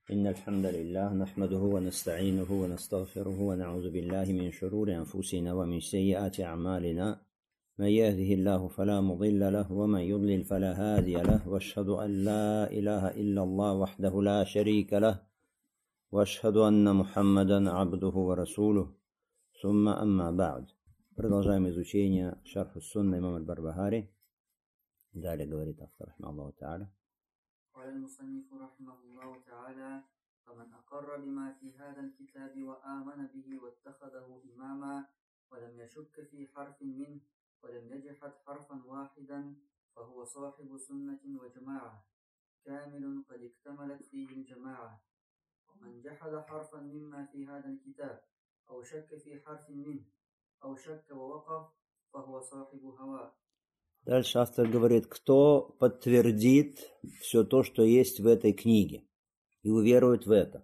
إن الحمد لله نحمده ونستعينه ونستغفره ونعوذ بالله من شرور أنفسنا ومن سيئات أعمالنا من يهده الله فلا مضل له ومن يضلل فلا هادي له وأشهد أن لا إله إلا الله وحده لا شريك له وأشهد أن محمدا عبده ورسوله ثم أما بعد. Продолжаем изучение шарх ас-сунна имама аль-Барбахари. Далее говорит автор рахмахуллаху та'аля. قال المصنف رحمه الله تعالى: فمن أقر بما في هذا الكتاب وآمن به واتخذه إماما ولم يشك في حرف منه ولم يجحد حرفا واحدا فهو صاحب سنة وجماعة كامل قد اكتملت فيه الجماعة. ومن جحد حرفا مما في هذا الكتاب أو شك في حرف منه أو شك ووقف فهو صاحب هوى. Дальше автор говорит, кто подтвердит все то, что есть в этой книге, и уверует в это,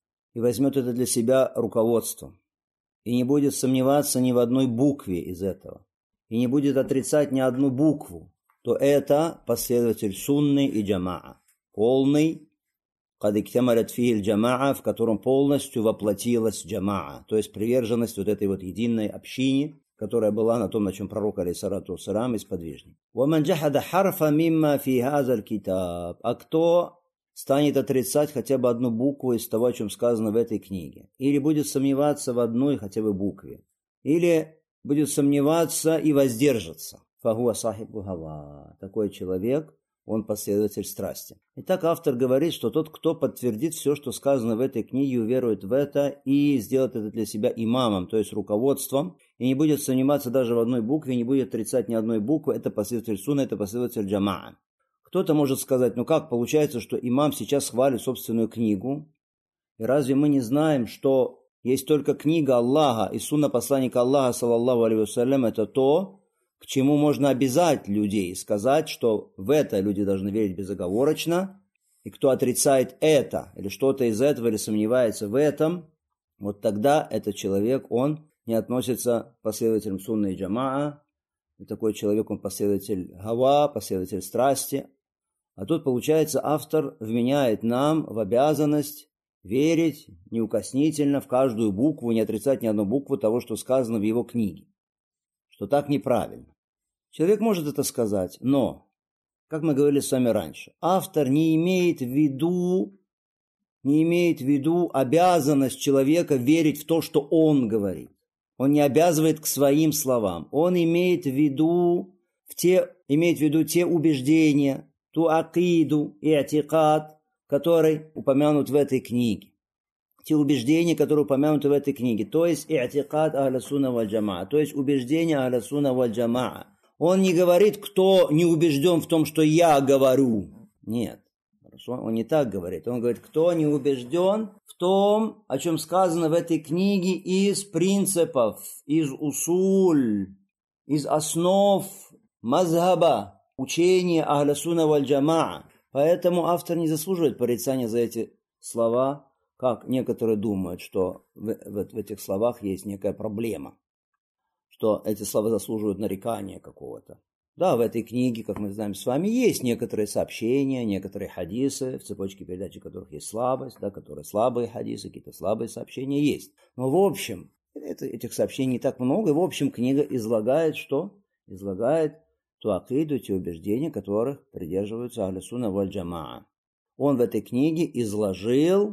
и возьмет это для себя руководством, и не будет сомневаться ни в одной букве из этого, и не будет отрицать ни одну букву, то это последователь сунны и джамаа, полный, кад иктамалят фихи джамаа, в котором полностью воплотилась джамаа, то есть приверженность вот этой вот единой общине, которая была на том, на чем пророк алейхиссалату вассалям и сподвижник. وَمَنْ جَحَدَ حَرْفًا مِمَّا فِي هَذَا الْكِتَابِ. А кто станет отрицать хотя бы одну букву из того, о чем сказано в этой книге, или будет сомневаться в одной хотя бы букве, или будет сомневаться и воздержаться, فَهُوَ صَاحِبُ هَوَى. Такой человек, он последователь страсти. Итак, автор говорит, что тот, кто подтвердит все, что сказано в этой книге, уверует в это и сделает это для себя имамом, то есть руководством, и не будет сомневаться даже в одной букве, не будет отрицать ни одной буквы, это последователь сунны, это последователь джамаа. Кто-то может сказать, ну как получается, что имам сейчас хвалит собственную книгу, и разве мы не знаем, что есть только книга Аллаха и сунна посланника Аллаха, саллаллаху алейхи вассалям, это то, к чему можно обязать людей, сказать, что в это люди должны верить безоговорочно, и кто отрицает это, или что-то из этого, или сомневается в этом, вот тогда этот человек, он не относится к последователям сунны и джамаа, и такой человек, он последователь гава, последователь страсти. А тут, получается, автор вменяет нам в обязанность верить неукоснительно в каждую букву, не отрицать ни одну букву того, что сказано в его книге. Что так неправильно. Человек может это сказать, но, как мы говорили с вами раньше, автор не имеет в виду обязанность человека верить в то, что он говорит. Он не обязывает к своим словам. Он имеет в виду те убеждения, ту акиду и атикад, который упомянут в этой книге. Те убеждения, которые упомянуты в этой книге, то есть и'тикад ахля сунна валь джамаа, то есть убеждения ахля сунна валь джамаа. Он не говорит, кто не убежден в том, что я говорю. Нет, он не так говорит. Он говорит, кто не убежден в том, о чем сказано в этой книге из принципов, из усуль, из основ мазхаба, учения ахля сунна валь джамаа. Поэтому автор не заслуживает порицания за эти слова, как некоторые думают, что в этих словах есть некая проблема, что эти слова заслуживают нарекания какого-то. Да, в этой книге, как мы знаем с вами, есть некоторые сообщения, некоторые хадисы, в цепочке передачи которых есть слабость, да, которые слабые хадисы, какие-то слабые сообщения есть. Но в общем, этих сообщений не так много, и в общем книга излагает что? Излагает ту акиду, те убеждения, которых придерживаются ахлю сунна валь джамаа. Он в этой книге изложил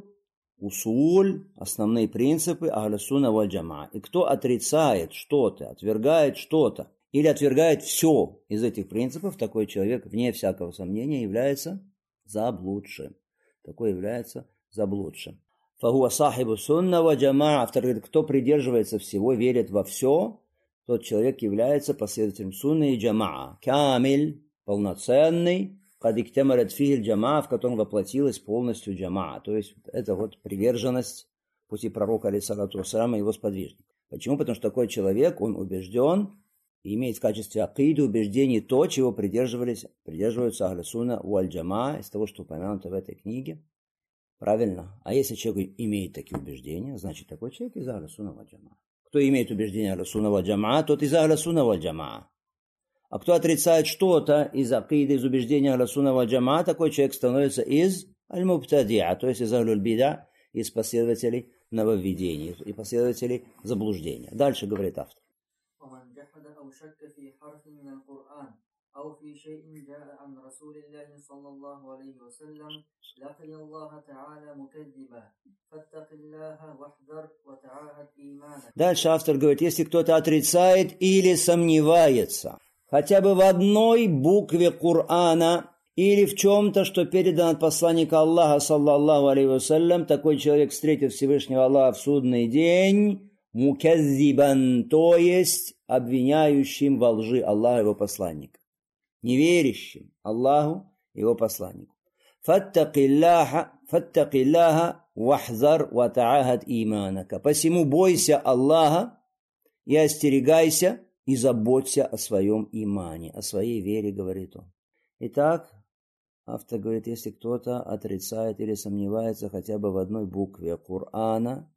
усуль, основные принципы ахлю сунна валь джамаа. И кто отрицает что-то, отвергает что-то, или отвергает все из этих принципов, такой человек, вне всякого сомнения, является заблудшим. Такой является заблудшим. Фахуа сахибу сунна ва джамаа. Автор говорит, кто придерживается всего, верит во все, тот человек является последователем сунны и джамаа. Камиль, полноценный, кад иктамалят фихи джамаа, в котором воплотилась полностью джамаа. То есть это вот приверженность пути пророка алейхиссалату вассалям и его сподвижников. Почему? Потому что такой человек, он убежден и имеет в качестве акиды убеждений то, чего придерживаются ахлю сунна валь джамаа, из того, что упомянуто в этой книге. Правильно? А если человек имеет такие убеждения, значит такой человек из ахлю сунна валь джамаа. Кто имеет убеждения ахлю сунна валь джамаа, тот из ахлю сунна валь джамаа. А кто отрицает что-то из акиды, из убеждения ахлю сунна валь джамаа, такой человек становится из аль-мубтадиа, то есть из ахлюль бида, из последователей нововведений и последователей заблуждения. Дальше говорит автор. أو في شيء جاء عن رسول الله صلى الله عليه وسلم لقي الله تعالى مكذبا فاتق الله واحذر وتعاهد إيمانك. Дальше автор говорит, если кто-то отрицает или сомневается хотя бы в одной букве Корана или в чем-то, что передано от посланника Аллаха, саллаллаху алейхи вассалям, такой человек встретит Всевышнего Аллаха в судный день муказзибан, то есть обвиняющим во лжи Аллаха и его посланника. Неверящим Аллаху и его посланнику. Фаттакиллаха вахзар ва таахад иманака. Посему бойся Аллаха и остерегайся и заботься о своем имане, о своей вере, говорит он. Итак, автор говорит, если кто-то отрицает или сомневается хотя бы в одной букве Корана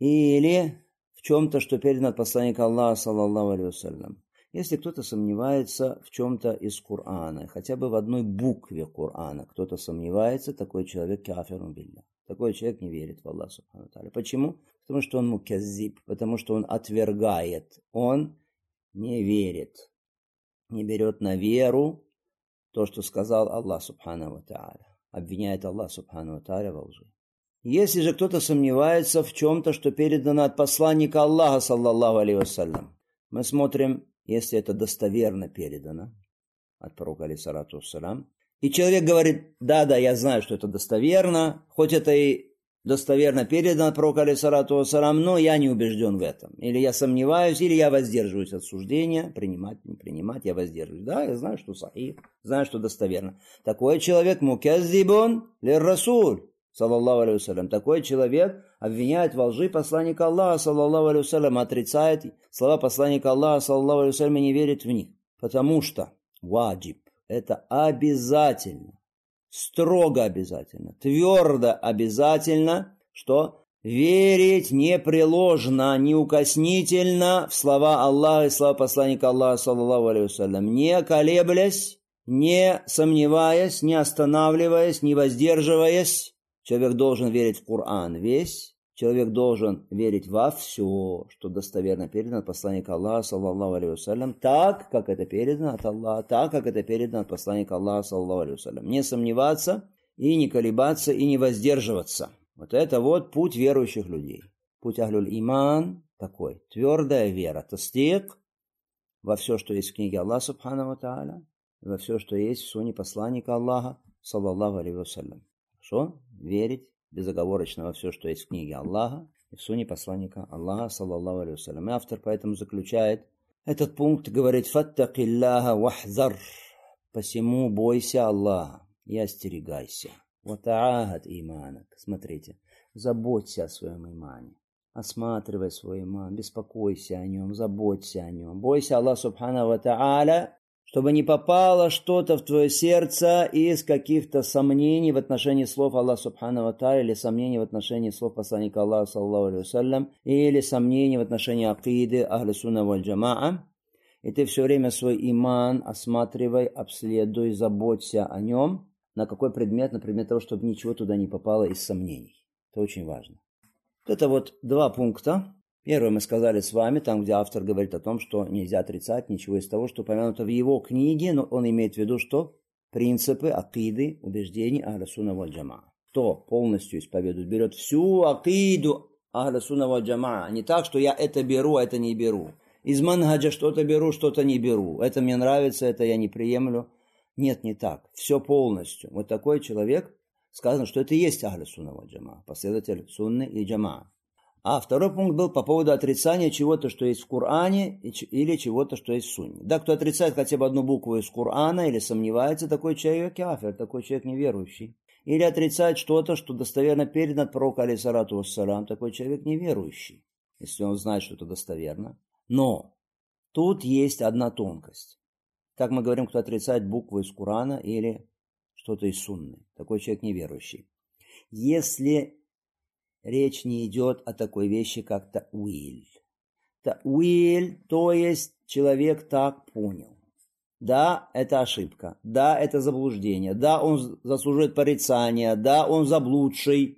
или в чем-то, что передано от посланника Аллаха, саллаллаху алейхи вассалям. Если кто-то сомневается в чем-то из Корана, хотя бы в одной букве Корана, кто-то сомневается, такой человек кафирун билля. Такой человек не верит в Аллаха субхану тааля. Почему? Потому что он муказзиб, потому что он отвергает, он не верит, не берет на веру то, что сказал Аллах субхану тааля, обвиняет Аллах субхану тааля во лжи. Если же кто-то сомневается в чем-то, что передано от посланника Аллаха, саллаллаху алейхи вассалям, мы смотрим, если это достоверно передано от пророка алейхиссалату вассалям, и человек говорит, да, я знаю, что это достоверно, хоть это и достоверно передано от пророка алейхиссалату вассалям, но я не убежден в этом. Или я сомневаюсь, или я воздерживаюсь от суждения, принимать, не принимать, я воздерживаюсь. Да, я знаю, что сахих, знаю, что достоверно. Такой человек муказзибун лир-расуль, саллаллаху алейхи вассалям. Такой человек обвиняет во лжи посланника Аллаха, саллаллаху алейхи вассалям, отрицает слова посланника Аллаха, саллаллаху алейхи вассалям, и не верит в них. Потому что ваджиб – это обязательно, строго обязательно, твердо обязательно, что верить непреложно, неукоснительно в слова Аллаха и слова посланника Аллаха, саллаллаху алейхи вассалям, не колеблясь, не сомневаясь, не останавливаясь, не воздерживаясь. Человек должен верить в Коран весь, человек должен верить во все, что достоверно передано от посланника Аллаха, саллаллаху алейхи вассалям, так, как это передано от Аллаха, так, как это передано от посланника Аллаха, саллаллаху алейхи вассалям. Не сомневаться и не колебаться и не воздерживаться. Вот это вот путь верующих людей. Путь ахлюль иман такой, твердая вера, тастик во все, что есть в книге Аллаха, субхану тааля, во все, что есть в сунне посланника Аллаха, саллаллаху алейхи вассалям. Хорошо? Верить безоговорочно во все, что есть в книге Аллаха и в сунне посланника Аллаха, саллаллаху алейхи вассалям. И автор поэтому заключает этот пункт, говорит, фаттакиллаха вахзар, посему бойся Аллаха и остерегайся. Ватаахад иманак, смотрите, заботься о своем имане, осматривай свой иман, беспокойся о нем, заботься о нем. Бойся Аллаха субхану ва тааля, чтобы не попало что-то в твое сердце из каких-то сомнений в отношении слов Аллаха субхану ва тааля, или сомнений в отношении слов посланника Аллаха, саллаллаху алейхи вассалям, или сомнений в отношении акиды ахлю сунна валь джамаа. И ты все время свой иман осматривай, обследуй, заботься о нем. На какой предмет? На предмет того, чтобы ничего туда не попало из сомнений. Это очень важно. Это вот два пункта. Первое мы сказали с вами, там, где автор говорит о том, что нельзя отрицать ничего из того, что упомянуто в его книге, но он имеет в виду, что принципы, акиды, убеждений ахлю сунна валь джамаа. Кто полностью исповедует, берет всю акиду ахлю сунна валь джамаа. Не так, что я это беру, а это не беру. Из манхаджа что-то беру, что-то не беру. Это мне нравится, это я не приемлю. Нет, не так. Все полностью. Вот такой человек, сказано, что это и есть ахлю сунна валь джамаа, последователь сунны и джамаа. А второй пункт был по поводу отрицания чего-то, что есть в Коране, или чего-то, что есть в сунне. Да, кто отрицает хотя бы одну букву из Корана или сомневается, такой человек кафир, такой человек неверующий. Или отрицает что-то, что достоверно передано от пророка алейхиссалату вассалям, такой человек неверующий, если он знает, что это достоверно. Но тут есть одна тонкость. Как мы говорим, кто отрицает букву из Корана или что-то из сунны, такой человек неверующий. Если речь не идет о такой вещи, как тауиль. Тауиль, то есть человек так понял. Да, это ошибка. Да, это заблуждение. Да, он заслуживает порицания. Да, он заблудший.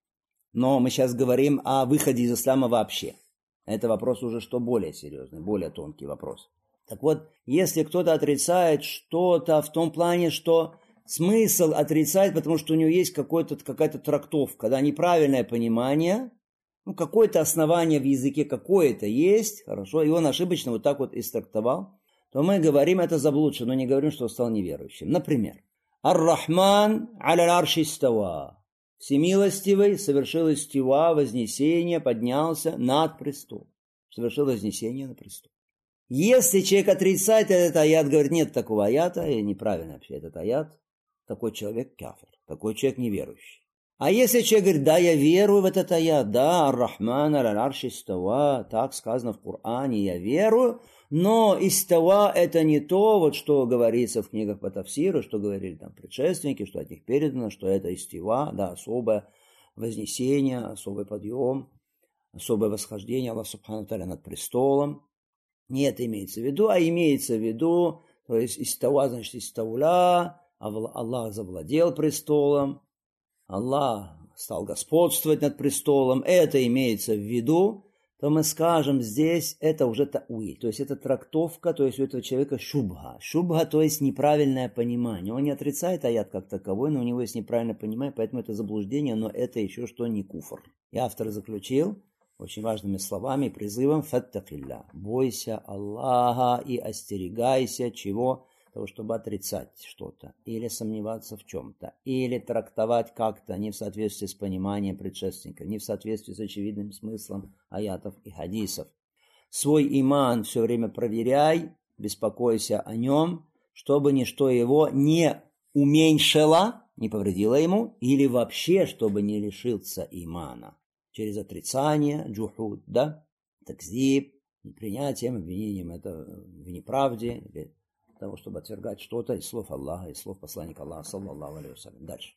Но мы сейчас говорим о выходе из ислама вообще. Это вопрос уже что более серьезный, более тонкий вопрос. Так вот, если кто-то отрицает что-то в том плане, что смысл отрицать, потому что у него есть какая-то трактовка, да, неправильное понимание, какое-то основание в языке какое-то есть, хорошо, и он ошибочно вот так вот истрактовал, то мы говорим, это заблудший, но не говорим, что он стал неверующим. Например, Ар-Рахман аля-арши става. Всемилостивый совершил истива, вознесение, поднялся над престолом. Совершил вознесение на престол. Если человек отрицает этот аят, говорит, нет такого аята, и неправильно вообще этот аят, такой человек кафир, такой человек неверующий. А если человек говорит, да, я верую в этот аят, да, Ар-Рахман аля-арши става, так сказано в Коране, я верую, но истава это не то, вот что говорится в книгах по тафсиру, что говорили там предшественники, что от них передано, что это истива, да, особое вознесение, особый подъем, особое восхождение Аллаха Субхану Тааля над престолом. Не это имеется в виду, а имеется в виду, то есть истава, значит истауля, Аллах завладел престолом, Аллах стал господствовать над престолом, это имеется в виду, то мы скажем здесь, это уже тауиль, то есть это трактовка, то есть у этого человека шубха. Шубха, то есть неправильное понимание. Он не отрицает аят как таковой, но у него есть неправильное понимание, поэтому это заблуждение, но это еще что не куфр. И автор заключил очень важными словами, призывом «Фаттакилля». Бойся Аллаха и остерегайся чего? Того, чтобы отрицать что-то, или сомневаться в чем-то, или трактовать как-то не в соответствии с пониманием предшественника, не в соответствии с очевидным смыслом аятов и хадисов. Свой иман все время проверяй, беспокойся о нем, чтобы ничто его не уменьшило, не повредило ему, или вообще, чтобы не лишился имана. Через отрицание, джухуд, да, такзиб, непринятием, обвинением это в неправде, или того, чтобы отвергать что-то из слов Аллаха, из слов посланника Аллаха, саллаллаху алейхи вассалям. Дальше.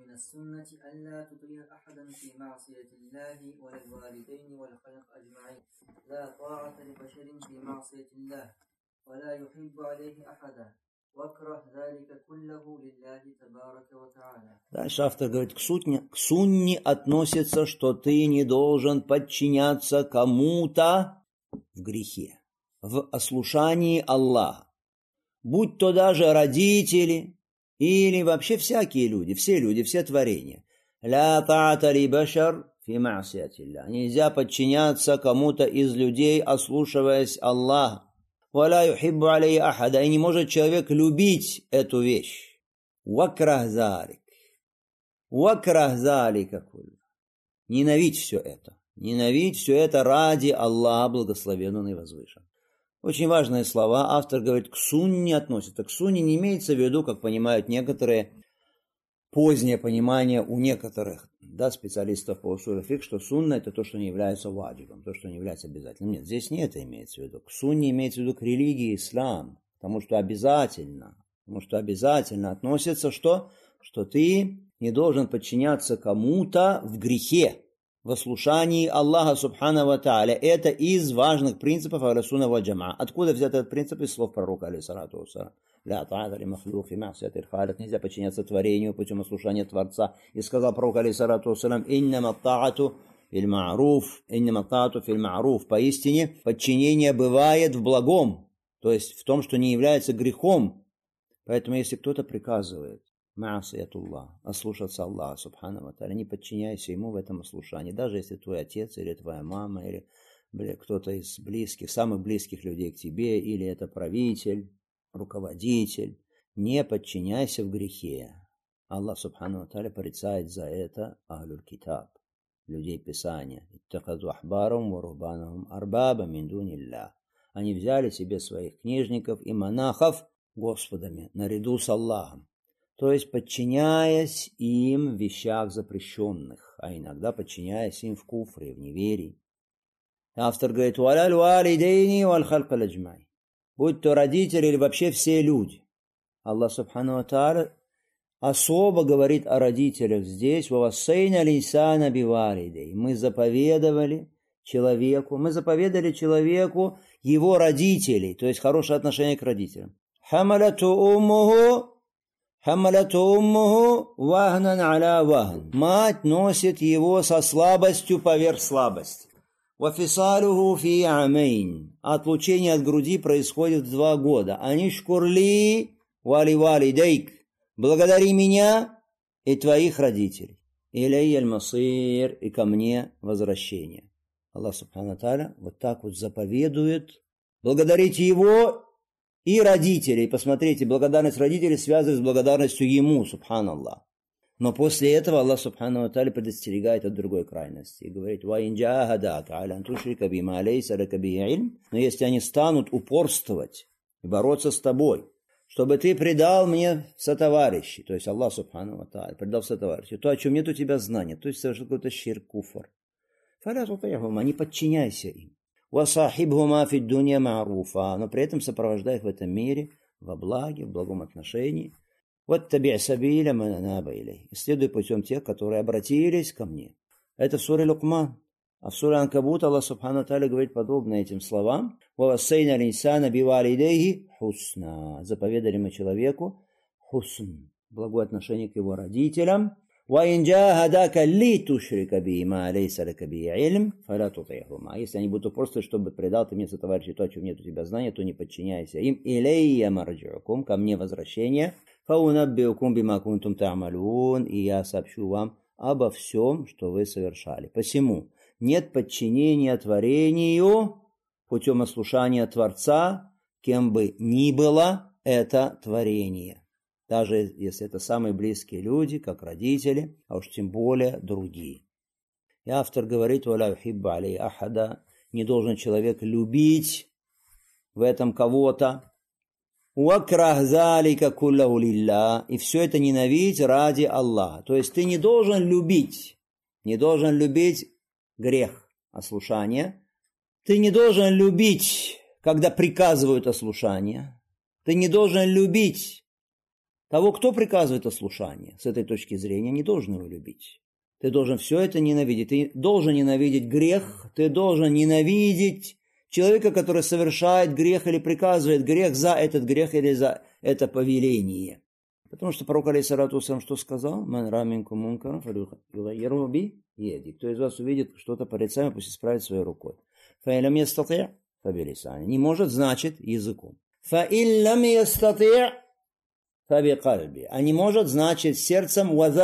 Дальше автор говорит, к сунне относится, что ты не должен подчиняться кому-то в грехе, в ослушании Аллаха. Будь то даже родители или вообще всякие люди, все творения. Ля та'ата ли башар фи ма'сиятилля. Нельзя подчиняться кому-то из людей, ослушиваясь Аллаха. Валя юхиббу алейхи ахада. И не может человек любить эту вещь. Вакрах залик. Вакрах залика кулля. Ненавидь все это. Ненавидь все это ради Аллаха, благословенен и возвышен. Очень важные слова. Автор говорит, к сунне относится. К сунне не имеется в виду, как понимают некоторые, позднее понимание у некоторых специалистов по усулю фикх, что сунна это то, что не является ваджибом, то, что не является обязательным. Нет, здесь не это имеется в виду. К сунне имеется в виду к религии ислам, потому что обязательно относится что? Что ты не должен подчиняться кому-то в грехе, в ослушании Аллаха Субхану ва Тааля. Это из важных принципов Ахлю-сунна валь джамаа. Откуда взят этот принцип? Из слов пророка, алейхиссалату вассалям. Ля та'ата ли махлук фи ма'сиятил халик. Нельзя подчиняться творению путем ослушания Творца. И сказал пророк, алейхиссалату вассалям, иннама та'ату филь ма'руф. Поистине, подчинение бывает в благом, то есть в том, что не является грехом. Поэтому, если кто-то приказывает ма'сиятуллах, ослушаться Аллаха Субхану ва Тааля, не подчиняйся ему в этом ослушании, даже если твой отец или твоя мама, или кто-то из близких, самых близких людей к тебе, или это правитель, руководитель, не подчиняйся в грехе. Аллах Субхану ва Тааля порицает за это ахлюль китаб, людей Писания. Иттахазу ахбарахум ва рухбанахум арбаба мин дуниллях. Они взяли себе своих книжников и монахов господами наряду с Аллахом. То есть подчиняясь им в вещах запрещенных, а иногда подчиняясь им в куфре, в неверии. Автор говорит, «Валяль валидейни валь халка ладжмай». Будь то родители или вообще все люди. Аллах Субхану ва Тааля особо говорит о родителях здесь. «Вавассайна линсана бивалидей». Мы заповедали человеку его родителей, то есть хорошее отношение к родителям. хамалату уммуху вахнан аля вахн. Мать носит его со слабостью поверх слабости. Вафисалуху фи амейн. Отлучение от груди происходит в 2 года. Анишкурли вали-валидейк. Благодари меня и твоих родителей. Илей аль-масир, и ко мне возвращение. Аллах субхану тааля вот так вот заповедует. Благодарите его и родителей. Посмотрите, благодарность родителей связана с благодарностью ему, субханаллах. Но после этого Аллах субхану тааля предостерегает от другой крайности и говорит: но если они станут упорствовать и бороться с тобой, чтобы ты предал мне сотоварищей, то есть Аллах субхану тааля предал сотоварищей, то, о чем нет у тебя знания, то есть совершил какой-то ширк, куфр. Не подчиняйся им. Но при этом сопровождай их в этом мире во благе, в благом отношении. И следуй путем тех, которые обратились ко мне. Это в суре Лукман. А в суре Анкабут Аллах субхану тааля говорит подобно этим словам: заповедали мы человеку хусн, благое отношение к его родителям. Если они будут упорствовать, чтобы предал ты мне сотоварищей то, о чем нет у тебя знания, то не подчиняйся им. Ко мне возвращение. И я сообщу вам обо всем, что вы совершали. Посему нет подчинения творению путем ослушания Творца, кем бы ни было это творение. Даже если это самые близкие люди, как родители, а уж тем более другие. И автор говорит: не должен человек любить в этом кого-то. И все это ненавидеть ради Аллаха. То есть ты не должен любить грех ослушания. Ты не должен любить, когда приказывают ослушание. Ты не должен любить того, кто приказывает ослушание. С этой точки зрения не должен его любить. Ты должен все это ненавидеть. Ты должен ненавидеть грех. Ты должен ненавидеть человека, который совершает грех или приказывает грех за этот грех или за это повеление. Потому что пророк алейхиссалату вассалям что сказал? Кто из вас увидит что-то порицаемое, пусть исправит своей рукой. Не может, значит, языком. А не может, значит, сердцем. А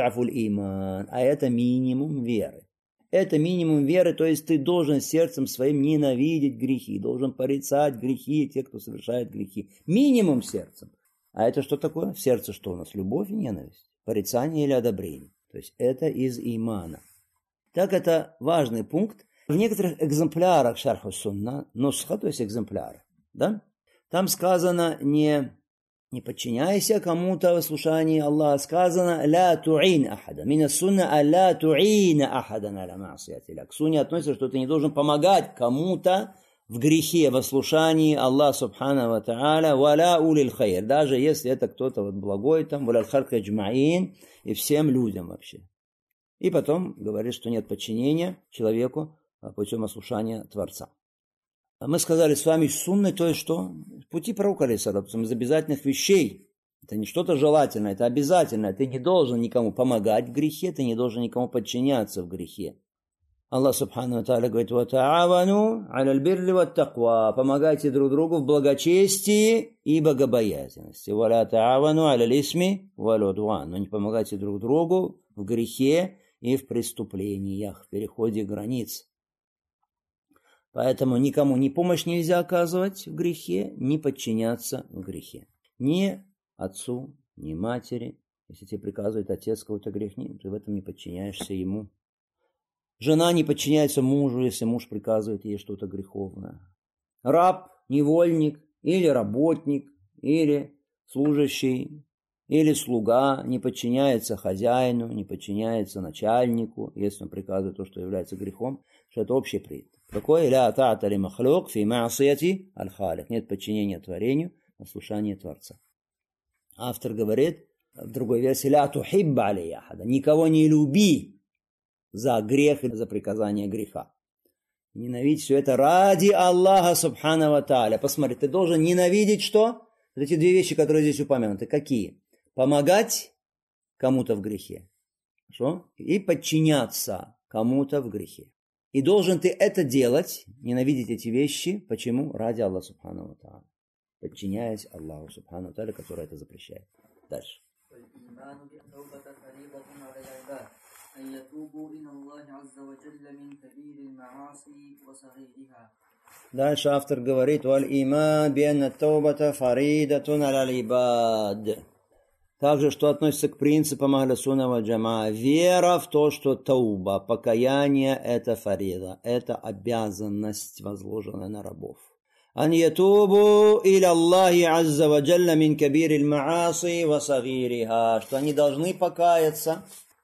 это минимум веры. Это минимум веры, то есть ты должен сердцем своим ненавидеть грехи, должен порицать грехи, те, кто совершает грехи. Минимум сердцем. А это что такое? В сердце что у нас? Любовь и ненависть? Порицание или одобрение? То есть это из имана. Так это важный пункт. В некоторых экземплярах шарху сунна, нусха, то есть экземпляры, да? Там сказано не подчиняйся кому-то в слушании Аллаха, сказано ля ту'ин ахада. Мина сунна ля ту'ина ахадан аля ма'сиятилля. К сунне относится, что ты не должен помогать кому-то в грехе, в слушании Аллаха субхану ва та'аля, валя улил хайр. Даже если это кто-то вот благой там, валя харка аджмаин, и всем людям вообще. И потом говорит, что нет подчинения человеку путем ослушания Творца. Мы сказали с вами сунны, то есть что? Пути пророка алейхиссалату из обязательных вещей. Это не что-то желательное, это обязательное. Ты не должен никому помогать в грехе, ты не должен никому подчиняться в грехе. Аллах субхану тааля говорит: «Вата'авану аляль бирри ваттаква». Помогайте друг другу в благочестии и богобоязненности. «Валя та'авану аляль исми валь удван». Но не помогайте друг другу в грехе и в преступлениях, в переходе границ. Поэтому никому ни помощь нельзя оказывать в грехе, ни подчиняться в грехе. Ни отцу, ни матери. Если тебе приказывает отец какой-то грех, ты в этом не подчиняешься ему. Жена не подчиняется мужу, если муж приказывает ей что-то греховное. Раб, невольник, или работник, или служащий, или слуга не подчиняется хозяину, не подчиняется начальнику, если он приказывает то, что является грехом, что это общий принцип. Такое ля та'ата ли махлук фи ма'асияти аль-халик. Нет подчинения творению, послушания Творца. Автор говорит в другой версии: ля тухибба алейя ахада. Никого не люби за грех и за приказание греха. Ненавидеть все это ради Аллаха субхану ва тааля. Посмотри, ты должен ненавидеть что? Вот эти две вещи, которые здесь упомянуты, какие? Помогать кому-то в грехе. Хорошо? И подчиняться кому-то в грехе. И должен ты это делать, ненавидеть эти вещи. Почему? Ради Аллаха Субхану ва Тааля. Подчиняясь Аллаху Субхану ва Тааля, который это запрещает. Дальше. Дальше автор говорит: «Валь-иман бианна таубата фаридатун аля-аль-ибад». Также, что относится к принципам Ахлю-сунна валь джамаа, вера в то, что тауба, покаяние, это фарида, это обязанность, возложенная на рабов. «Ан ятубу иля Аллахи азза ва джалла мин кабирил мааси ва сагириха», что они должны покаяться,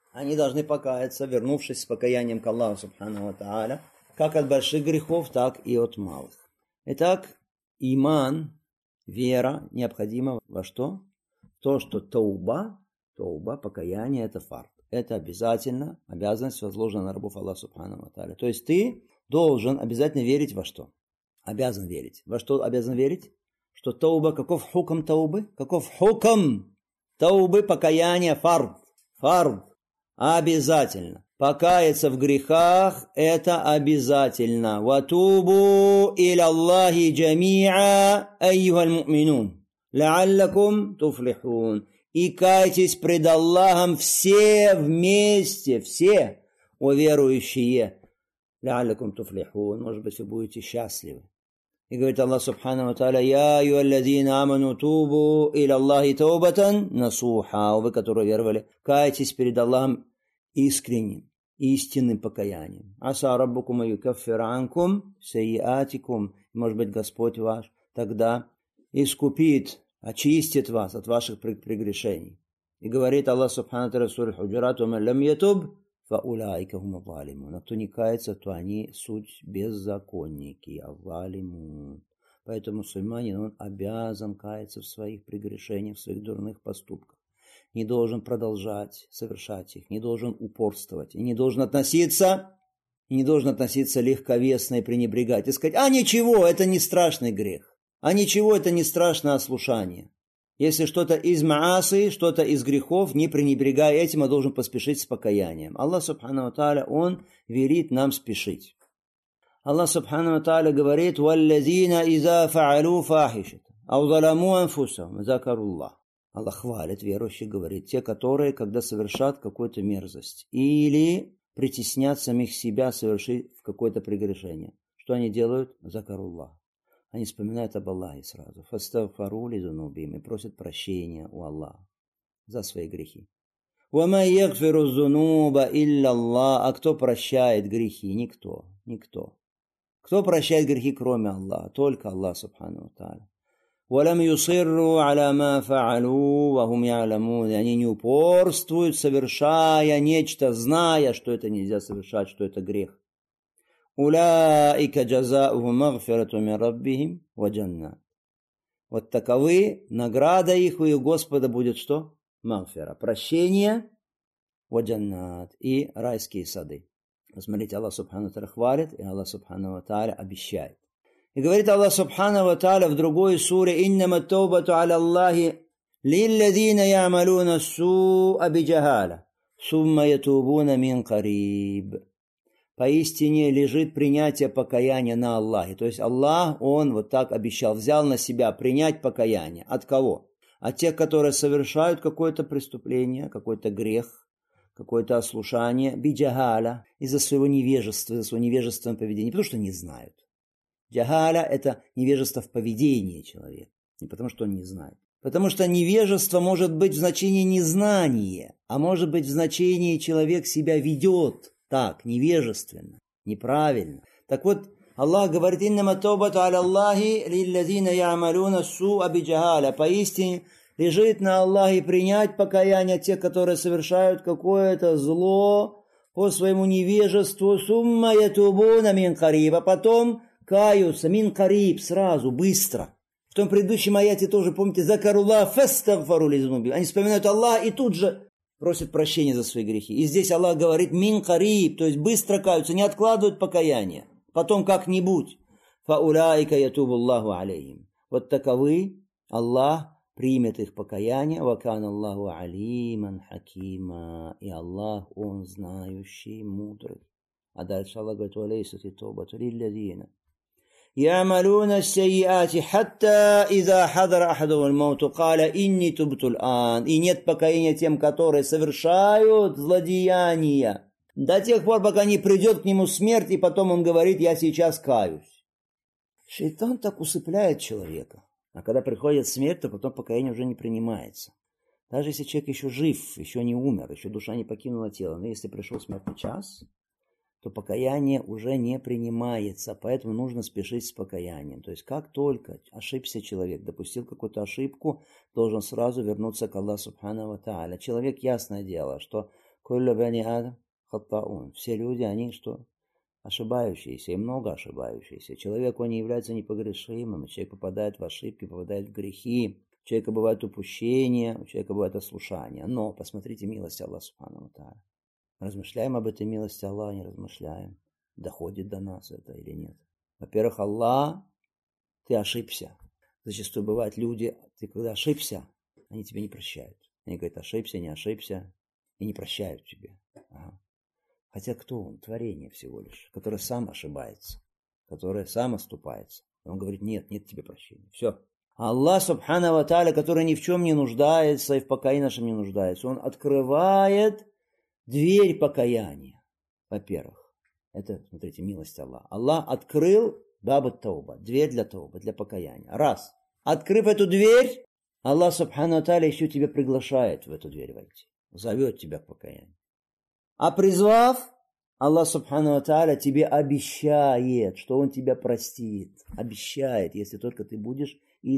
вернувшись с покаянием к Аллаху Субхану ва Тааля, как от больших грехов, так и от малых. Итак, иман, вера, необходима во что? То, что тауба, покаяние, это фард. Это обязательно, обязанность возложена на рабов Аллаха Субхану ва Тааля. То есть ты должен обязательно верить во что? Обязан верить. Во что обязан верить? Что тауба, каков хукм таубы? Каков хукм таубы, покаяние, фард. Фард. Обязательно. Покаяться в грехах – это обязательно. «Ватубу иля Аллахи джами'a айюхаль му'минун, ла'аллакум туфлихун». И кайтесь пред Аллахом все вместе, все, о верующие. «Ла'аллакум туфлихун». Может быть, вы будете счастливы. И говорит Аллах Субхану ва Тааля: «Я айюхаллазина аману тубу иля Аллахи таубатан насуха». Вы, которые веровали, кайтесь перед Аллахом искренним, истинным покаянием. «Аса раббукум юкаффир анкум сайиатикум». Может быть, Господь ваш тогда искупит, очистит вас от ваших прегрешений. И говорит Аллах Субхану ва Тааля в суре Худжурат: «Ва ман лам ятуб фа улаика хума залимун». А кто не кается, то они суть беззаконники, азалимун. Поэтому мусульманин, он обязан каяться в своих прегрешениях, в своих дурных поступках. Не должен продолжать совершать их, не должен упорствовать, и не должен относиться легковесно и пренебрегать, и сказать: «А ничего, это не страшный грех, а ничего, это не страшное ослушание». Если что-то из мааси, что-то из грехов, не пренебрегая этим, а должен поспешить с покаянием. Аллах Субхану ва Тааля, Он велит нам спешить. Аллах Субхану ва Тааля говорит: «Валлазина иза фа'алу фахишат, ау заламу анфусахум, закаруллах». Аллах хвалит верующих, говорит: те, которые, когда совершат какую-то мерзость или притеснят самих себя, совершив какое-то прегрешение, что они делают? Закаруллах. Они вспоминают об Аллахе сразу. Фастагфару лизунубим, и просят прощения у Аллаха за свои грехи. Вама ягфиру зунуба илля Аллах. А кто прощает грехи? Никто. Кто прощает грехи, кроме Аллаха? Только Аллах Субхану ва Тааля. «Валам юсирру аля ма фа'алу ва хум я'ламун». И они не упорствуют, совершая нечто, зная, что это нельзя совершать, что это грех. «Уляика джазаухум магфирату мин раббихим ва джаннат». Вот таковы, награда их у их Господа будет что? Магфира, прощение, ва джаннат, и райские сады. Посмотрите, Аллах Субхану ва Тааля хвалит, и Аллах Субхану ва Тааля обещает. И говорит Аллах Субхану ва Тааля в другой суре: «Иннама таубату аля Аллахи лилладзина я'малуна ас-су'а биджахаля, сумма ятубуна мин кариб». Поистине лежит принятие покаяния на Аллахе. То есть Аллах, Он вот так обещал, взял на себя принять покаяние. От кого? От тех, которые совершают какое-то преступление, какой-то грех, какое-то ослушание, биджахаля, из-за своего невежества, из-за своего невежественного поведения, не потому что не знают. Джахаля – это невежество в поведении человека, не потому что он не знает. Потому что невежество может быть в значении незнания, а может быть в значении человек себя ведет так, невежественно, неправильно. Так вот, Аллах говорит: «Иннама таубату аля Аллахи лилладзина я'малуна ас-су'а биджахаля». Поистине лежит на Аллахе принять покаяние тех, которые совершают какое-то зло по своему невежеству. «Сумма ятубуна мин кариб», а потом каются, мин кариб, сразу, быстро. В том предыдущем аяте тоже, помните, «Закаруллах фастагфару лизунуби». Они вспоминают Аллаха и тут же просят прощения за свои грехи. И здесь Аллах говорит «мин кариб», то есть быстро каются, не откладывают покаяние. Потом как-нибудь. «Фауляйка ятубуллаху алейхим». Вот таковы Аллах примет их покаяние. Вакан Аллаху алиман хакима. И Аллах, Он знающий, мудрый. А дальше Аллах говорит: валейсат и тобату лилладина يعملون السيئات حتى إذا حضر أحدهم الموت قال إني تبت الآن. И нет покаяния тем, которые совершают злодеяния, до тех пор, пока не придет к нему смерть, и потом он говорит: я сейчас каюсь. Шайтан так усыпляет человека. А когда приходит смерть, то потом покаяние уже не принимается. Даже если человек еще жив, еще не умер, еще душа не покинула тело, но если пришел смертный час, то покаяние уже не принимается, поэтому нужно спешить с покаянием. То есть как только ошибся человек, допустил какую-то ошибку, должен сразу вернуться к Аллаху Субхану ва Тааля. Человек, ясное дело, что куллю бани адам хаттаун. Все люди, они что? Ошибающиеся, и много ошибающиеся. Человек, он не является непогрешимым, человек попадает в ошибки, попадает в грехи, у человека бывают упущения, у человека бывает ослушание. Но посмотрите милость Аллаха Субхану ва Тааля. Размышляем об этой милости Аллаха, не размышляем. Доходит до нас это или нет? Во-первых, Аллах, ты ошибся. Зачастую бывают люди, ты когда ошибся, они тебе не прощают. Они говорят: ошибся, не ошибся, и не прощают тебе. Ага. Хотя кто он? Творение всего лишь, которое сам ошибается, которое сам оступается. Он говорит: нет тебе прощения. Все. Аллах Субхану ва Тааля, который ни в чем не нуждается и в покаянии нашем не нуждается, Он открывает дверь покаяния. Во-первых, это, смотрите, милость Аллаха. Аллах открыл бабу тауба, дверь для тауба, для покаяния. Раз. Открыв эту дверь, Аллах Субхану ва Тааля еще тебя приглашает в эту дверь войти. Зовет тебя к покаянию. А призвав, Аллах Субхану ва Тааля тебе обещает, что Он тебя простит. Обещает, если только ты будешь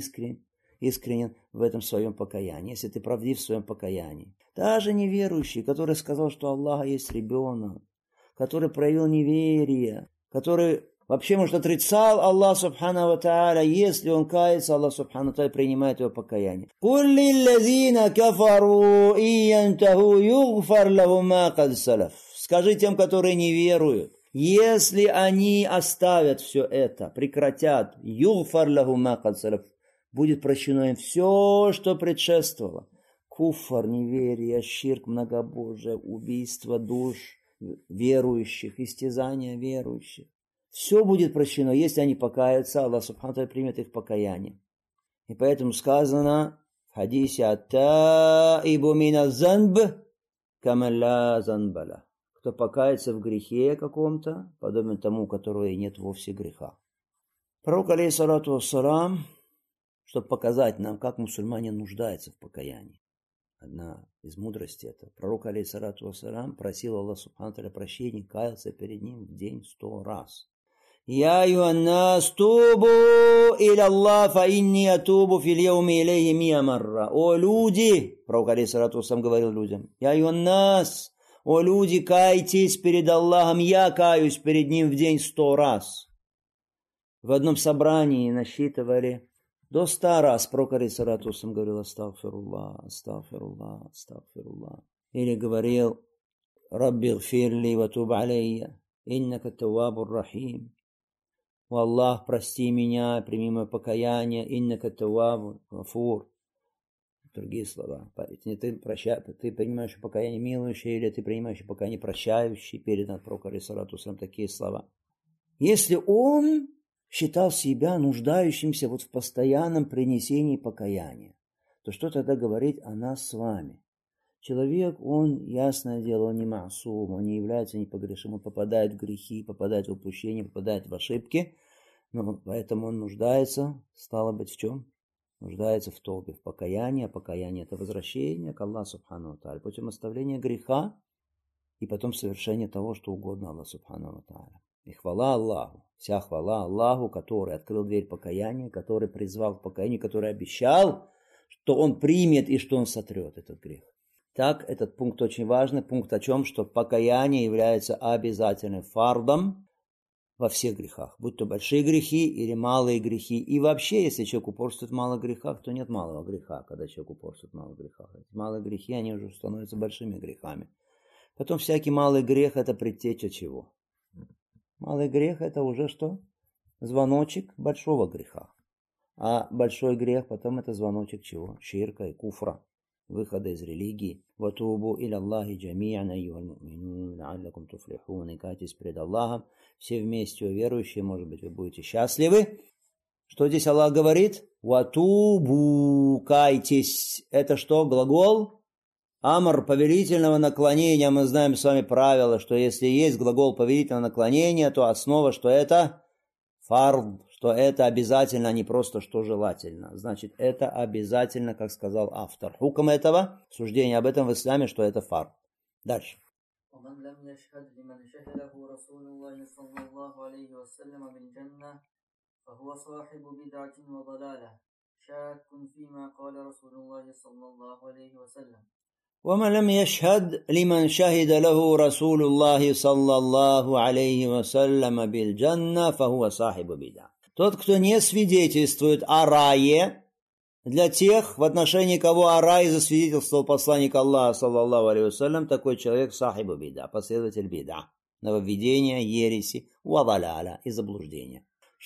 искренен в этом своем покаянии, если ты правдив в своем покаянии. Даже неверующий, который сказал, что Аллаха есть ребенок, который проявил неверие, который вообще, может, отрицал Аллах Субхану ва Тааля, если он кается, Аллах Субхану ва Тааля принимает его покаяние. «Куль лиллазина кафару иянтаху югфар лахум ма кад салаф». Скажи тем, которые не веруют, если они оставят все это, прекратят, югфар лахум ма кад салаф, будет прощено им все, что предшествовало. Куфар, неверие, ширк, многобожие, убийство душ верующих, истязание верующих. Все будет прощено, если они покаются, Аллах Субхану ва Тааля примет их покаяние. И поэтому сказано в хадисе: «Ат-таибу мина занб каман ла занба лах». Кто покается в грехе каком-то, подобен тому, у которого и нет вовсе греха. Пророк, алейхиссалату вассалам, чтобы показать нам, как мусульмане нуждаются в покаянии. Одна из мудростей это. Пророк, алейхиссалату вассалам, просил Аллаха Субхану ва Тааля прощения, каялся перед ним в день 100 раз. «Я юаннас тубу иля Аллах, фа инни атубу фил яуми илейхи миа марра». О люди, пророк, алейхиссалату вассалам, говорил людям: «Я юаннас, о люди, кайтесь перед Аллахом, я каюсь перед Ним в день 100 раз». В одном собрании насчитывали до 100 раз. Пророк, алейхиссалату вассалам, говорил: астагфируллах, астагфируллах, астагфируллах. Или говорил: «Рабби гфирли ва туб алейя, иннака таввабур рахим». «О Аллах, прости меня, прими мое покаяние, иннака таввабур гафур». Другие слова. Ты принимаешь покаяние милующее, или ты принимаешь покаяние прощающее, передан пророку, алейхиссалату вассалам, такие слова. Если он считал себя нуждающимся в постоянном принесении покаяния, то что тогда говорить о нас с вами? Человек, он, ясное дело, он не маасум, он не является непогрешимым, он попадает в грехи, попадает в упущения, попадает в ошибки, но поэтому он нуждается, стало быть, в чем? Нуждается в тобе, в покаянии, а покаяние это возвращение к Аллаху Субхану ва Тааля, путем оставления греха и потом совершения того, что угодно Аллаху Субхану ва Тааля. И хвала Аллаху, вся хвала Аллаху, который открыл дверь покаяния, который призвал к покаянию, который обещал, что Он примет и что Он сотрет этот грех. Так, этот пункт очень важный, пункт о чем, что покаяние является обязательным фардом во всех грехах, будь то большие грехи или малые грехи. И вообще, если человек упорствует в малых грехах, то нет малого греха, когда человек упорствует в малых грехах. Эти малые грехи, они уже становятся большими грехами. Потом всякий малый грех – это предтеча чего? Малый грех – это уже что? Звоночек большого греха. А большой грех потом это звоночек чего? Ширка и куфра, выхода из религии. «Ватубу иля Аллахи джами'ан айюхаль му'минун ла'аллакум туфлихун». И кайтесь пред Аллахом, все вместе, о верующие, может быть, вы будете счастливы. Что здесь Аллах говорит? «Ватубу», кайтесь. Это что, глагол? Амр повелительного наклонения. Мы знаем с вами правило, что если есть глагол повелительного наклонения, то основа, что это фард, что это обязательно, а не просто что желательно. Значит, это обязательно, как сказал автор. Хукм этого, суждение об этом в исламе, что это фард. Дальше. فهو صاحب بدعة وضلالة شاك فيما قال رسول الله صلى الله عليه وسلم. ومن لم يشهد لمن شهد له رسول الله صلى الله عليه وسلم بالجنة فهو صاحب بدعة. Тот, кто не свидетельствует о рае, для тех, в отношении кого о рае засвидетельствовал посланник Аллаха, саллаллаху алейхи вассалям, такой человек сахибу бида, последователь бида, нововведения, ереси, вадаляля и заблуждения.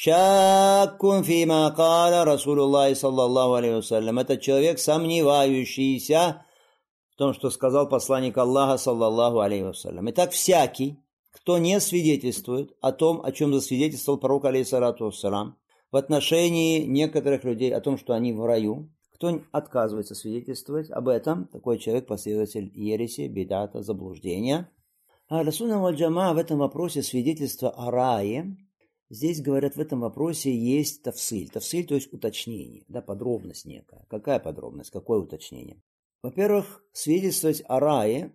Шаккун фима каля Расулуллахи саллаллаху алейхи вассалям. Это человек, сомневающийся в том, что сказал посланник Аллаха, саллаллаху алейхи вассалям. Итак, всякий, кто не свидетельствует о том, о чем засвидетельствовал пророк, алейхиссалату вассалам, в отношении некоторых людей, о том, что они в раю, кто отказывается свидетельствовать об этом, такой человек последователь ереси, бидата, заблуждения. А Ахлю-сунна валь джамаа в этом вопросе свидетельство о рае, здесь, говорят, в этом вопросе есть тафсиль. Тафсиль, то есть уточнение, да, подробность некая. Какая подробность, какое уточнение? Во-первых, свидетельство о рае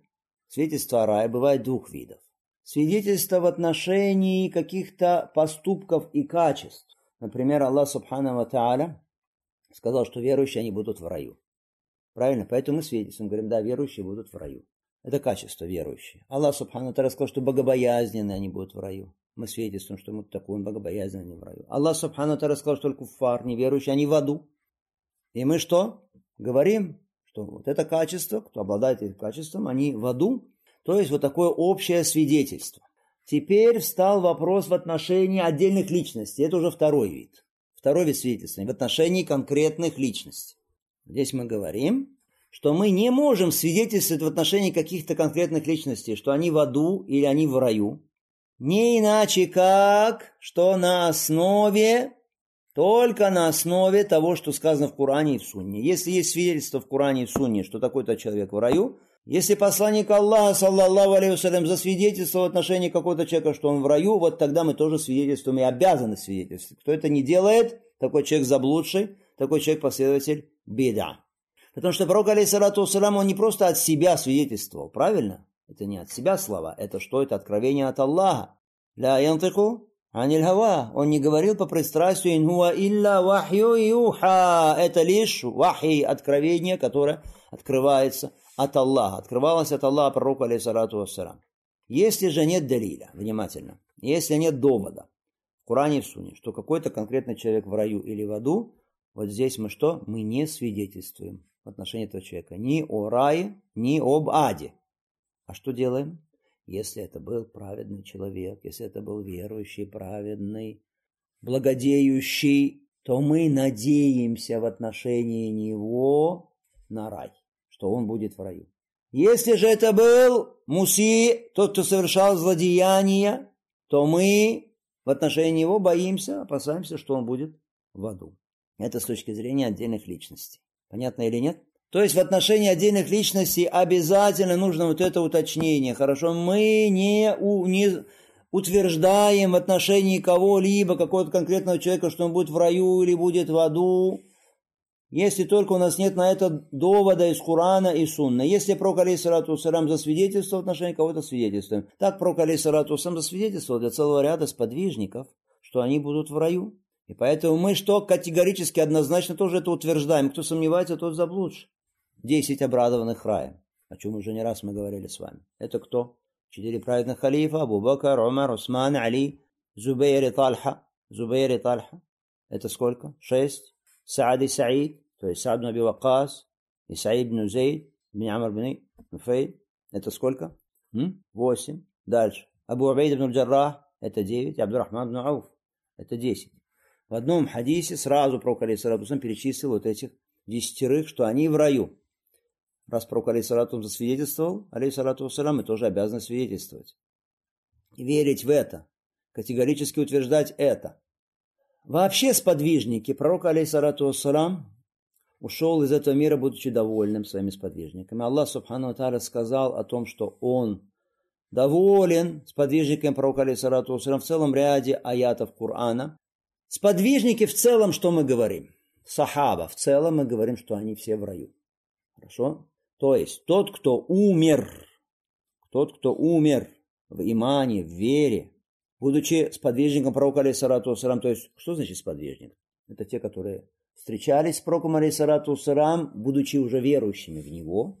бывает двух видов. Свидетельство в отношении каких-то поступков и качеств. Например, Аллах Субхану ва Тааля сказал, что верующие, они будут в раю. Правильно? Поэтому мы свидетельствуем, говорим, да, верующие будут в раю. Это качество верующие. Аллах Субхану ва Тааля сказал, что богобоязненные они будут в раю. Мы свидетельствуем, что мы такой богобоязненный, они в раю. Аллах Субхану ва Тааля сказал, что только куффар, неверующие, они в аду. И мы что? Говорим, что вот это качество, кто обладает этим качеством, они в аду. То есть вот такое общее свидетельство. Теперь встал вопрос в отношении отдельных личностей. Это уже второй вид. Второй вид свидетельства. В отношении конкретных личностей. Здесь мы говорим, что мы не можем свидетельствовать в отношении каких-то конкретных личностей, что они в аду или они в раю. Не иначе как, что только на основе того, что сказано в Коране и в Сунне. Если есть свидетельство в Коране и в Сунне, что такой-то человек в раю, если посланник Аллаха, саллаллаху алейхи вассалям, засвидетельствовал в отношении какого-то человека, что он в раю, вот тогда мы тоже свидетельствуем и обязаны свидетельствовать. Кто это не делает, такой человек заблудший, такой человек последователь бида. Потому что пророк, алейхиссалату вассалям, он не просто от себя свидетельствовал, правильно? Это не от себя слова, это что? Это откровение от Аллаха. Ля янтику аниль хава. Он не говорил по пристрастию, ин хуа илля вахью юха. Это лишь вахи, откровение, которое открывается от Аллаха. Открывалось от Аллаха пророку, алейхиссалату вассалям. Если же нет далиля, внимательно, если нет довода в Коране и в Сунне, что какой-то конкретный человек в раю или в аду, вот здесь мы что? Мы не свидетельствуем в отношении этого человека ни о рае, ни об аде. А что делаем? Если это был праведный человек, если это был верующий, праведный, благодеющий, то мы надеемся в отношении него на рай, что он будет в раю. Если же это был муси, тот, кто совершал злодеяния, то мы в отношении него боимся, опасаемся, что он будет в аду. Это с точки зрения отдельных личностей. Понятно или нет? То есть в отношении отдельных личностей обязательно нужно вот это уточнение. Хорошо, мы не утверждаем в отношении кого-либо, какого-то конкретного человека, что он будет в раю или будет в аду, если только у нас нет на это довода из Корана и Сунны. Если пророк, алейхиссалату вассалям, засвидетельствовал в отношении кого-то, свидетельствуем. Так пророк, алейхиссалату вассалям, засвидетельствовал для целого ряда сподвижников, что они будут в раю. И поэтому мы что категорически, однозначно тоже это утверждаем. Кто сомневается, тот заблудший. 10 обрадованных раем, о чем уже не раз мы говорили с вами. Это кто? 4 праведных халифа: Абу Бакр, Умар, Усман, Али, Зубейр и Тальха. Это сколько? 6. Саад и Саид, то есть Саад ибн Аби Ваккас, и Саид ибн Зейд, ибн Амр ибн Нуфейль. Это сколько? 8. Дальше. Абу Убейд ибн Джаррах, это 9. Абдурахман ибн Ауф, это 10. В одном хадисе сразу пророк алейхиссалату вассалам перечислил вот этих 10, что они в раю. Раз пророк алейхиссалату засвидетельствовал, алейхиссалату вассалам, мы тоже обязаны свидетельствовать. И верить в это, категорически утверждать это. Вообще сподвижники, пророк алейхиссалату вассалам ушел из этого мира, будучи довольным своими сподвижниками. Аллах субхану ва тааля сказал о том, что он доволен сподвижниками пророка алейхиссалату вассалам в целом ряде аятов Корана. Сподвижники в целом, что мы говорим? Сахаба, в целом мы говорим, что они все в раю. Хорошо? То есть тот, кто умер в имане, в вере, будучи сподвижником пророка алейхиссалату вассалам, то есть что значит сподвижник? Это те, которые встречались с пророком алейхиссалату вассалам, будучи уже верующими в него,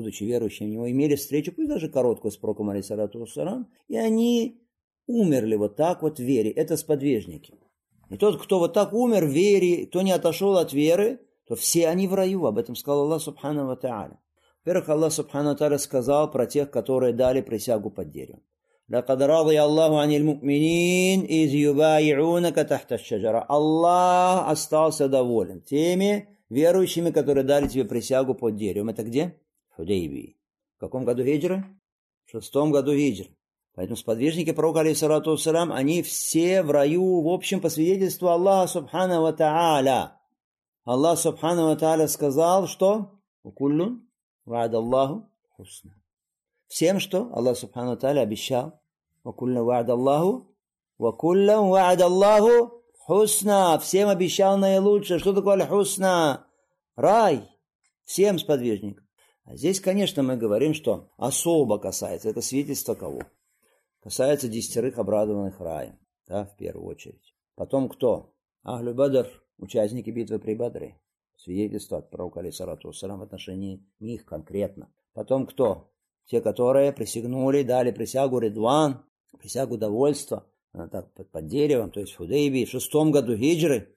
имели встречу, пусть даже короткую, с пророком алейхиссалату вассалам, и они умерли вот так вот в вере. Это сподвижники. И тот, кто вот так умер в вере, кто не отошел от веры, то все они в раю. Об этом сказал Аллах субхану ва тааля. Во-первых, Аллах субхану ва тааля сказал про тех, которые дали присягу под деревом. لَقَدْ رَضِيَ اللَّهُ عَنِ الْمُؤْمِنِينَ إِذْ يُبَايِعُونَكَ تَحْتَ الشَّجَرَةِ. Аллах остался доволен теми верующими, которые дали тебе присягу под деревом. Это где? В Худейбии. В каком году хиджры? В 6-м году хиджры. Поэтому сподвижники пророка алейхиссалату вассалам, они все в раю, в общем, по свидетельству Аллаха субхану ва тааля. Аллах субхану ва тааля сказал, что «Куллун ва'ада Аллаху хусна». Всем, что Аллах субхану ва тааля обещал. «Куллун ва'ада Аллаху, куллун ва'ада Аллаху хусна». Всем обещал наилучшее. Что такое аль-хусна? Рай. Всем сподвижникам. А здесь, конечно, мы говорим, что особо касается. Это свидетельство кого? Касается 10 обрадованных раем, да, в первую очередь. Потом кто? Ахлю Бадр, участники битвы при Бадре. Свидетельство от пророка алейхиссалату вассалам в отношении них конкретно. Потом кто? Те, которые присягнули, дали присягу Ридван, присягу довольства, так, под деревом, то есть в Худейбии, в 6-м году хиджры.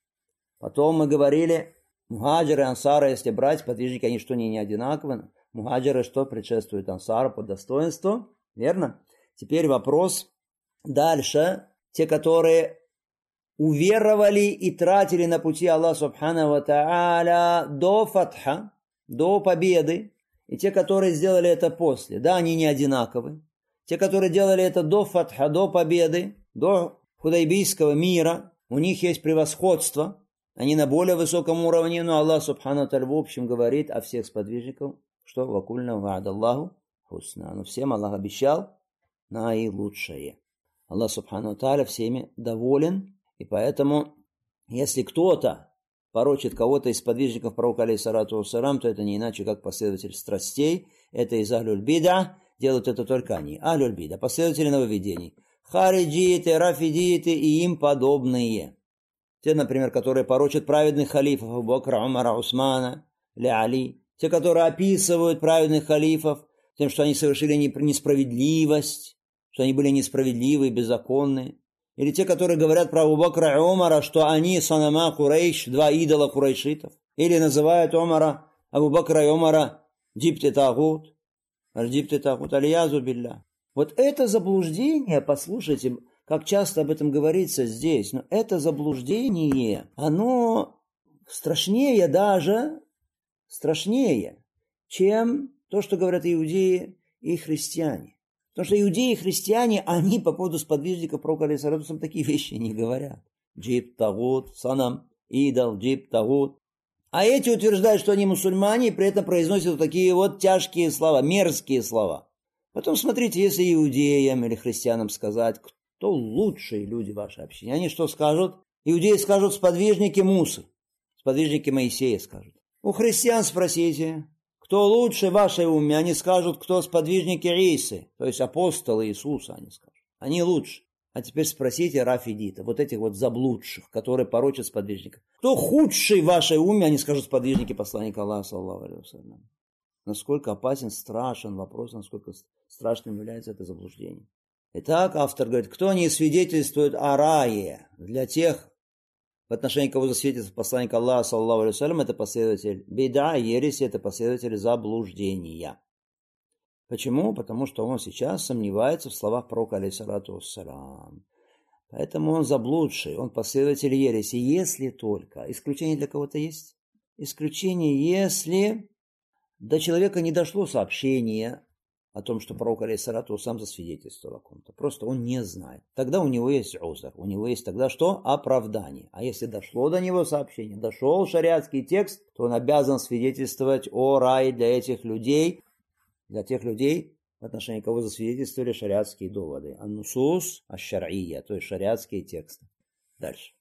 Потом мы говорили, мухаджиры, ансары, если брать, подвижники, они что, не одинаковы? Мухаджиры что предшествуют ансару по достоинству, верно? Теперь вопрос дальше. Те, которые уверовали и тратили на пути Аллаха субхану ва тааля до фатха, до победы, и те, которые сделали это после. Да, они не одинаковы. Те, которые делали это до фатха, до победы, до худайбийского мира, у них есть превосходство. Они на более высоком уровне, но Аллах субхану ва тааля в общем говорит о всех сподвижниках, что «Вакульна ва'ада Аллаху хусна». Но всем Аллах обещал наилучшее. Аллах субхану ва тааля всеми доволен, и поэтому, если кто-то порочит кого-то из подвижников пророка алейхиссалату вассалам, то это не иначе, как последователь страстей, это из ахлюль бида, делают это только они, ахлюль бида, последователи нововведений, хариджиты, рафидиты и им подобные. Те, например, которые порочат праведных халифов Абу Бакра, Умара, Усмана, Али, те, которые описывают праведных халифов тем, что они совершили несправедливость, что они были несправедливы и беззаконны. Или те, которые говорят про Абу Бакра и Умара, что они санама Курейш, 2 идола курайшитов. Или называют Абу Бакра и Умара джибты тагут, алиязу билля. Вот это заблуждение, послушайте, как часто об этом говорится здесь, но это заблуждение, оно страшнее, чем то, что говорят иудеи и христиане. Потому что иудеи и христиане, они по поводу сподвижников пророка алейхиссалату вассалам такие вещи не говорят. Джиб, тагут, санам, идол, джиб, тагут. А эти утверждают, что они мусульмане, и при этом произносят такие вот тяжкие слова, мерзкие слова. Потом смотрите, если иудеям или христианам сказать, кто лучшие люди в вашей общине, они что скажут? Иудеи скажут сподвижники Мусы, сподвижники Моисея скажут. У христиан спросите, кто лучше в вашей уме, они скажут, кто сподвижники Исы, то есть апостолы Иисуса, они скажут. Они лучше. А теперь спросите рафидита, вот этих вот заблудших, которые порочат сподвижников. Кто худший в вашей уме, они скажут сподвижники посланника Аллаха, саллаллаху алейхи вассалям. Насколько опасен, страшен вопрос, насколько страшным является это заблуждение. Итак, автор говорит, кто не свидетельствует о рае для тех, в отношении кого засвидетельствует посланник Аллаха, саллаллаху алейхи вассалям, это последователь бида, ереси, это последователь заблуждения. Почему? Потому что он сейчас сомневается в словах пророка, алейхиссалату вассалям. Поэтому он заблудший, он последователь ереси, если только. Исключение для кого-то есть? Исключение, если до человека не дошло сообщение о том, что пророк алейхиссалату сам засвидетельствовал о ком-то. Просто он не знает. Тогда у него есть узр. У него есть тогда что? Оправдание. А если дошло до него сообщение, дошел шариатский текст, то он обязан свидетельствовать о рае для этих людей, для тех людей, в отношении кого засвидетельствовали шариатские доводы. Ан-нусус аш-шар'ия, то есть шариатские тексты. Дальше.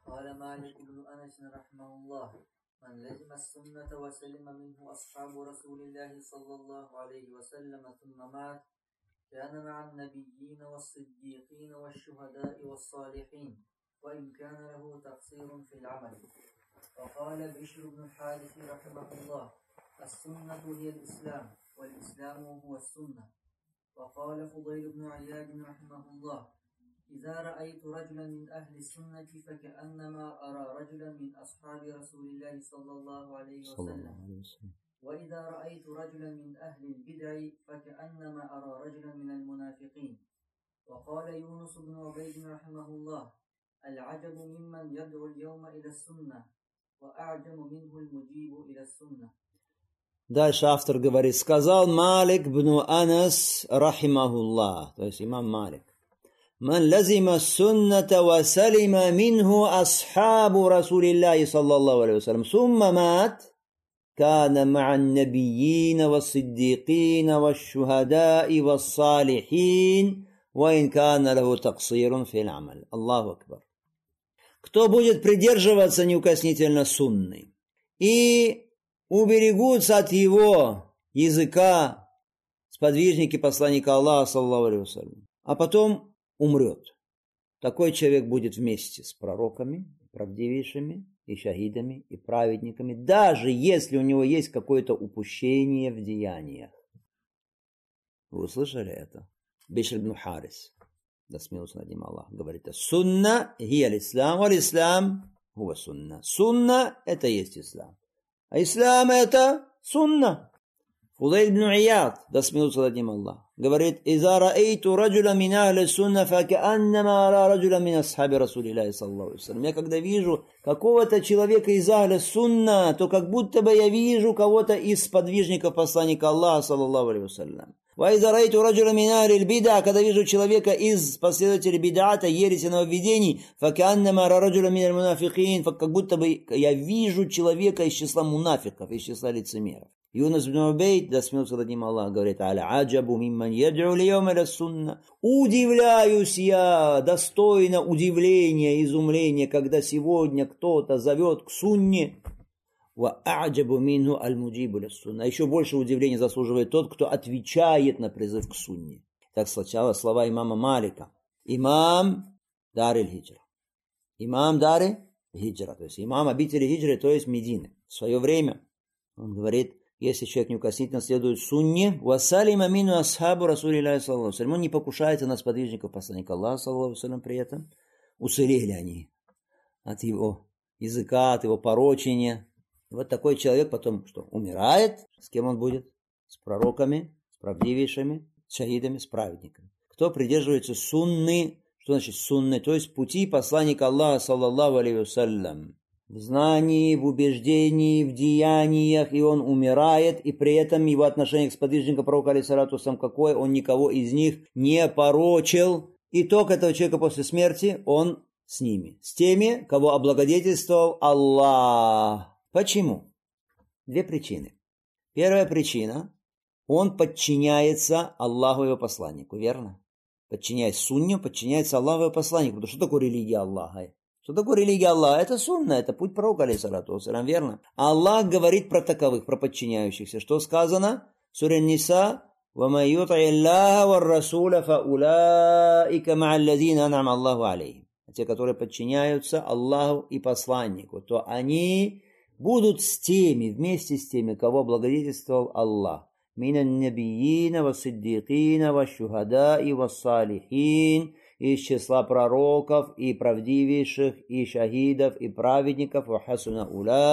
من لزم السنة وسلم منه أصحاب رسول الله صلى الله عليه وسلم ثم مات كان مع النبيين والصديقين والشهداء والصالحين وإن كان له تقصير في العمل. وقال بشر بن الحارث رحمه الله السنة هي الإسلام والإسلام هو السنة. وقال فضيل بن عياد رحمه الله إذا رأيت رجلا من أهل السنة فكأنما أرى رجلا من أصحاب رسول الله صلى الله عليه وسلم وإذا رأيت رجلا من أهل البدع فكأنما أرى رجلا من المنافقين. وقال يونس بن عبيد رحمه الله العجب ممن يدعو اليوم إلى السنة وأعجم منه المجيب إلى السنة. Дальше автор говорит, сказал Малик бн Анас рахимахуллах, то есть имам Малик. من لزم السنة وسلم منه أصحاب رسول الله صلى الله عليه وسلم ثم مات كان مع النبيين والصديقين والشهداء والصالحين وإن كان له تقصير في العمل. الله أكبر. Кто будет придерживаться неукоснительно сунны и уберегутся от его языка сподвижники посланника Аллаха саллаллаху алейхи ва саллям, а потом умрет. Такой человек будет вместе с пророками, правдивейшими, и шахидами, и праведниками, даже если у него есть какое-то упущение в деяниях. Вы услышали это? Бишр ибн Харис, да смеется над ним Аллах, говорит: «Сунна хия аль-ислам, валь-ислам хуа сунна». Сунна – это есть ислам. А ислам – это сунна. Фудайль ибн Ияд, да смеется над ним Аллах, говорит: «Иза раэйту раджуля мин ахли сунна, факааннама ара раджуля мин асхаби расулиллахи саллаллаху алейхи ва саллям». Я когда вижу какого-то человека из ахли сунна, то как будто бы я вижу кого-то из сподвижников посланника Аллаха саллаллаху алейхи ва саллям. Ва иза раэйту раджуля мин ахли бид'a, когда вижу человека из последователей бид'ата, ереси, нововведений, факааннама ара раджуля мин аль-мунафикин, как будто бы я вижу человека из числа мунафиков, из числа лицемеров. Юнус ибн Убейд, да смеется над ним Аллах, говорит: «Аль-аджабу мимман яд'у льяум иля сунна». Удивляюсь я, достойно удивления, изумления, когда сегодня кто-то зовет к сунне. Ва а'джабу минху аль-муджибу иля сунна. А еще больше удивления заслуживает тот, кто отвечает на призыв к сунне. Так сначала слова имама Малика. Имам Дар аль-Хиджра. Имам Дар аль-Хиджра, то есть имам обители Хиджры, то есть Медины. В свое время он говорит: если человек неукоснительно следует сунне, вассалима мину асхабу расулиллахи саллаллаху алейхи ва саллям, он не покушается на сподвижников посланника Аллаха саллаллаху алейхи ва саллям, при этом уцелели они от его языка, от его порочения. И вот такой человек потом что? Умирает. С кем он будет? С пророками, с правдивейшими, с шахидами, с праведниками. Кто придерживается сунны, что значит сунны? То есть пути посланника Аллаха саллаллаху алейхи ва саллям. В знании, в убеждении, в деяниях, и он умирает, и при этом его отношение к сподвижникам пророка алейхиссалату вассалям какое? Он никого из них не порочил. Итог этого человека после смерти, он с ними, с теми, кого облагодетельствовал Аллах. Почему? Две причины. Первая причина, он подчиняется Аллаху и его посланнику, верно? Подчиняясь сунне, подчиняется Аллаху и его посланнику. Потому что такое религия Аллаха? Что такое религия Аллаха? Это сунна, это путь пророка, алейхиссалату вассалям, верно? Аллах говорит про таковых, про подчиняющихся. Что сказано? Сура Ниса: «Вама ют'и Аллаха ва расуля фаулаика ма'аллазина ан'ама Аллаху алейхим». Те, которые подчиняются Аллаху и посланнику, то они будут с теми, вместе с теми, кого благодетельствовал Аллах. Минан набиина ва сиддикина ва шухада и ва салихин, из числа пророков и правдивейших, и шахидов, и праведников, ва хасуна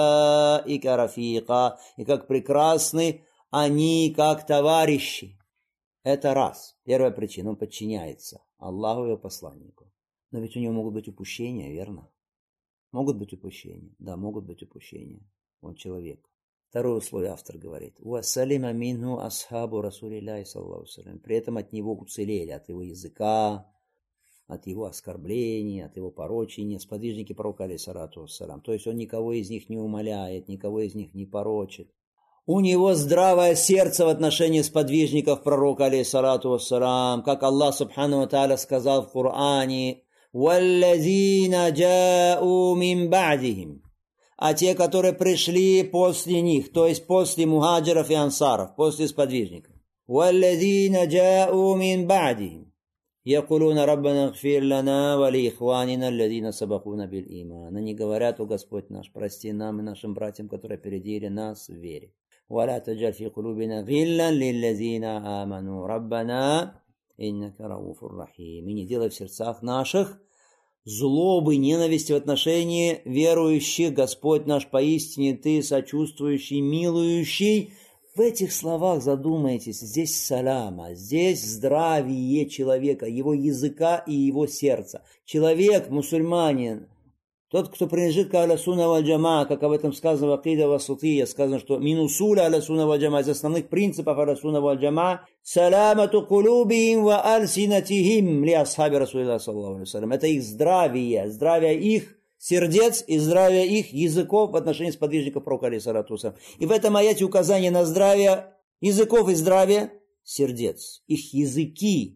улаика рафика, и как прекрасны они, как товарищи. Это раз. Первая причина, он подчиняется Аллаху и его посланнику. Но ведь у него могут быть упущения, верно? Могут быть упущения? Да, могут быть упущения. Он человек. Второе условие автор говорит. «Уассалима минху асхабу расулилляхи саллаллаху алейхи ва саллям». При этом от него уцелели, от его языка, от его оскорблений, от его порочения, сподвижники пророка алейхиссалату вассалям. То есть он никого из них не умаляет, никого из них не порочит. У него здравое сердце в отношении сподвижников пророка алейхиссалату вассалям, как Аллах субхану ва тааля сказал в Коране: «Валлазина джа'у мин ба'дихим». А те, которые пришли после них, то есть после мухаджиров и ансаров, после сподвижников. «Валлазина джа'у мин ба'дихим». يقولون ربنا اغفر لنا ولإخواننا الذين سبقونا بالإيمان. Они говорят: о Господь наш, прости нам и нашим братьям, которые опередили нас в вере. ولا تجعل في قلوبنا غلا للذين آمنوا ربنا إنك رؤوف رحيم. И не делай в сердцах наших злобы, ненависти в отношении верующих. Господь наш, поистине Ты сочувствующий, милующий. В этих словах задумайтесь, здесь саляма, здесь здравие человека, его языка и его сердца. Человек, мусульманин, тот, кто принадлежит к ахлю сунна валь джамаа, как об этом сказано в акида вассатия, сказано, что минусуля ахлю сунна валь джамаа, из основных принципов ахлю сунна валь джамаа, саламату кулубихим ва альсинатихим ли асхаби расулиллахи саллаллаху алейхи ва саллям. Это их здравие их сердец и здравие их языков в отношении сподвижников пророка алейхиссалату вассалям. И в этом аяте указание на здравие языков и здравие сердец. Их языки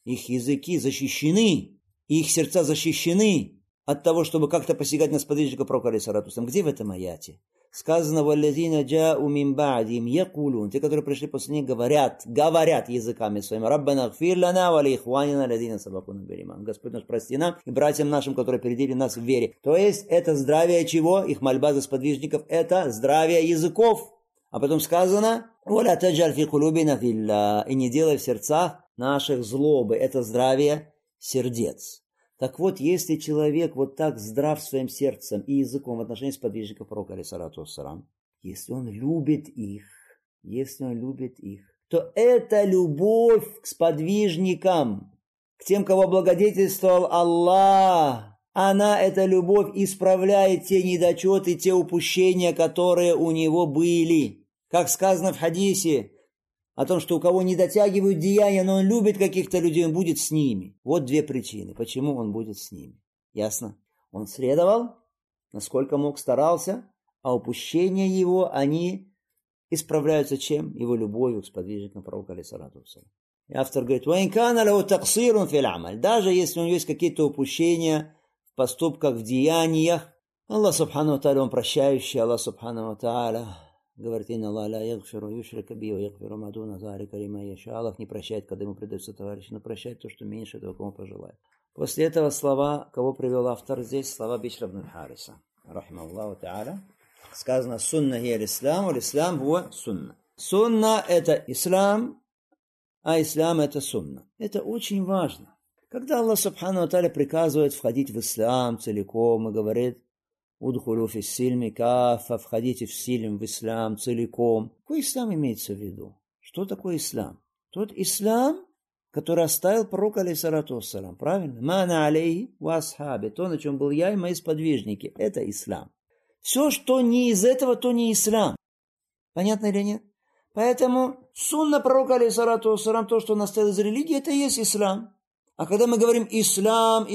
защищены, их сердца защищены от того, чтобы как-то посягать на сподвижников пророка алейхиссалату вассалям. Где в этом аяте? Сказано: «Валлазина джа'у мин ба'дихим якулун». Те, которые пришли после них, говорят языками своими: «Раббана гфир лана ва ли ихванина аллазина сабакуна бил иман». Господь наш, прости нам и братьям нашим, которые опередили нас в вере. То есть это здравие чего? Их мольба за сподвижников — это здравие языков. А потом сказано: «Валя таджаль фи кулубина гилля». И не делай в сердцах наших злобы. Это здравие сердец. Так вот, если человек вот так здрав своим сердцем и языком в отношении сподвижников пророка алейхиссалату вассалям, если он любит их, то эта любовь к сподвижникам, к тем, кого благодетельствовал Аллах, эта любовь исправляет те недочеты, те упущения, которые у него были. Как сказано в хадисе о том, что у кого не дотягивают деяния, но он любит каких-то людей, он будет с ними. Вот две причины, почему он будет с ними. Ясно? Он следовал, насколько мог, старался, а упущения его, они исправляются чем? Его любовью к сподвижникам пророка алейхиссалату вассалям. И автор говорит: даже если у него есть какие-то упущения в поступках, в деяниях, Аллах субхану ва тааля, он прощающий, Аллах субхану ва тааля говорит: «Инна Аллах ла ягфиру юшрика би ва ягфиру ма дуна залика лиман яша». Аллах не прощает, когда ему предается товарищ, но прощает то, что меньше этого, кому пожелает. После этого слова, кого привел автор здесь, слова Бишра ибн Хариса, рахимахуллаху тааля. Сказано: «Сунна хия ислам, ва ислам хуа сунна». Сунна – это ислам, а ислам – это сунна. Это очень важно. Когда Аллах субхану ва тааля приказывает входить в ислам целиком и говорит: «Удхулю фи ссильми кафа», входите в силим, в ислам целиком. Какой ислам имеется в виду? Что такое ислам? Тот ислам, который оставил пророк алейхиссалату вассалям, правильно? «Мана алейхи ва асхаби», то, на чем был я и мои сподвижники, это ислам. Все, что не из этого, то не ислам. Понятно или нет? Поэтому сунна пророка алейхиссалату вассалям, то, что он оставил из религии, это и есть ислам. А когда мы говорим ислам,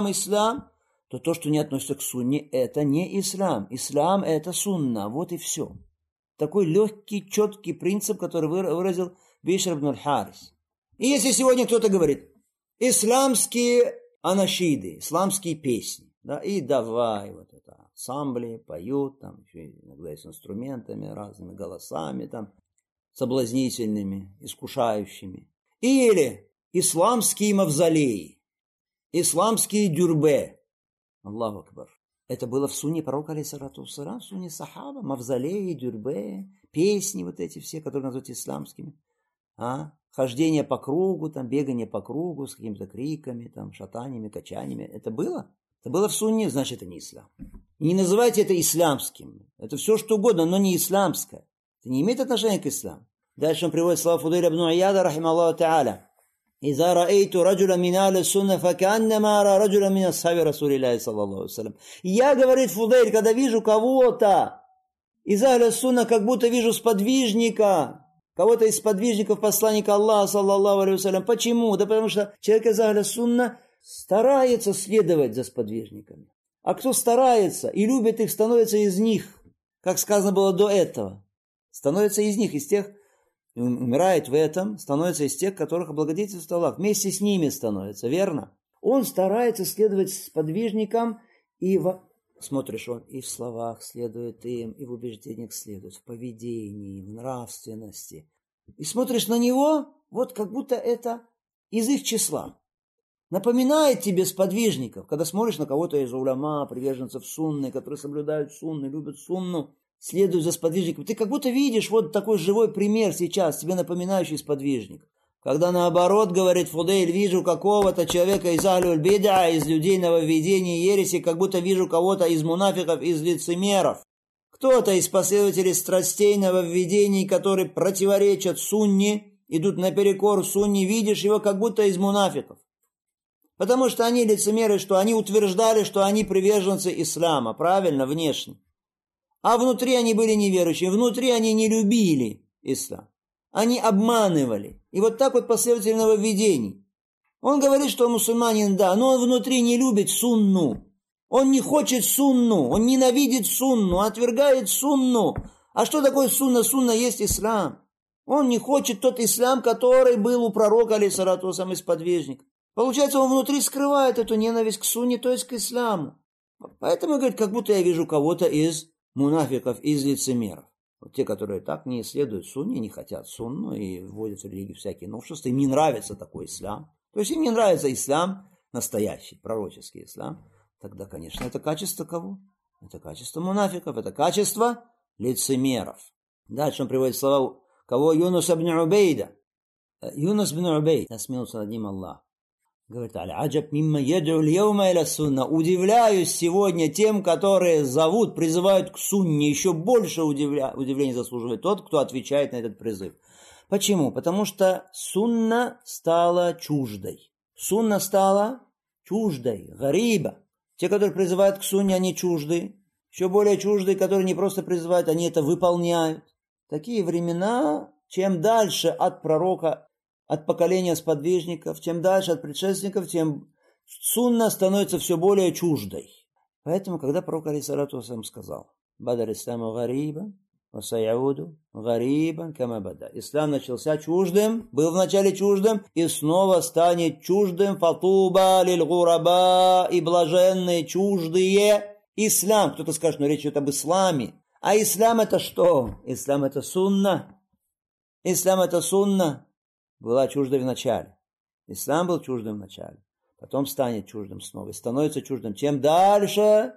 то то, что не относится к сунне, это не ислам. Ислам – это сунна. Вот и все. Такой легкий, четкий принцип, который выразил Бишр ибн Харис. И если сегодня кто-то говорит: исламские анашиды, исламские песни, да, и давай вот это, ансамбли поют, там еще иногда и с инструментами, разными голосами, там, соблазнительными, искушающими. Или исламские мавзолеи, исламские дюрбе. Аллаху акбар. Это было в сунне пророка алейхиссалату вассалям, в сунне сахаба, мавзолеи, дюрбе, песни вот эти все, которые называют исламскими. Хождение по кругу, там, бегание по кругу с какими-то криками, там, шатаниями, качаниями. Это было? Это было в сунне, значит, это не ислам. И не называйте это исламским. Это все что угодно, но не исламское. Это не имеет отношения к исламу. Дальше он приводит слова Фудайля ибн Ияда, рахималлаху тааля. «Иза раэйту раджуля мин ахли сунна, факаннама ара раджуля мин асхаби Расулиллахи саллаллаху алейхи ва саллям». Я, говорит Фудейль, когда вижу кого-то из ахли сунна, как будто вижу сподвижника, кого-то из сподвижников посланника Аллаха, саллаллаху алейхи ва саллям. Почему? Да потому что человек из ахли сунна старается следовать за сподвижниками. А кто старается и любит их, становится из них, как сказано было до этого. Становится из них, из тех, умирает в этом, становится из тех, которых облагодетельствует Аллах. Вместе с ними становится, верно? Он старается следовать сподвижникам, и смотришь, он и в словах следует им, и в убеждениях следует, в поведении, в нравственности. И смотришь на него, вот как будто это из их числа. Напоминает тебе сподвижников, когда смотришь на кого-то из уляма, приверженцев сунны, которые соблюдают сунны, любят сунну, следуют за сподвижником. Ты как будто видишь вот такой живой пример сейчас, тебе напоминающий сподвижник. Когда наоборот, говорит Фудейль, вижу какого-то человека из ахлюль бида, из людей нововведения и ереси, как будто вижу кого-то из мунафиков, из лицемеров. Кто-то из последователей страстей нововведений, которые противоречат сунне, идут наперекор сунне, видишь его как будто из мунафиков. Потому что они лицемеры, что они утверждали, что они приверженцы ислама, правильно, внешне. А внутри они были неверующие, внутри они не любили ислам. Они обманывали. И вот так вот последователи нововведений. Он говорит, что он мусульманин, да, но он внутри не любит сунну. Он не хочет сунну, он ненавидит сунну, отвергает сунну. А что такое сунна? Сунна есть ислам. Он не хочет тот ислам, который был у пророка, алейхиссалату вассалям, из подвижников. Получается, он внутри скрывает эту ненависть к сунне, то есть к исламу. Поэтому, говорит, как будто я вижу кого-то из мунафиков, из лицемеров. Вот те, которые так не исследуют сунне, не хотят сунну и вводят в религию всякие новшества, им не нравится такой ислам. То есть им не нравится ислам настоящий, пророческий ислам. Тогда, конечно, это качество кого? Это качество мунафиков, это качество лицемеров. Дальше он приводит слова кого? Юнус ибн Убейда. Юнус ибн Убейд, насмеялся над ним Аллах. Говорит, «Аль-аджаб мимма яджу льяума иля сунна». Удивляюсь сегодня тем, которые зовут, призывают к сунне. Еще больше удивления заслуживает тот, кто отвечает на этот призыв. Почему? Потому что сунна стала чуждой. Сунна стала чуждой, гариба. Те, которые призывают к сунне, они чужды. Еще более чуждые, которые не просто призывают, они это выполняют. Такие времена, чем дальше от пророка, от поколения сподвижников, чем дальше от предшественников, тем сунна становится все более чуждой. Поэтому, когда пророк алейхиссалату вассалям сказал, «Бадар исламу гарибан, васаяуду гарибан кама бада». Ислам начался чуждым, был вначале чуждым, и снова станет чуждым. Фатуба лиль гураба, и блаженные чуждые. Ислам, кто-то скажет, но речь идет об исламе. А ислам это что? Ислам это сунна. Ислам это сунна. Была чуждой в начале. Ислам был чуждым в начале. Потом станет чуждым снова. И становится чуждым. Чем дальше,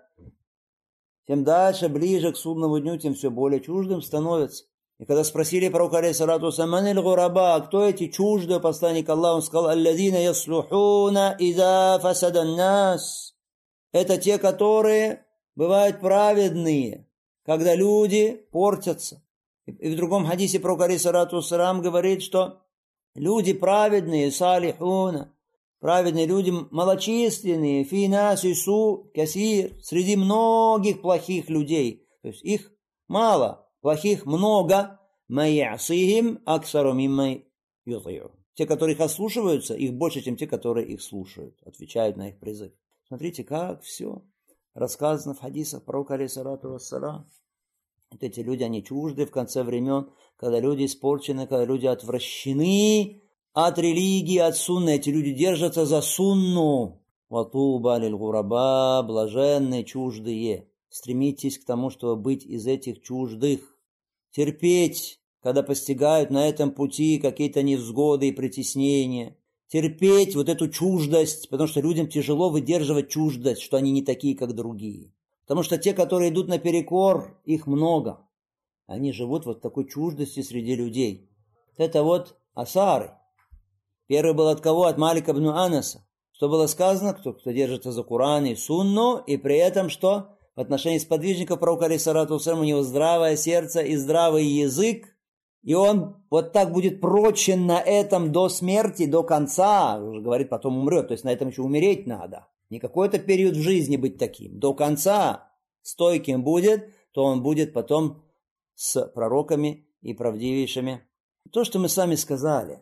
ближе к судному дню, тем все более чуждым становится. И когда спросили пророка, алейхиссалату вассалям, «Маниль гураба», кто эти чуждые, посланник Аллаха, он сказал, «Алладина яслухуна иза фасадан нас». Это те, которые бывают праведные, когда люди портятся. И в другом хадисе пророк, алейхиссалату вассалям, говорит, что люди праведные, салихуна, праведные люди, малочисленные, финас и су, касир, среди многих плохих людей. То есть их мало, плохих много. Майясихим аксару мимма юти'у. Те, которые их ослушиваются, их больше, чем те, которые их слушают, отвечают на их призыв. Смотрите, как все рассказано в хадисах пророка, алейхиссалату вассалям. Вот эти люди, они чужды в конце времен, когда люди испорчены, когда люди отвращены от религии, от сунны. Эти люди держатся за сунну. Ватуба лиль гураба, блаженные, чуждые. Стремитесь к тому, чтобы быть из этих чуждых. Терпеть, когда постигают на этом пути какие-то невзгоды и притеснения. Терпеть вот эту чуждость, потому что людям тяжело выдерживать чуждость, что они не такие, как другие. Потому что те, которые идут наперекор, их много. Они живут вот в такой чуждости среди людей. Это вот асары. Первый был от кого? От Малика ибн Анаса. Что было сказано? Кто держится за Коран и Сунну, и при этом что? В отношении сподвижников пророка, алейхиссалату вассалям, у него здравое сердце и здравый язык, И он вот так будет прочен на этом до смерти, до конца, уже говорит, потом умрет, то есть на этом еще умереть надо. Не какой-то период в жизни быть таким. До конца стойким будет, то он будет потом с пророками и правдивейшими. То, что мы с вами сказали,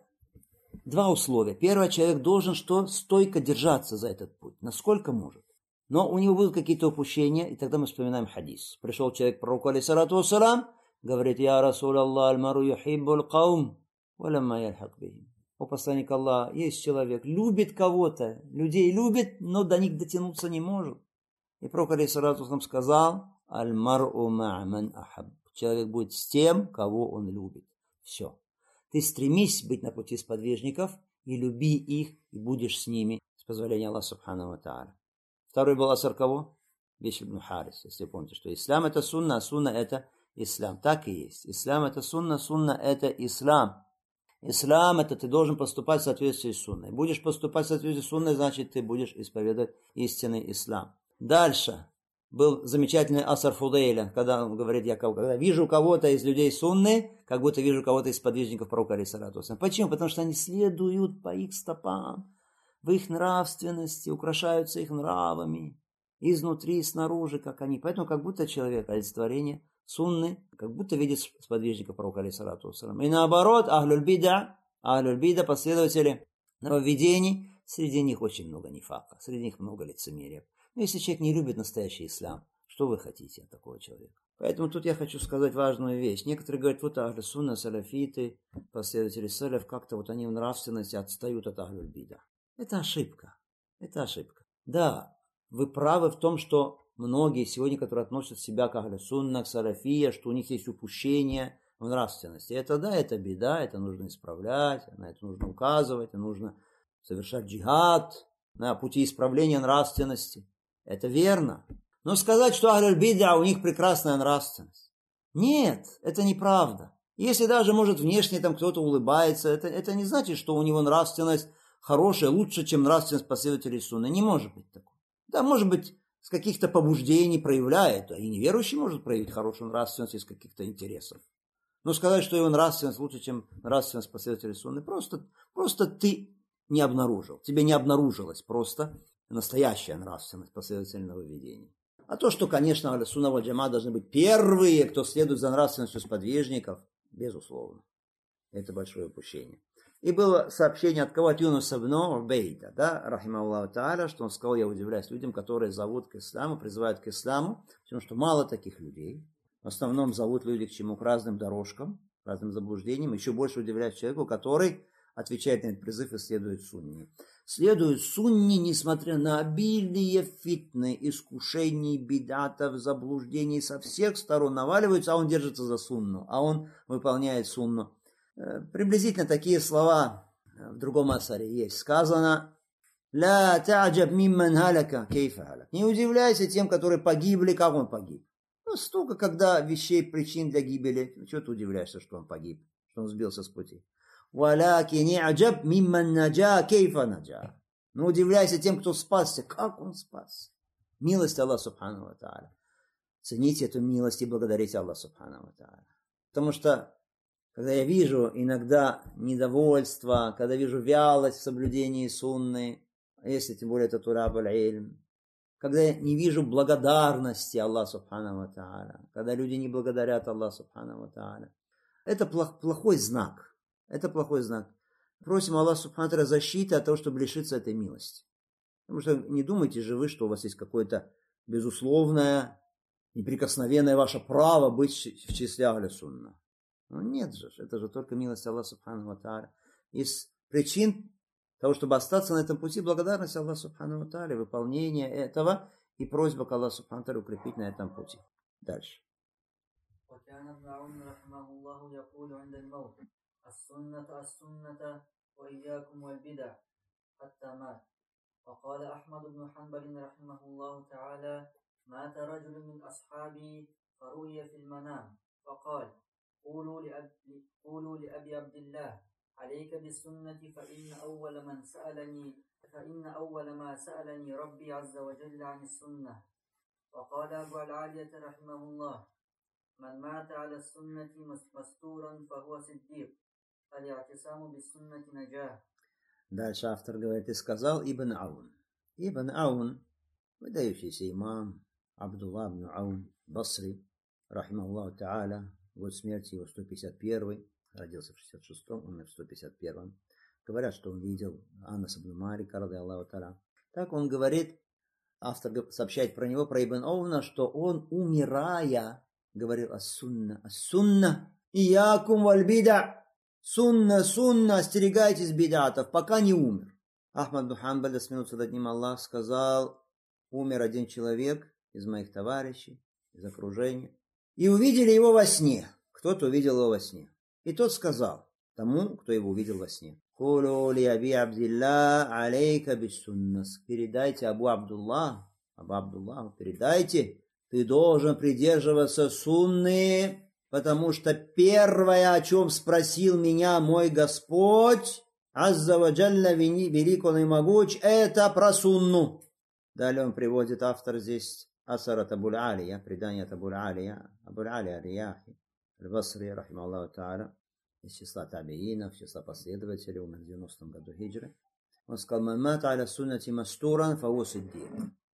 два условия. Первое, человек должен что? Стойко держаться за этот путь, насколько может. Но у него будут какие-то упущения, и тогда мы вспоминаем хадис. Пришел человек к пророку, алейхиссалату вассалам, говорит: «Я Расул Аллах, аль-мару юхиббул каум, валямма яльхак бихим». О посланник Аллаха, есть человек, любит кого-то, людей любит, но до них дотянуться не может. И пророк, алейхиссалату вассалам, сказал: «Аль-мар'у ма'ман ахаб». Человек будет с тем, кого он любит. Все. Ты стремись быть на пути сподвижников и люби их, и будешь с ними, с позволения Аллаха субхану ва тааля. Второй был асар кого? Бишр ибн Харис, если помните, что ислам это сунна, а сунна это ислам. Так и есть. Ислам это сунна, сунна это ислам. Ислам это ты должен поступать в соответствии с сунной. Будешь поступать в соответствии с сунной, значит ты будешь исповедовать истинный ислам. Дальше. Был замечательный асар Фудейля, когда он говорит: я когда вижу кого-то из людей сунны, как будто вижу кого-то из подвижников пророка, алейхиссалату вассалям. Почему? Потому что они следуют по их стопам, в их нравственности, украшаются их нравами, изнутри и снаружи, как они. Поэтому как будто человек, олицетворение сунны, как будто видит сподвижника пророка, алейхиссалату вассалям. И наоборот, ахлюль бида, последователи нововведений, среди них очень много нифака, среди них много лицемерия. Но если человек не любит настоящий ислам, что вы хотите от такого человека? Поэтому тут я хочу сказать важную вещь. Некоторые говорят: вот ахлю сунна, салафиты, последователи салаф, как-то вот они в нравственности отстают от ахлюль бида. Это ошибка. Это ошибка. Да, вы правы в том, что многие сегодня, которые относят себя к ахлю сунна, к салафия, что у них есть упущение в нравственности. Это да, это беда, это нужно исправлять, на это нужно указывать, это нужно совершать джихад на пути исправления нравственности. Это верно. Но сказать, что ахлюль бида у них прекрасная нравственность. Нет, это неправда. Если даже, может, внешне там кто-то улыбается, это не значит, что у него нравственность хорошая, лучше, чем нравственность последователей сунны. Не может быть такого. Да, может быть, с каких-то побуждений проявляет, и неверующий может проявить хорошую нравственность из каких-то интересов. Но сказать, что его нравственность лучше, чем нравственность последователей сунны, просто ты не обнаружил. Тебе не обнаружилась просто настоящая нравственность последовательного поведения. А то, что, конечно, ахлю сунна валь джамаа должны быть первые, кто следует за нравственностью сподвижников, безусловно. Это большое упущение. И было сообщение от кого? От Юнуса ибн Убейда, да, рахимахуллаху тааля, что он сказал: я удивляюсь людям, которые зовут к исламу, призывают к исламу, потому что мало таких людей. В основном зовут люди к чему? К разным дорожкам, к разным заблуждениям. Еще больше удивляюсь человеку, который отвечает на этот призыв и следует сунне. Следует сунне, несмотря на обилие фитны, искушений, бидатов, заблуждений, со всех сторон наваливаются, а он держится за сунну, а он выполняет сунну. Приблизительно такие слова в другом асаре есть. Сказано: «Ля та'джаб мимман халяка кейфа халяк». Не удивляйся тем, которые погибли, как он погиб. Ну, столько, когда вещей, причин для гибели. Чего ты удивляешься, что он погиб, что он сбился с пути? «Валякин а'джаб мимман наджа кейфа наджа». Но удивляйся тем, кто спасся, как он спасся. Милость Аллаха субхану ва тааля. Цените эту милость и благодарите Аллаха субхану ва тааля. Потому что когда я вижу иногда недовольство, когда вижу вялость в соблюдении сунны, если тем более это тураб аль-ильм, когда я не вижу благодарности Аллаху субхану ва тааля, когда люди не благодарят Аллаха субхану ва тааля, это плохой знак. Это плохой знак. Просим Аллаха субхану ва тааля защиты от того, чтобы лишиться этой милости. Потому что не думайте же вы, что у вас есть какое-то безусловное, неприкосновенное ваше право быть в числе ахлю сунна. Ну нет же, это же только милость Аллаха субхану ва тааля. Из причин того, чтобы остаться на этом пути, благодарность Аллаху субхану ва тааля, выполнение этого и просьба к Аллаху субхану ва тааля укрепить на этом пути. Дальше. وقال أحمد بن حنبل رحمه الله تعالى: مات رجل من أصحابي فرؤي في المنام فقال: قولوا لأبي عبد الله عليك بالسنة فإن أول ما سألني ربي عز وجل عن السنة. وقال أبو العالية رحمه الله: من مات على السنة مستورا فهو صديق فالاعتصام بالسنة نجاة. Дальше автор говорит, и сказал Ибн Аун. Ибн Аун, выдающийся имам, Абдулла ибн Аун, Басри, рахимахуллаху та'аля, год смерти его 151, родился в 66-м, умер в 151-м. Говорят, что он видел Анас ибн Малика, ради Аллаху та'аля. Так он говорит, автор сообщает про него, про Ибн Ауна, что он, умирая, говорил ас-сунна, иякум валь-бида. Сунна, остерегайтесь бидатов, пока не умер. Ахмад бин Хамбаль, да смеется над ним Аллах, сказал, умер один человек из моих товарищей, из окружения, и увидели его во сне. Кто-то увидел его во сне. И тот сказал тому, кто его увидел во сне, передайте Абу Абдуллах, передайте, ты должен придерживаться сунны, потому что первое, о чем спросил меня мой Господь, Азза ва Джалля, велик он и могуч, это про сунну. Далее он приводит автор здесь асар от Абуль Алия, предание от Абуль Алия Аль-Рияхи, Аль-Басри, рахимахуллаху та'аля, из числа табиинов, числа последователей, умер в 90-м году хиджры. Он сказал, «Ман мат аля суннати мастуран, фахуа сиддик,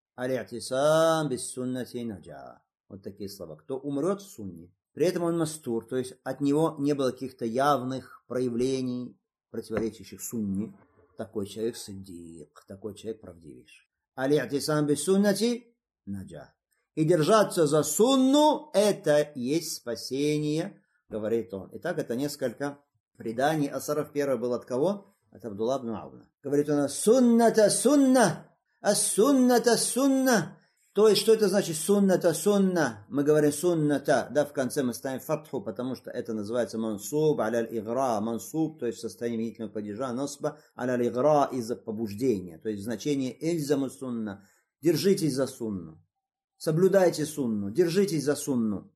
аль-и'тисам бис суннати наджа». Вот такие слова. Кто умрет в сунне, при этом он мастур, то есть от него не было каких-то явных проявлений, противоречащих сунне. Такой человек сиддик, такой человек правдивейший. Аль-и'тисам бис суннати наджа. И держаться за сунну – это есть спасение, говорит он. Итак, это несколько преданий. Асаров первый был от кого? От Абдулла ибн Ауна. Говорит он, сунната сунна, ас-сунната сунна. То есть, что это значит сунната сунна? Мы говорим сунната, да, в конце мы ставим фатху, потому что это называется мансуб, аля-аль-игра, мансуб, то есть состояние именительного падежа, носба, аля-аль-игра, из-за побуждения, то есть значение эльзаму сунна, держитесь за сунну, соблюдайте сунну, держитесь за сунну.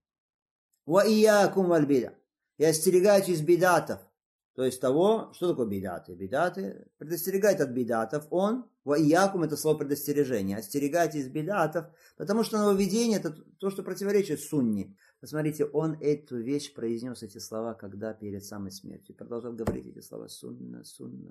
Ва иякум валь-бида, и остерегайтесь бидатов, то есть того, что такое бидаты? Бидаты предостерегает от бидатов, он, ва иякум, это слово предостережения, остерегайтесь бидатов, потому что нововведение это то, что противоречит сунне. Посмотрите, он эту вещь произнес, эти слова, когда перед самой смертью, продолжал говорить эти слова сунна,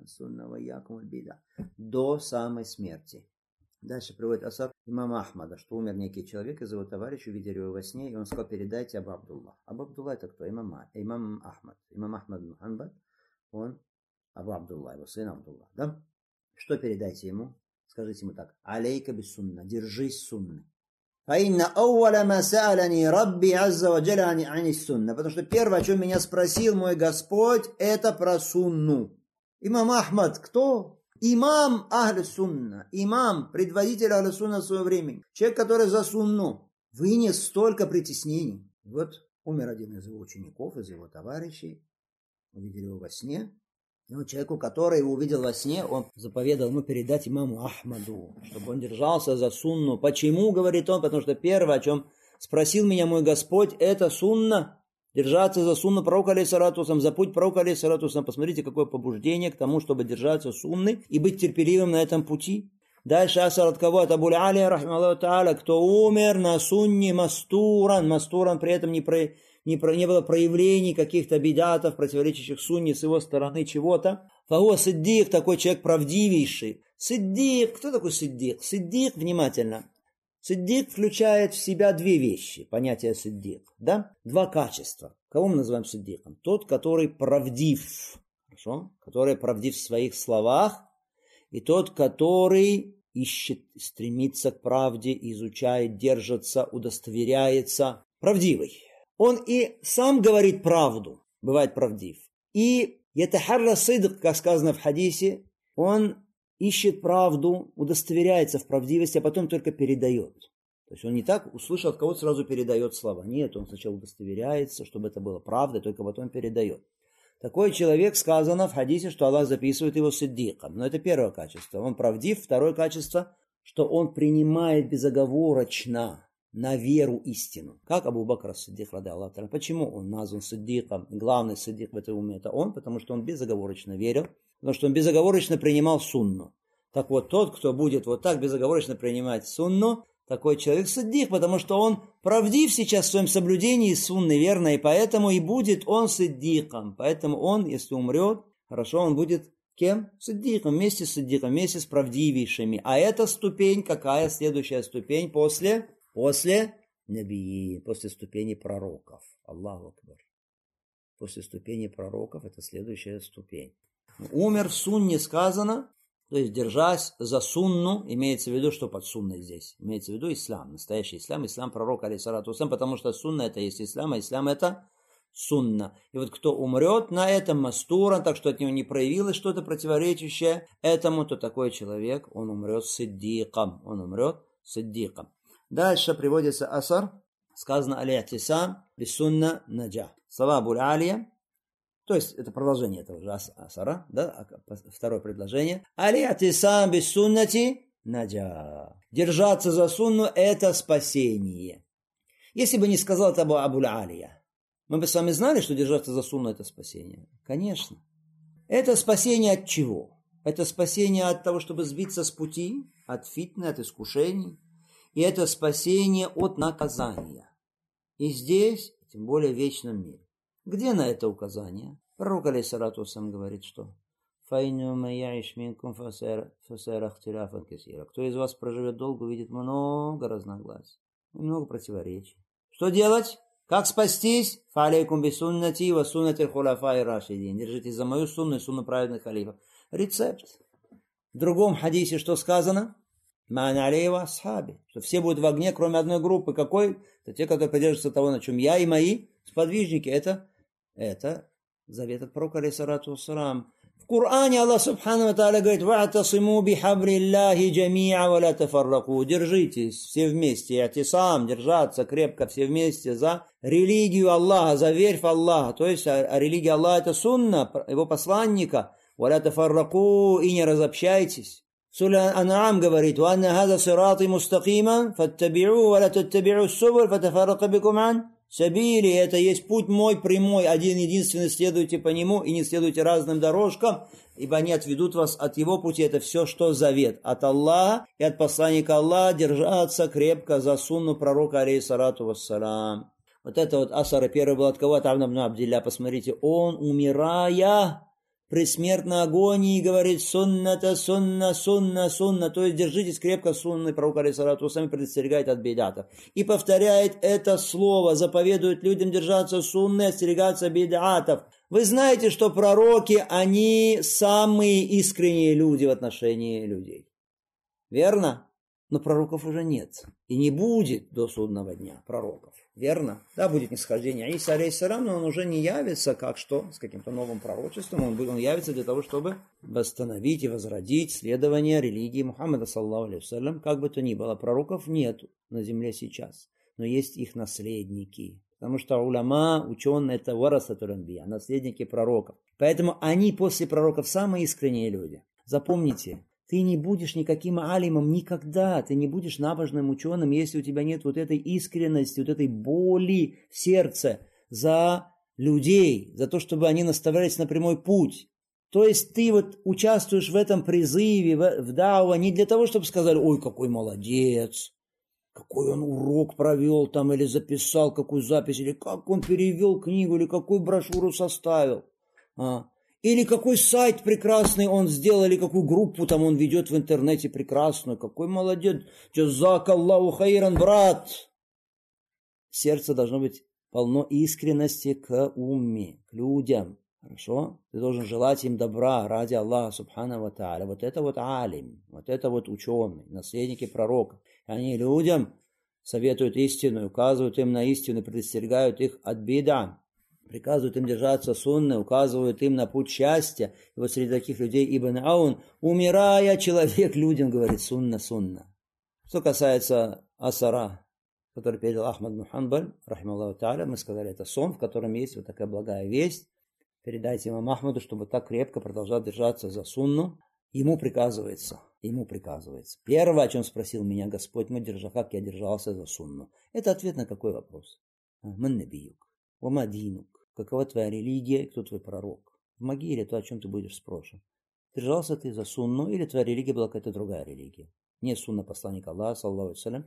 ва иякум валь-бида, до самой смерти. Дальше приводит асар имама Ахмада, что умер некий человек из его товарища, увидели его во сне, и он сказал, передайте Абу Абдуллах. Абу Абдуллах это кто? Имам Ахмад. Имам Ахмад бин Хамбаль, он Абу Абдуллах, его сын Абдуллах. Да? Что передайте ему? Скажите ему так. Алейка бис сунна, держись сунны. Фаинна ауаля ма са'алани рабби азза ва джалля ани сунна. Потому что первое, о чем меня спросил мой Господь, это про сунну. Имам Ахмад кто? Имам Ахль Сунна, имам, предводитель Ахль Сунна в свое время, человек, который за сунну вынес столько притеснений. Вот умер один из его учеников, из его товарищей, увидели его во сне. И вот человеку, который его увидел во сне, он заповедал ему передать имаму Ахмаду, чтобы он держался за сунну. Почему, говорит он, потому что первое, о чем спросил меня мой Господь, это сунна. Держаться за сунну пророка алейхиссалату, за путь пророка алейхиссалату. Посмотрите, какое побуждение к тому, чтобы держаться сунны и быть терпеливым на этом пути. Дальше асар от кого? От Абуль Алия, рахимахуллаху та'аля, кто умер на сунне мастуран. Мастуран при этом не было проявлений каких-то бидатов, противоречащих сунне с его стороны чего-то. Фахуа сиддик, такой человек правдивейший. Сиддик, кто такой сиддик? Сиддик, внимательно. Сиддик включает в себя две вещи, понятие сиддик, да? Два качества. Кого мы называем сиддиком? Тот, который правдив, хорошо? Который правдив в своих словах, и тот, который ищет, стремится к правде, изучает, держится, удостоверяется. Правдивый. Он и сам говорит правду, бывает правдив. И ятахарра сидк, как сказано в хадисе, он ищет правду, удостоверяется в правдивости, а потом только передает. То есть он не так, услышал от кого-то, сразу передает слова. Нет, он сначала удостоверяется, чтобы это было правда, только потом передает. Такой человек, сказано в хадисе, что Аллах записывает его сиддиком. Но это первое качество. Он правдив. Второе качество, что он принимает безоговорочно на веру истину. Как Абу Бакр ас-Сиддик, ради Аллаха. Почему он назван сиддиком? Главный сиддик в этой умме это он, потому что он безоговорочно верил, потому что он безоговорочно принимал сунну. Так вот, тот, кто будет вот так безоговорочно принимать сунну, Такой человек сиддик, потому что он правдив сейчас в своем соблюдении сунны, верно, и поэтому и будет он сиддиком. Поэтому он, если умрет, хорошо, он будет кем? Сиддиком, вместе с сиддиком, вместе с правдивейшими. А эта ступень, какая следующая ступень после набии, после ступени пророков. Аллаху акбар. После ступени пророков это следующая ступень. Умер в сунне сказано, то есть держась за сунну, имеется в виду, что под сунной здесь? Имеется в виду ислам, настоящий ислам, ислам пророка, алейхиссалату вассалям, потому что сунна это есть ислам, а ислам это сунна. И вот кто умрет на этом мастуран, так что от него не проявилось что-то противоречащее этому, то такой человек, он умрет сиддиком. Он умрет сиддиком. Дальше приводится асар, сказано аль-и'тисам бис-сунна наджа. Слова Абуль-Алия, то есть это продолжение этого же асара, да, второе предложение. Аль-и'тисам бис-суннати наджа. Держаться за сунну – это спасение. Если бы не сказал это Абуль-Алия, мы бы с вами знали, что держаться за сунну – это спасение? Конечно. Это спасение от чего? Это спасение от того, чтобы сбиться с пути, от фитны, от искушений. И это спасение от наказания. И здесь, тем более в вечном мире. Где на это указание? Пророк алейхиссалату вассалям говорит, что кто из вас проживет долго, увидит много разногласий, много противоречий. Что делать? Как спастись? Фалейкум бисуннати ва суннати хулафаи рашидин. Держитесь за мою сунну и сунну праведных халифов. Рецепт. В другом хадисе что сказано? Мана алейва асхаби. Что все будут в огне, кроме одной группы. Какой? Это те, которые придерживаются того, на чем я и мои сподвижники. Это завет от пророка алейхиссалату вассалам. В Коране Аллах субхану ва тааля говорит: «Ва'тасиму бихаблиллахи джами'а ва ла тафарраку». Держитесь все вместе, и'тисам, держаться крепко все вместе за религию Аллаха, за верь в Аллаха. То есть религия Аллаха это сунна, его посланника. «Ва ла тафарраку», и не разобщайтесь. Сура Ан'ам говорит: «Ва анна хаза сирати мустакиман, фаттаби'у, ва ла таттаби'у ссубуль, фатафаррака бикум ан сабили». Это есть путь мой прямой, один единственный, следуйте по нему и не следуйте разным дорожкам, ибо они отведут вас от его пути. Это все, что завет от Аллаха и от посланника Аллаха, держаться крепко за сунну пророка алейхиссалату вассалам. Вот это вот асара первый был от кого? От Амр ибн Абдилля. Посмотрите, он, умирая при смертной агонии, говорит: сунната, сунна, сунна, сунна. То есть держитесь крепко сунны пророка алейхиссалату вассалам, предостерегает от бидатов. И повторяет это слово, заповедует людям держаться сунны, остерегаться бидатов. Вы знаете, что пророки, они самые искренние люди в отношении людей. Верно? Но пророков уже нет. И не будет до судного дня пророков. Верно? Да, будет нисхождение Иса алейхиссалам, но он уже не явится как что, с каким-то новым пророчеством. Он явится для того, чтобы восстановить и возродить следование религии Мухаммада, саллаллаху алейхи вассалям. Как бы то ни было, пророков нет на земле сейчас, но есть их наследники. Потому что уляма, ученые, это варасатуль анбия, наследники пророков. Поэтому они после пророков самые искренние люди. Запомните, ты не будешь никаким алимом никогда, ты не будешь набожным ученым, если у тебя нет вот этой искренности, вот этой боли в сердце за людей, за то, чтобы они наставлялись на прямой путь. То есть ты вот участвуешь в этом призыве, в дауа, не для того, чтобы сказали: ой, какой молодец, какой он урок провел там, или записал какую запись, или как он перевел книгу, или какую брошюру составил. Или какой сайт прекрасный он сделал, или какую группу там он ведет в интернете прекрасную. Какой молодец. Джазакаллаху хайран, брат. Сердце должно быть полно искренности к умме, к людям. Хорошо? Ты должен желать им добра ради Аллаха субхану ва тааля. Вот это вот алим, вот это вот ученый, наследники пророков. Они людям советуют истину, указывают им на истину, предостерегают их от бида. Приказывают им держаться сунны, указывают им на путь счастья. И вот среди таких людей Ибн Аун, умирая, человек людям говорит: сунна, сунна. Что касается асара, который передал Ахмад ибн Ханбаль, рахималлаху тааля, мы сказали, это сон, в котором есть вот такая благая весть. Передайте имаму Ахмаду, чтобы так крепко продолжал держаться за сунну. Ему приказывается. Первое, о чем спросил меня Господь мой, как я держался за сунну. Это ответ на какой вопрос? Ман набиюк, ва ма динук. Какова твоя религия и кто твой пророк? В могиле то, о чем ты будешь спрошен. Держался ты за сунну или твоя религия была какая-то другая религия? Не сунна посланника Аллаха, саллаллаху алейхи вассалям,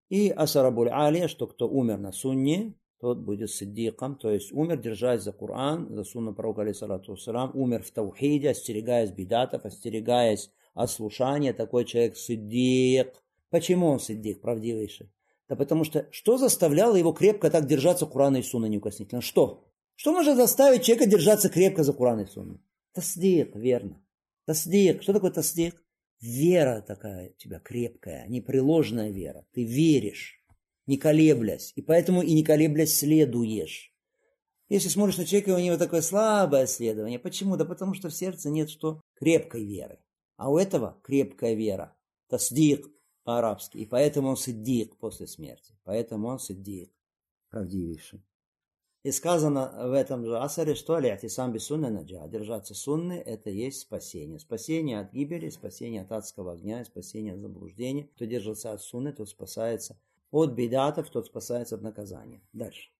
И асарабуль алия, что кто умер на сунне, тот будет сиддиком, то есть умер, держась за Коран, за сунну пророка, алейхиссалату вассалам, умер в таухиде, остерегаясь бидатов, остерегаясь ослушания, такой человек сиддик. Почему он сиддик, правдивейший? Да потому что заставляло его крепко так держаться Корана и сунны неукоснительно? Что? Что может заставить человека держаться крепко за Коран и сунну? Тасдик, верно. Тасдик. Что такое тасдик? Вера такая у тебя крепкая, непреложная вера. Ты веришь, не колеблясь. И поэтому и не колеблясь следуешь. Если смотришь на человека, у него такое слабое следование. Почему? Да потому что в сердце нет что? Крепкой веры. А у этого крепкая вера. Тасдик по-арабски. И поэтому он сиддик после смерти. Поэтому он сиддик. Правдивейший. И сказано в этом же асаре, что аль-и'тисам бис-сунна наджа. Держаться сунны – это есть спасение. Спасение от гибели, спасение от адского огня, спасение от заблуждения. Кто держится от сунны, тот спасается от бидатов, тот спасается от наказания. Дальше.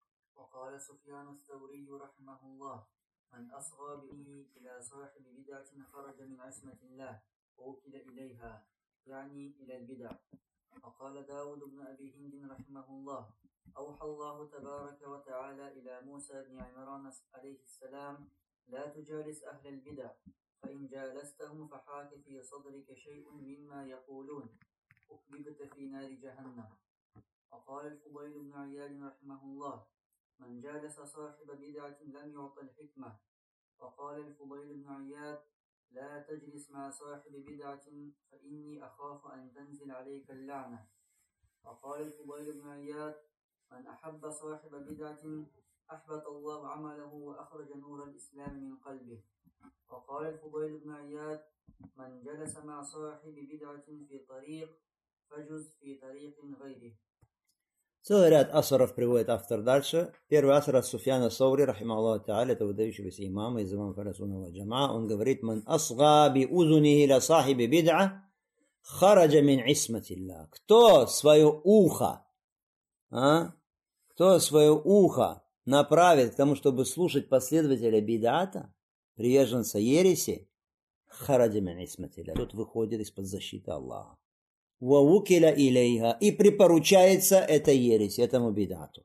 وقال داود بن أبي هند رحمه الله أوحى الله تبارك وتعالى إلى موسى بن عمران عليه السلام لا تجالس أهل البدع فإن جالستهم فحاك في صدرك شيء مما يقولون أكببت في نار جهنم. وقال الفضيل بن عياد رحمه الله من جالس صاحب بدعة لم يعطى الحكمة. وقال الفضيل بن عياد لا تجلس مع صاحب بدعة فإني أخاف أن تنزل عليك اللعنة. وقال الفضيل بن عياد من أحب صاحب بدعة أحبط الله عمله وأخرج نور الإسلام من قلبه. وقال الفضيل بن عياد من جلس مع صاحب بدعة في طريق فجز في طريق غيره. Целый ряд асаров приводит автор дальше. Первый асар от Суфьяна Саури, рахимахуллаху та'аля, это выдающегося имама из имама Фарасуна ва Джама. Он говорит: «Ман асга би узунихи ля сахиби бид'a, хараджа мин исматилля». Кто свое ухо направит к тому, чтобы слушать последователя бид'ата, приверженца ереси, хараджа мин исматилля, тот выходит из-под защиты Аллаха. وَوُكِلَ إِلَيْهَا, и припоручается эта ересь, этому бидату.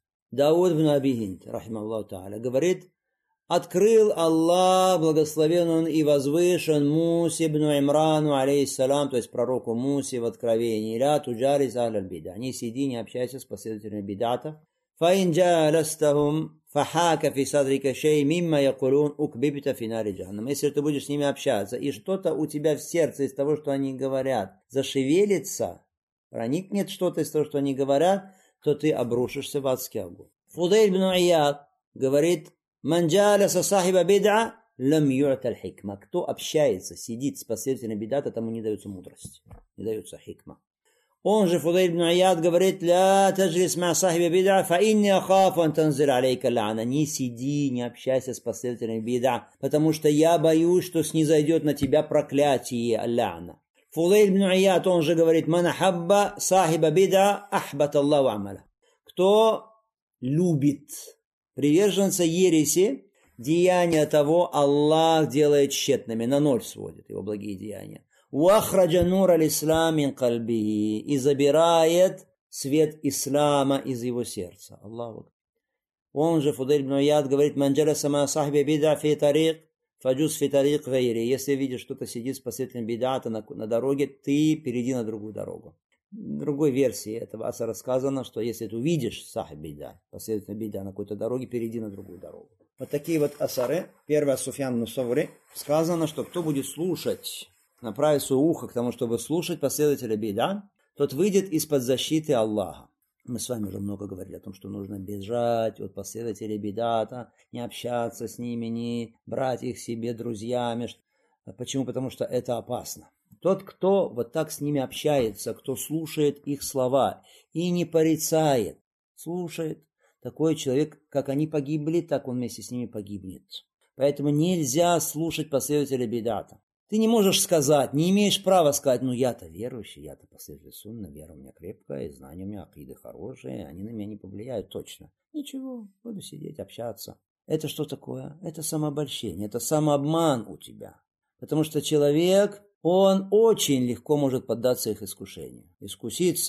Дауд бн Аби Хинд, рахимахуллаху та'аля, говорит: открыл Аллах, благословен он и возвышен, Мусе бн Имрану, алейхиссалам, то есть пророку Мусе в Откровении: «Ля туджалис ахляль бида». Не сиди, не общайся с последователями бидатов. فَإِنْ جَالَسْتَهُمْ فَحَاكَ فِي صَدْرِكَ شَيْءٍ مِمَّا يَقُولُونَ أُكْبِبْتَ فِي نَارِ جَهَنَّمَ. Если ты будешь с ними общаться, и что-то у тебя в сердце из того, что они говорят, зашевелится, проникнет что-то из того, что они говорят, то ты обрушишься в адский огонь. Фудейль бн Ияд говорит: «Ман джаласа сахиба бид'a лам ю'та аль-хикма». Кто общается, сидит с последователями бидата, тому не дается мудрость, не дается хикма. Он же, Фудейль бн Ияд, говорит: «Ля таджлис ма сахиба бид'a, фа инни ахафу ан танзил алейка л'ана». Не сиди, не общайся с последователями бид'a, потому что я боюсь, что снизойдет на тебя проклятие л'ана. Фудейль бн Ияд, он же говорит: «Ман ахабба сахиба бид'a, ахбат Аллаху амаля». Кто любит приверженца ереси, деяния того Аллах делает тщетными, на ноль сводит его благие деяния. «Вахраджа нур аль-ислам мин кальбихи», и забирает свет ислама из его сердца. Аллаху. Он же, Фудейль бн Ияд, говорит: «Ман джаласа ма сахби бид'a фи тарик, фаджуз фи тарик гайри». Если видишь, кто-то сидит с последователем бид'ата на дороге, ты перейди на другую дорогу. В другой версии этого асара сказано, что если ты увидишь сахиб бид'а, последователя бид'а на какой-то дороге, перейди на другую дорогу. Вот такие вот асары. Первый Суфьян бн Саури, сказано, что кто будет слушать, направить свое ухо к тому, чтобы слушать последователя бид'а, тот выйдет из-под защиты Аллаха. Мы с вами уже много говорили о том, что нужно бежать от последователей бид'ата, не общаться с ними, не брать их себе друзьями. Почему? Потому что это опасно. Тот, кто вот так с ними общается, кто слушает их слова и не порицает, слушает, такой человек, как они погибли, так он вместе с ними погибнет. Поэтому нельзя слушать последователя бид'ата. Ты не можешь сказать, не имеешь права сказать: ну я-то верующий, я-то последователь сунны, вера у меня крепкая, и знания у меня, акиды хорошие, они на меня не повлияют точно. Ничего, буду сидеть, общаться. Это что такое? Это самообольщение, это самообман у тебя. Потому что человек, он очень легко может поддаться их искушению, искуситься.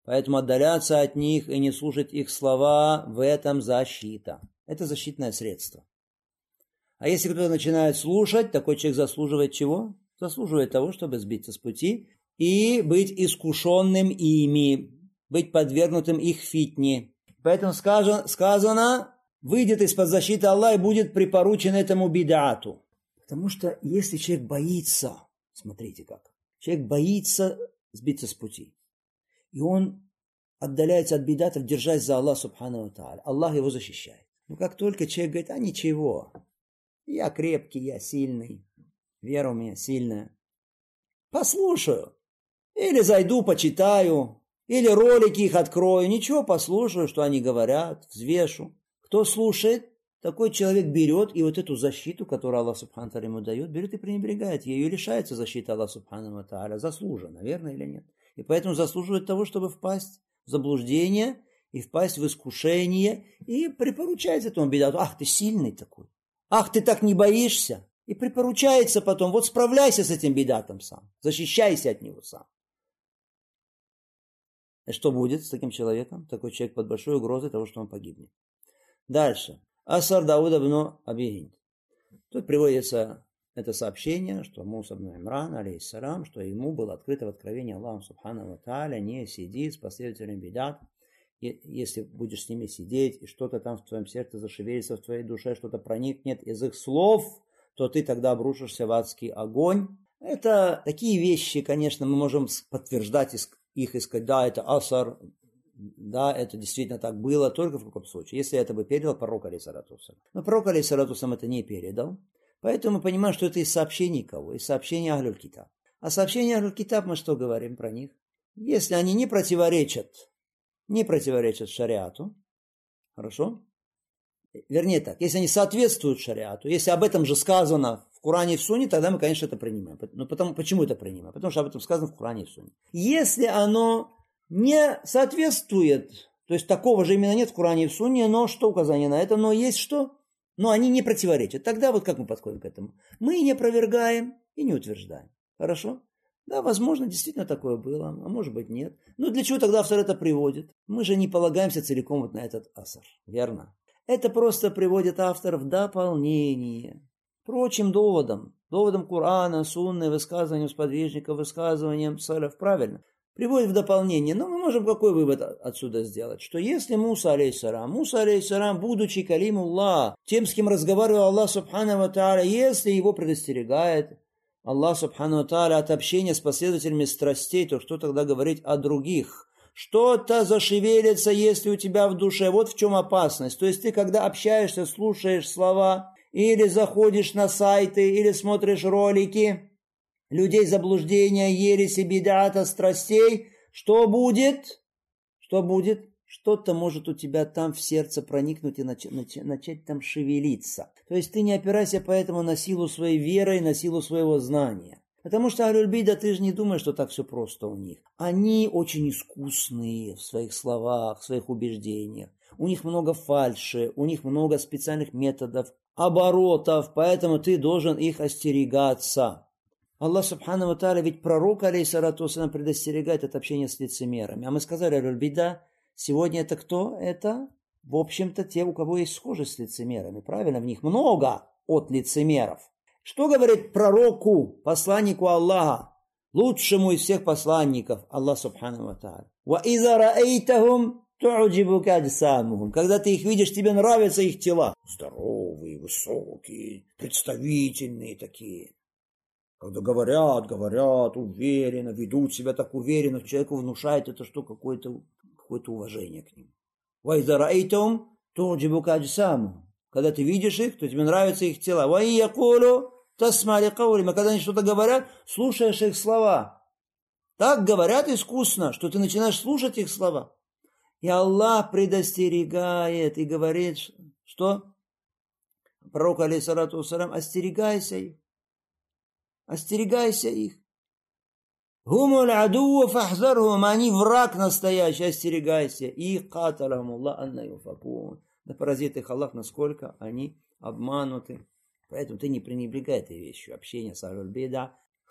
Поэтому отдаляться от них и не слушать их слова, в этом защита. Это защитное средство. А если кто-то начинает слушать, такой человек заслуживает чего? Заслуживает того, чтобы сбиться с пути и быть искушенным ими, быть подвергнутым их фитне. Поэтому сказано, выйдет из-под защиты Аллаха и будет припоручен этому бид'ату. Потому что если человек боится, смотрите как, человек боится сбиться с пути, и он отдаляется от бид'атов, держась за Аллаха субхану ва тааля, Аллах его защищает. Но как только человек говорит, а ничего, я крепкий, я сильный, вера у меня сильная, послушаю, или зайду, почитаю, или ролики их открою, ничего, послушаю, что они говорят, взвешу. Кто слушает, такой человек берет и вот эту защиту, которую Аллах субхану тааля ему дает, берет и пренебрегает ею, и лишается защиты Аллаха субхану тааля, заслуженно, верно или нет? И поэтому заслуживает того, чтобы впасть в заблуждение и впасть в искушение, и припоручается этому бид'ату. Ах, ты сильный такой, ах, ты так не боишься. И припоручается потом, вот справляйся с этим бид'атом сам, защищайся от него сам. И что будет с таким человеком? Такой человек под большой угрозой того, что он погибнет. Дальше. Асар Дауда ибн Аби Хинд. Тут приводится это сообщение, что Муса ибн Имран, алейхиссалям, что ему было открыто в откровении Аллаху субхану ва тааля, не сиди с последователями бид'ат. Если будешь с ними сидеть, и что-то там в твоем сердце зашевелится, в твоей душе что-то проникнет из их слов, то ты тогда обрушишься в адский огонь. Это такие вещи, конечно, мы можем подтверждать их и сказать, да, это асар, да, это действительно так было, только в каком случае, если это бы передал пророк алейхиссалату вассалям. Но пророк алейхиссалату вассалям это не передал, поэтому мы понимаем, что это из сообщений кого? Из сообщений Ахлюль Китаб. А сообщения Ахлюль Китаб, мы что говорим про них? Если они не противоречат шариату, хорошо? Вернее так, если они соответствуют шариату, если об этом же сказано в Коране и в Сунне, тогда мы, конечно, это принимаем. Но почему это принимаем? Потому что об этом сказано в Коране и в Сунне. Если оно не соответствует, то есть такого же именно нет в Коране и в Сунне, но что указание на это, но есть что? Но они не противоречат. Тогда вот как мы подходим к этому? Мы не опровергаем и не утверждаем. Хорошо? Да, возможно, действительно такое было, а может быть нет. Но для чего тогда автор это приводит? Мы же не полагаемся целиком вот на этот асар, верно? Это просто приводит автор в дополнение прочим доводам Корана, Сунны, высказываниям сподвижников, высказываниям салаф, правильно? Приводит в дополнение. Но мы можем какой вывод отсюда сделать? Что если Муса, алейхиссалам, будучи калимуллах, тем, с кем разговаривал Аллах субхану ва тааля, если его предостерегает Аллах субхану ва тааля от общения с последователями страстей, то что тогда говорить о других? Что-то зашевелится, если у тебя в душе. Вот в чем опасность. То есть ты, когда общаешься, слушаешь слова, или заходишь на сайты, или смотришь ролики людей заблуждения, ереси, бид'ата, страстей, что будет? Что-то может у тебя там в сердце проникнуть и начать там шевелиться. То есть ты не опирайся поэтому на силу своей веры, на силу своего знания. Потому что Ахлюль Бид'а, ты же не думаешь, что так все просто у них. Они очень искусные в своих словах, в своих убеждениях. У них много фальши, у них много специальных методов, оборотов, поэтому ты должен их остерегаться. Аллах субхану ва тааля, ведь пророк, алейхиссалату вассалям, предостерегает от общения с лицемерами. А мы сказали, Ахлюль Бид'а, сегодня это кто? Это, в общем-то, те, у кого есть схожесть с лицемерами. Правильно? В них много от лицемеров. Что говорит пророку, посланнику Аллаха, лучшему из всех посланников, Аллах субхану ва тааля? وَإِذَا رَأَيْتَهُمْ تُعْجِبُكَ أَجْسَامُهُمْ. Когда ты их видишь, тебе нравятся их тела. Здоровые, высокие, представительные такие. Когда говорят уверенно, ведут себя так уверенно, человеку внушает это что, какое-то уважение к ним. وَإِذَا رَأَيْتَهُمْ تُعْجِبُكَ أَجْسَامُهُمْ. Когда ты видишь их, то тебе нравятся их тела. Когда они что-то говорят, слушаешь их слова. Так говорят искусно, что ты начинаешь слушать их слова. И Аллах предостерегает и говорит, что пророк, алейхиссалату вассалям, остерегайся их. Остерегайся их. Хумуль адуу фахзархум, они враг настоящий, остерегайся. И каталахумуллах анна юфакун. Да поразит их Аллах, насколько они обмануты. Поэтому ты не пренебрегай этой вещью. Общение с Ахлюль Бид'а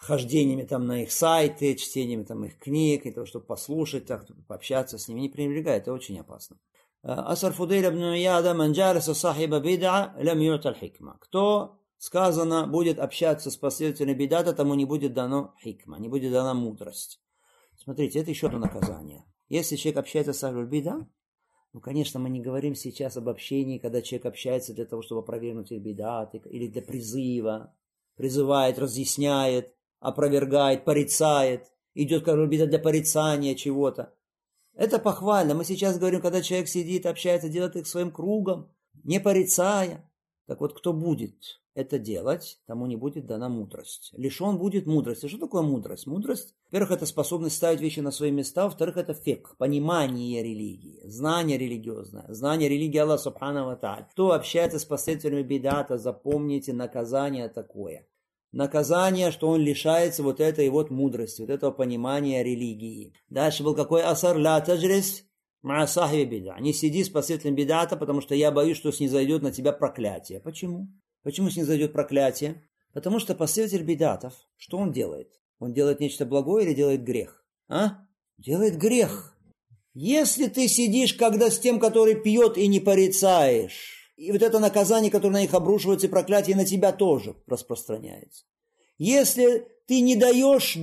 хождениями там на их сайты, чтениями там их книг, и того, чтобы послушать, так, пообщаться с ними, не пренебрегай, это очень опасно. Асар Фудейл ибн Ияда ман джаласа сахиба бид'a лям ю'та аль-хикма. Кто, сказано, будет общаться с последователями бид'ата, тому не будет дано хикма, не будет дана мудрость. Смотрите, это еще одно наказание. Если человек общается с ахлюль бид'а, ну, конечно, мы не говорим сейчас об общении, когда человек общается для того, чтобы опровергнуть их бид'ат, или для призыва, призывает, разъясняет, опровергает, порицает, идет к ахлюль бид'а для порицания чего-то. Это похвально. Мы сейчас говорим, когда человек сидит, общается, делает их своим кругом, не порицая. Так вот, кто будет это делать, тому не будет дана мудрость. Лишен будет мудрости. Что такое мудрость? Мудрость, во-первых, это способность ставить вещи на свои места, во-вторых, это фикх, понимание религии, знание религиозное, знание религии Аллаха Субхану ва Тааля. Кто общается с последователями бид'ата, запомните, наказание такое. Наказание, что он лишается вот этой вот мудрости, вот этого понимания религии. Дальше был какой асар? Ла таджрис ма сахиби бид'а. Не сиди с последователем бид'ата, потому что я боюсь, что снизойдет на тебя проклятие. Почему? Почему снизойдет проклятие? Потому что последователь бид'атов, что он делает? Он делает нечто благое или делает грех? Делает грех. Если ты сидишь, когда с тем, который пьет, и не порицаешь, и вот это наказание, которое на них обрушивается, и проклятие на тебя тоже распространяется. Если ты не даешь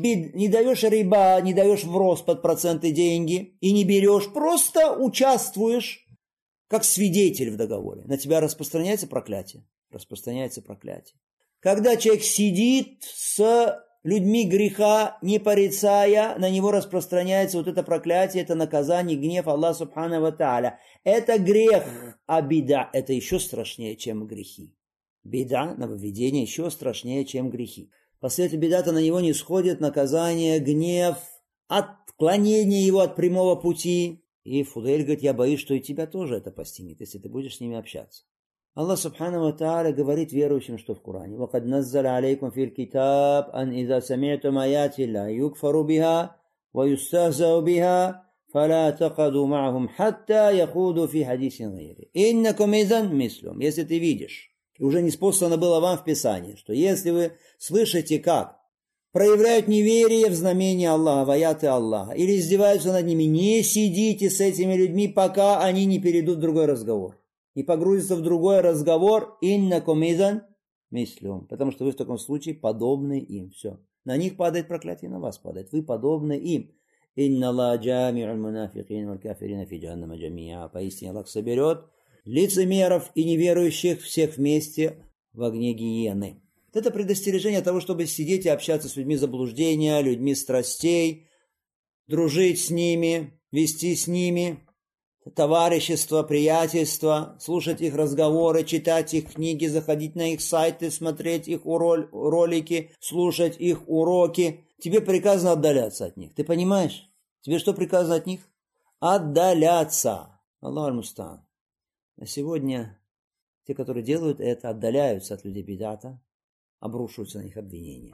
риба, не даешь в рост под проценты деньги, и не берешь, просто участвуешь, как свидетель в договоре, на тебя распространяется проклятие. Распространяется проклятие. Когда человек сидит с людьми греха, не порицая, на него распространяется вот это проклятие, это наказание, гнев Аллаха Субхану ва Тааля. Это грех, а бид'а это еще страшнее, чем грехи. Бид'а, нововведение, еще страшнее, чем грехи. Последователь бид'ата, на него не сходит наказание, гнев, отклонение его от прямого пути. И Фудейль говорит, я боюсь, что и тебя тоже это постигнет, если ты будешь с ними общаться. Аллах Субхану ва Тааля говорит верующим, что в Коране: وَقَدْ نَزَّلَ عَلَيْكُمْ فِي الْكِتَابِ أَنْ إِذَا سَمِعْتُمْ آيَاتِ اللَّهِ يُكْفَرُ بِهَا وَيُسْتَهْزَأُ بِهَا فَلَا تَقْعُدُوا مَعَهُمْ حَتَّى يَخُوضُوا فِي حَدِيثٍ غَيْرِهِ إِنَّكُمْ إِذًا مِثْلُهُم. Если ты видишь, и уже ниспослано было вам в Писании, что если вы слышите, как проявляют неверие в знамения Аллаха, в аяты Аллаха, или издеваются над ними, не сидите с этими людьми, пока они не перейдут в другой разговор. И погрузится в другой разговор, иннакум изан мислюм, потому что вы в таком случае подобны им. Все. На них падает проклятие, на вас падает. Вы подобны им. Инна Аллах джами'уль мунафикин валь кафирина фи джаханнама джами'а. Поистине Аллах соберет лицемеров и неверующих всех вместе в огне гиены. Это предостережение того, чтобы сидеть и общаться с людьми заблуждения, людьми страстей, дружить с ними, вести с ними товарищество, приятельство, слушать их разговоры, читать их книги, заходить на их сайты, смотреть их ролики, слушать их уроки. Тебе приказано отдаляться от них. Ты понимаешь? Тебе что приказано от них? Отдаляться. Аллах аль-Мустаан. А сегодня те, которые делают это, отдаляются от людей бид'ата, обрушиваются на них обвинения.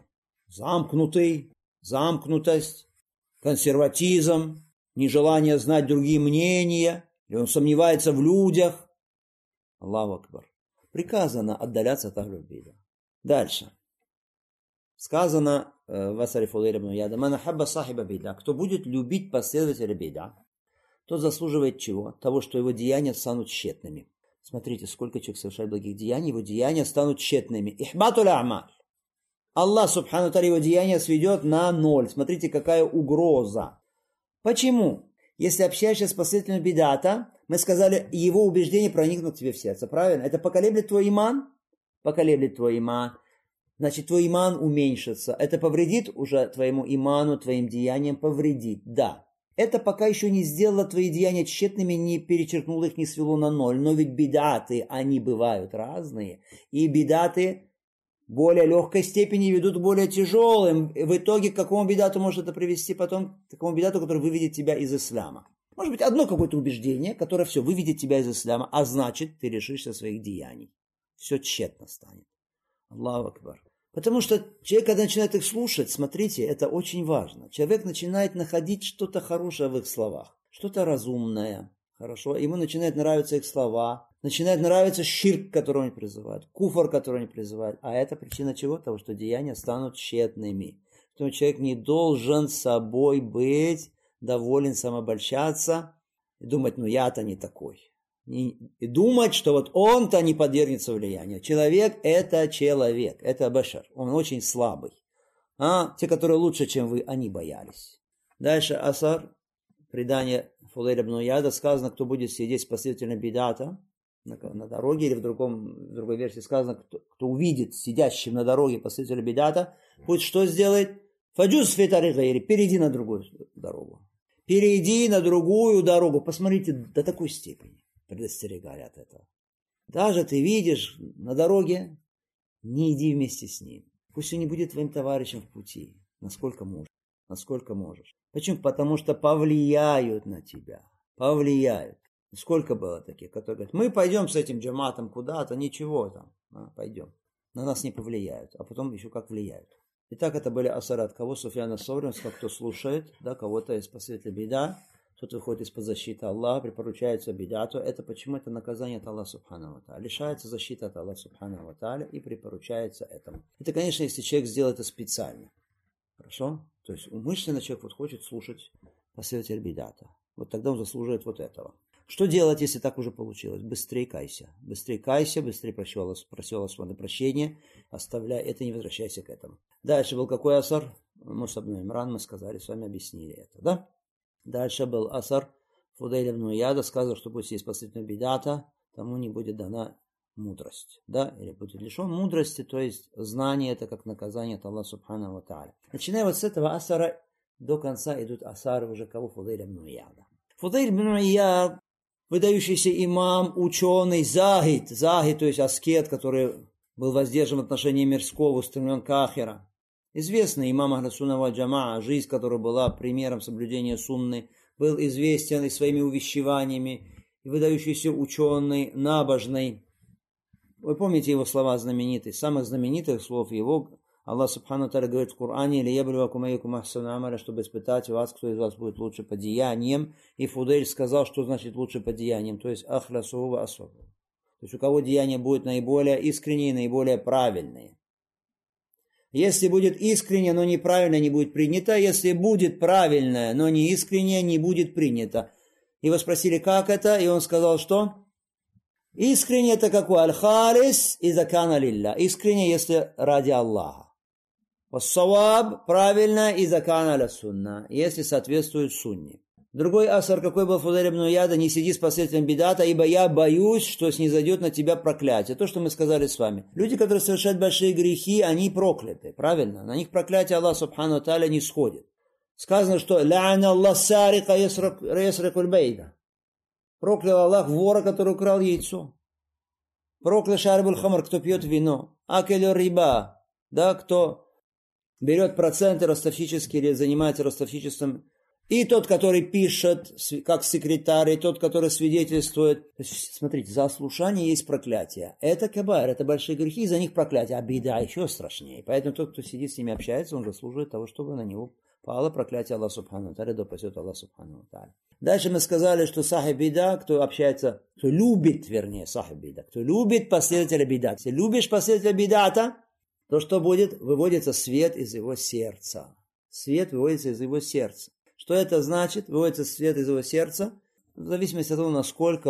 Замкнутость, консерватизм, нежелание знать другие мнения, или он сомневается в людях. Аллаху Акбар. Приказано отдаляться от ахлюль бид'а. Дальше. Сказано в асаре Фудейля ибн Ияда: «Ман ахабба сахиба бид'а». Кто будет любить последователя бид'а, тот заслуживает чего? Того, что его деяния станут тщетными. Смотрите, сколько человек совершает благих деяний, его деяния станут тщетными. Ихбатуль а'маль. Аллах Субхану Тааля его деяния сведет на ноль. Смотрите, какая угроза. Почему? Если общаешься с последователем бид'ата, мы сказали, его убеждения проникнут к тебе в сердце, правильно? Это поколеблет твой иман? Поколеблет твой иман. Значит, твой иман уменьшится. Это повредит уже твоему иману, твоим деяниям повредит. Да. Это пока еще не сделало твои деяния тщетными, не перечеркнуло их, не свело на ноль. Но ведь бид'аты, они бывают разные. И бид'аты более легкой степени ведут к более тяжелым. В итоге к какому бид'ату может это привести потом? К такому бид'ату, который выведет тебя из ислама. Может быть, одно какое-то убеждение, которое все выведет тебя из ислама, а значит, ты решишься своих деяний. Все тщетно станет. Аллаху Акбар. Потому что человек, когда начинает их слушать, смотрите, это очень важно. Человек начинает находить что-то хорошее в их словах, что-то разумное. Хорошо, ему начинают нравиться их слова, начинает нравиться ширк, который они призывают, куфр, который они призывают. А это причина чего? Того, что деяния станут тщетными. Поэтому человек не должен собой быть доволен, самообольщаться и думать, ну я-то не такой. И думать, что вот он-то не подвергнется влиянию. Человек – это человек, это башар, он очень слабый. А те, которые лучше, чем вы, они боялись. Дальше асар, предание Фудайля ибн Ияда, сказано, кто будет сидеть с последовательно бидата на дороге, или в другой версии сказано, кто увидит сидящим на дороге последователя бидата, пусть что сделает? Фаджуз фитаригайри, перейди на другую дорогу. Перейди на другую дорогу. Посмотрите, до такой степени предостерегали от этого. Даже ты видишь на дороге, не иди вместе с ним. Пусть он не будет твоим товарищем в пути, насколько можешь. Насколько можешь. Почему? Потому что повлияют на тебя. Повлияют. Сколько было таких, которые говорят, мы пойдем с этим джаматом куда-то, ничего там, пойдем. На нас не повлияют, а потом еще как влияют. Итак, это были асары от кого? Суфьяна Соври, кто слушает, да, кого-то из последователей бида, кто-то выходит из-под защиты Аллаха, припоручается бидату. Это почему? Это наказание от Аллаха Субхану ва Тааля. Лишается защиты от Аллаха Субхану ва Тааля и припоручается этому. Это, конечно, если человек сделает это специально. Хорошо? То есть умышленно человек вот хочет слушать последователя бидата. Вот тогда он заслуживает вот этого. Что делать, если так уже получилось? Быстрее кайся. Быстрее кайся, быстрее проси Аллаха прощения, оставляй это, не возвращайся к этому. Дальше был какой асар? Мусаб ибн Имран, мы сказали, с вами объяснили это, да? Дальше был асар Фудайля ибн Ияда, сказал, что пусть есть последователь бидата, тому не будет дана мудрость, да, или будет лишен мудрости, то есть знание это как наказание от Аллаха Субхану ва Тааля. Начиная вот с этого асара, до конца идут асары уже кого? Фудайля ибн Ияда. Фудайль ибн Ияд, выдающийся имам, ученый, захид, то есть аскет, который был воздержан в отношении мирского, устремлен к ахира. Известный имам Ахлю Сунна валь Джамаа, жизнь которая была примером соблюдения сунны, был известен и своими увещеваниями, и выдающийся ученый, набожный. Вы помните его слова знаменитые? Из самых знаменитых слов его Аллах Субхану Тааля говорит в Коране: «Лияблювакум айюкум ахсану амаля», чтобы испытать вас, кто из вас будет лучше по деяниям. И Фудайль сказал, что значит лучше по деяниям, то есть ахлясу ва асвабу. То есть у кого деяния будет наиболее искренние, наиболее правильные. Если будет искренне, но неправильно, не будет принято. Если будет правильное, но не искреннее, не будет принято. Его спросили, как это, и он сказал, что? Искренне это какое? Аль-халис и закана лилля. Искренне, если ради Аллаха. Вассаваб, правильно, и закана аля сунна, если соответствует сунне. Другой асар, какой был Фудайль ибн Ияда: не сиди с последователем бидата, ибо я боюсь, что снизойдет на тебя проклятие. То, что мы сказали с вами. Люди, которые совершают большие грехи, они прокляты, правильно? На них проклятие Аллаха Субхану Тааля не сходит. Сказано, что «Ла'ана Аллах сарика ясрикуль бейда». Проклял Аллах вора, который украл яйцо. Проклял шарибуль хамр, кто пьет вино. Акелю риба, да, кто берет проценты ростовщические или занимается ростовщичеством. И тот, который пишет, как секретарь, и тот, который свидетельствует. Смотрите, за ослушание есть проклятие. Это кабайр, это большие грехи, и за них проклятие. А беда еще страшнее. Поэтому тот, кто сидит с ними общается, он заслуживает того, чтобы на него пало проклятие Аллаха Субхану Тааля, да упасет Аллах Субхану Тааля. Дальше мы сказали, что сахиб бида, кто общается, кто любит, вернее, сахиб бида, кто любит последователя бида. Если любишь последователя бидата, то что будет? Выводится свет из его сердца. Свет выводится из его сердца. Что это значит? Выводится свет из его сердца, в зависимости от того, насколько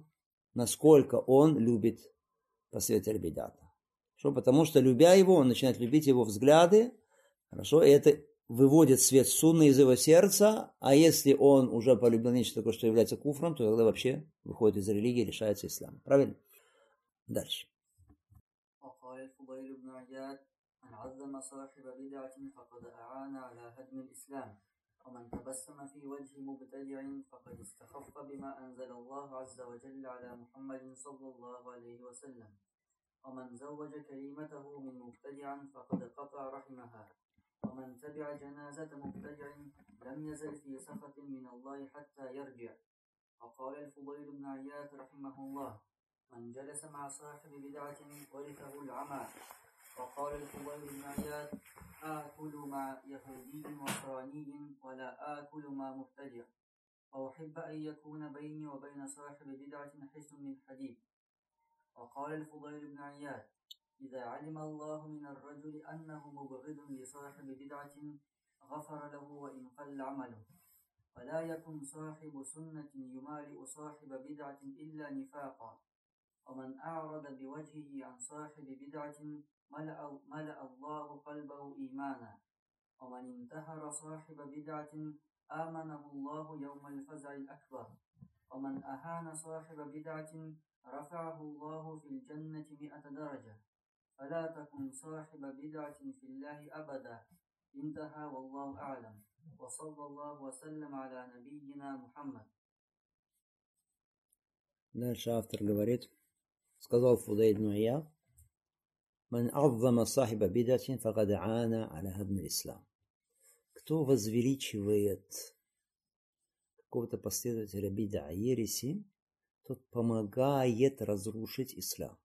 он любит последователя бидата. Что? Потому что, любя его, он начинает любить его взгляды. Хорошо? И это выводит свет сунны из его сердца. А если он уже полюбил нечто такое, что является куфром, то тогда вообще выходит из религии, лишается ислама. Правильно? Дальше. من عظم صاحب بدعة فقد أعان على هدم الإسلام ومن تبسم في وجه مبتدع فقد استخف بما أنزل الله عز وجل على محمد صلى الله عليه وسلم ومن زوج كلمته من مبتدع فقد قطع رحمها ومن تبع جنازة مبتدع لم يزل في سخط من الله حتى يرجع. وقال الفضيل بن عياض رحمه الله: من جلس مع صاحب بدعة ورثه العمى. وقال الفضيل بن عياض: آكل مع يهودي نصراني ولا آكل مع مبتدع وأحب أن يكون بيني وبين صاحب بدعة حسن من حديد. وقال الفضيل بن عياض: إذا علم الله من الرجل أنه مبغض لصاحب بدعة غفر له وإن قل عمله ولا يكن صاحب سنة يمالئ صاحب بدعة إلا نفاقا ومن أعرض بوجهه عن صاحب بدعة ملأ الله قلبه إيمانا ومن انتهر صاحب بدعة آمنه الله يوم الفزع الأكبر ومن أهان صاحب بدعة رفعه الله في الجنة 100 درجة فلا تكن صاحب بدعة في الله أبدا انتهى والله أعلم وصلى الله وسلم على نبينا محمد. Дальше автор говорит, сказал Фудейль ибн Ияд: «Ман аззама сахиба бидатин факад аана аля хадмил ислам». Кто возвеличивает какого-то последователя бида ереси, тот помогает разрушить ислам.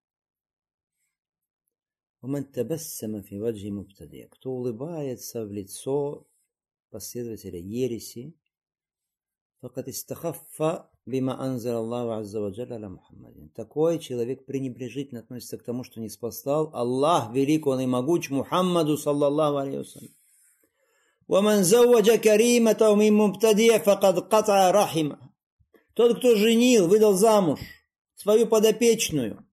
«Ваман табассама фи ваджи мубтади». Кто улыбается в лицо последователя ереси, факад истахаффа бима анзал Аллаху азза ва джалля аля Мухаммадин. Такой человек пренебрежительно относится к тому, что не спасал Аллах, велик он и могуч, Мухаммаду саллаллаху алейхи вассалям. وَمَنْ زَوَّجَ كَرِيمَةً مِنْ مُبْتَدِعٍ فَقَدْ قَطَعَ رَحِمَهُ. Тот, кто женил, выдал замуж свою подопечную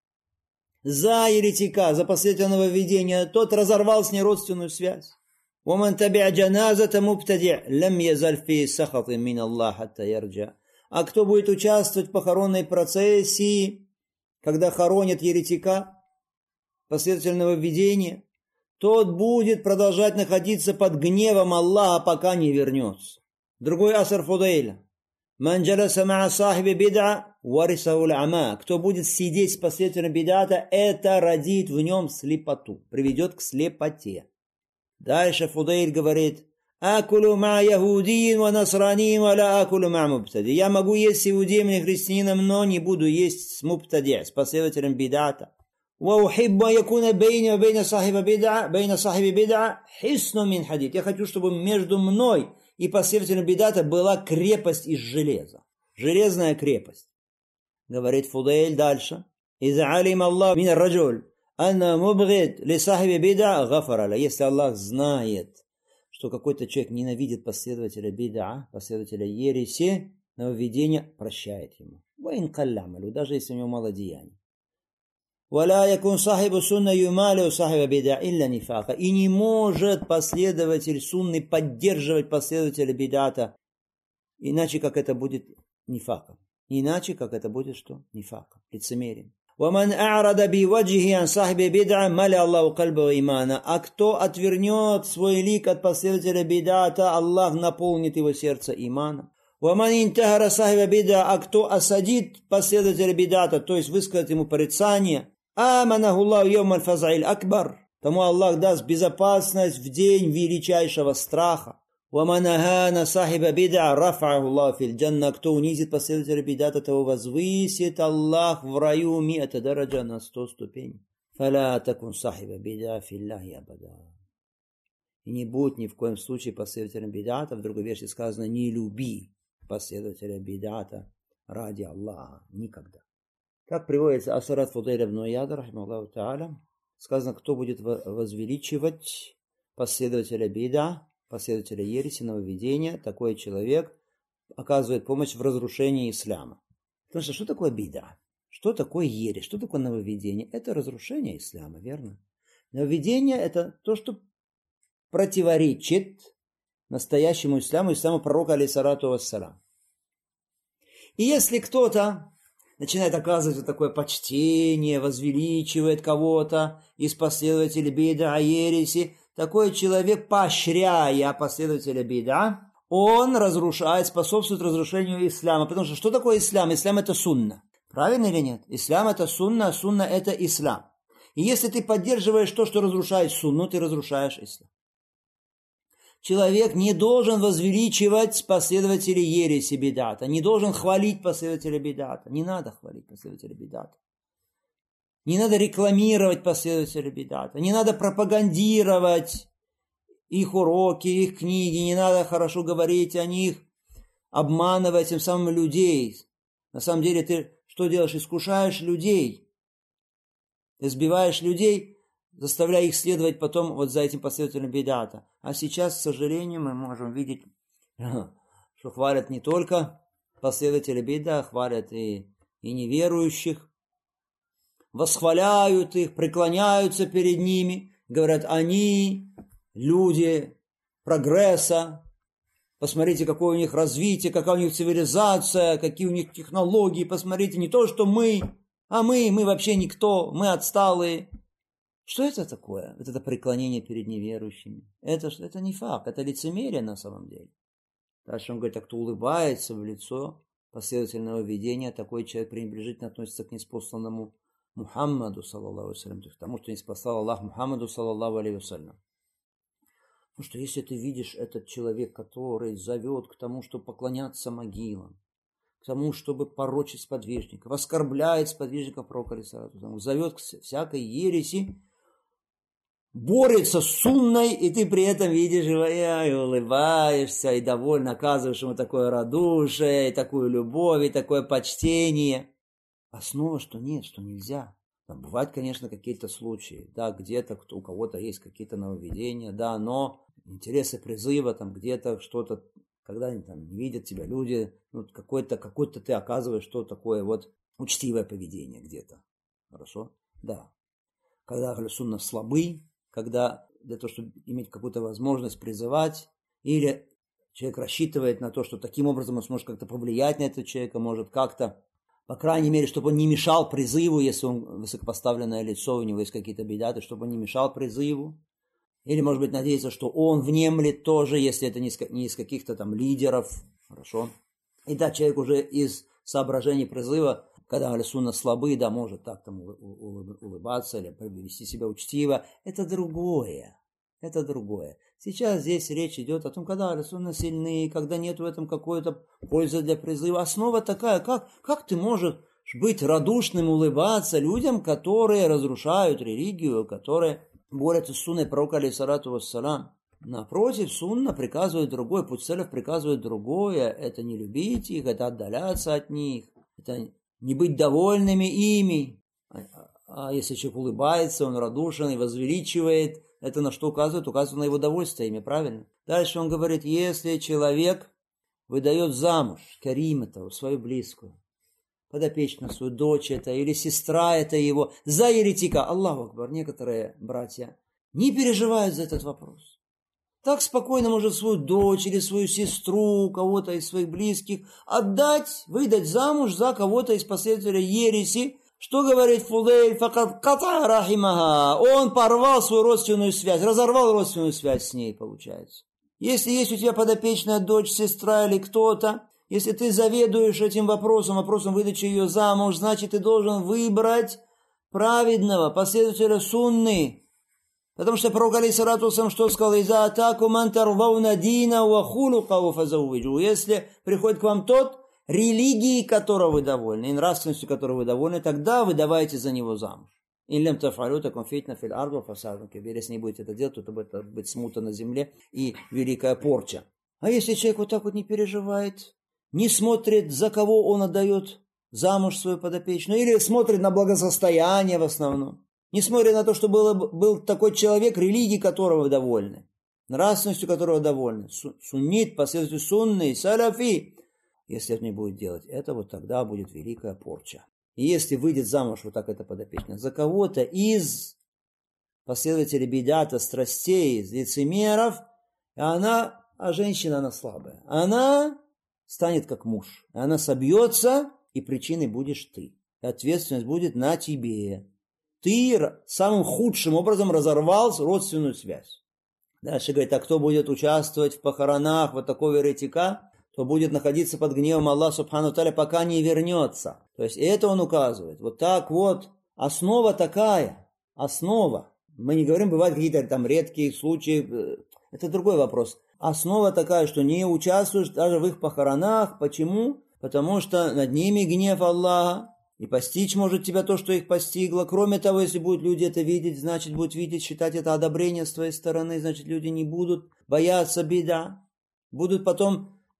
за еретика, за последовательного введения, тот разорвал с ней родственную связь. وَمَنْ تَبِعَ جَنَازَةَ مُبْتَدِعٍ لَمْ يَزَلْ فِي سَخَطٍ مِنَ اللَّهِ حَتَّى يَرْجَعَ. А кто будет участвовать в похоронной процессии, когда хоронят еретика, последовательного введения, тот будет продолжать находиться под гневом Аллаха, пока не вернется. Другой асар Фудейля. «Ман джаласа ма'a сахиби бид'a варисаху аль-ама». Кто будет сидеть с последователем бид'ата, это родит в нем слепоту, приведет к слепоте. Дальше Фудейль говорит: «Акулу ма'a яхудиин ва насраниин ва ла акулу ма'a мубтади». Я могу есть с иудеем и христианином, но не буду есть с мубтади, с последователем бид'ата. وأحب أن يكون بيني وبين صاحب بدعة حصن من حديد. Я хочу, чтобы между мной и последователем бидата была крепость из железа. Железная крепость. Говорит Фудейль дальше. إذا علم الله من الرجل أن مبغض لصاحب بدعة غفر له. Если Аллах знает, что какой-то человек ненавидит последователя бид'a, последователя ереси, нововведения, прощает ему. وإن قل عمله, даже если у него мало деяний. ولا يكون صاحب سنة يمالئ صاحب بدع إلا نفاقا. И не может последователь сунны поддерживать последователя бидата, иначе как это будет нифаком. Иначе как это будет что? Нифаком, лицемерием. ومن أعرض بوجهه عن صاحب بدع ملأ الله قلبه إيمانا. А кто отвернет свой лик от последователя бидата, Аллах наполнит его сердце иманом. ومن انتهر صاحب بدع. А кто осадит последователя бидата, то есть высказать ему порицание, آمنه الله يوم الفزع الأكبر. Тому Аллах даст безопасность в день величайшего страха. ومن أهان صاحب بدع رفعه الله في الجنة. Кто унизит последователя бидата, того возвысит Аллах в раю 100 درجة, на 100 ступеней. فلا تكن صاحب بدع في الله أبدا. И не будь ни в коем случае последователем бидата. В другой версии сказано: не люби последователя бидата ради Аллаха никогда. Как приводится асарат Фудейля ибн Ияда, рахимахуллаху тааля, сказано, кто будет возвеличивать последователя бида, последователя ереси, нововведения, такой человек оказывает помощь в разрушении ислама. Потому что такое бида? Что такое ересь? Что такое нововведение? Это разрушение ислама, верно? Нововведение – это то, что противоречит настоящему исламу, исламу пророка, алейхиссалату вассалам. И если кто-то начинает оказывать вот такое почтение, возвеличивает кого-то из последователей бида, ереси, такой человек, поощряя последователя бида, он разрушает, способствует разрушению ислама. Потому что такое ислам? Ислам – это сунна. Правильно или нет? Ислам – это сунна, а сунна – это ислам. И если ты поддерживаешь то, что разрушает сунну, ты разрушаешь ислам. Человек не должен возвеличивать последователей ереси бидата, не должен хвалить последователя бидата. Не надо хвалить последователя бидата. Не надо рекламировать последователя бидата. Не надо пропагандировать их уроки, их книги. Не надо хорошо говорить о них, обманывать тем самым людей. На самом деле ты что делаешь? Искушаешь людей. Ты сбиваешь людей, заставляя их следовать потом вот за этим последователем бидата. А сейчас, к сожалению, мы можем видеть, что хвалят не только последователи бида, хвалят и неверующих, восхваляют их, преклоняются перед ними, говорят, они люди прогресса, посмотрите, какое у них развитие, какая у них цивилизация, какие у них технологии, посмотрите, не то, что мы, а мы вообще никто, мы отсталые. Что это такое? Это преклонение перед неверующими. Это не факт, это лицемерие на самом деле. Дальше он говорит, а кто улыбается в лицо последовательного ведения, такой человек пренебрежительно относится к неспосланному Мухаммаду, саллаллаху алейхи, к тому, что не спасал Аллах Мухаммаду, саллаллаху алейхи вассалям. Потому что если ты видишь этот человек, который зовет к тому, чтобы поклоняться могилам, к тому, чтобы порочить сподвижников, оскорбляет сподвижников пророка, зовет к всякой ереси, борется с сунной, и ты при этом видишь его и улыбаешься, и довольно оказываешь ему такое радушие, и такую любовь, и такое почтение. Основа, что нет, что нельзя. Там бывают, конечно, какие-то случаи, да, где-то у кого-то есть какие-то нововведения, да, но интересы призыва, там где-то что-то, когда они там не видят тебя люди, ну, какой-то ты оказываешь, что такое вот учтивое поведение где-то. Хорошо? Да. Когда ахлю сунна слабы, когда для того, чтобы иметь какую-то возможность призывать, или человек рассчитывает на то, что таким образом он сможет как-то повлиять на этого человека, может как-то, по крайней мере, чтобы он не мешал призыву, если он высокопоставленное лицо, у него есть какие-то бидаты, чтобы он не мешал призыву. Или, может быть, надеяться, что он внемлет тоже, если это не из каких-то там лидеров. Хорошо. И да, человек уже из соображений призыва, когда аль-сунна слабы, да, может так там улыбаться или вести себя учтиво. Это другое. Это другое. Сейчас здесь речь идет о том, когда аль-сунна сильны, когда нет в этом какой-то пользы для призыва. Основа такая, как ты можешь быть радушным, улыбаться людям, которые разрушают религию, которые борются с сунной пророка, алейхиссалату вассалам. Напротив, сунна приказывает другое, путь салаф приказывает другое. Это не любить их, это отдаляться от них, это не быть довольными ими. А если человек улыбается, он радушен и возвеличивает, это на что указывает? Указывает на его довольство ими, правильно? Дальше он говорит, если человек выдает замуж каримата, свою близкую, подопечную, свою дочь это, или сестра это его, за еретика, Аллаху Акбар, некоторые братья не переживают за этот вопрос. Так спокойно может свою дочь или свою сестру, кого-то из своих близких отдать, выдать замуж за кого-то из последователей ереси. Что говорит Фудейль? Факат ката рахимаха. Он порвал свою родственную связь, разорвал родственную связь с ней, получается. Если есть у тебя подопечная дочь, сестра или кто-то, если ты заведуешь этим вопросом выдачи ее замуж, значит ты должен выбрать праведного последователя сунны. Потому что пророк алейхиссалату вассалям что сказал? «Иза атаку ман тарвауна дина ва хулукаху фазауиджу». Если приходит к вам тот, религией которого вы довольны, и нравственностью которого вы довольны, тогда вы давайте за него замуж. Если не будете это делать, то будет быть смута на земле и великая порча. А если человек вот так вот не переживает, не смотрит, за кого он отдает замуж свою подопечную, или смотрит на благосостояние в основном, не смотрит на то, что был такой человек, религией которого вы довольны, нравственностью которого довольны, суннит, последователь сунны, салафи. Если это не будет делать это, вот тогда будет великая порча. И если выйдет замуж вот так эта подопечная за кого-то из последователей бидата, страстей, из лицемеров, а женщина, она слабая, она станет как муж, она собьется, и причиной будешь ты. И ответственность будет на тебе. Ты самым худшим образом разорвал родственную связь. Дальше говорит, а кто будет участвовать в похоронах вот такого еретика, то будет находиться под гневом Аллаха Субхану Тааля, пока не вернется. То есть это он указывает. Вот так вот. Основа такая. Основа. Мы не говорим, бывают какие-то там редкие случаи. Это другой вопрос. Основа такая, что не участвуешь даже в их похоронах. Почему? Потому что над ними гнев Аллаха. И постичь может тебя то, что их постигло. Кроме того, если будут люди это видеть, значит будут видеть, считать это одобрение с твоей стороны. Значит люди не будут бояться беда. Будут потом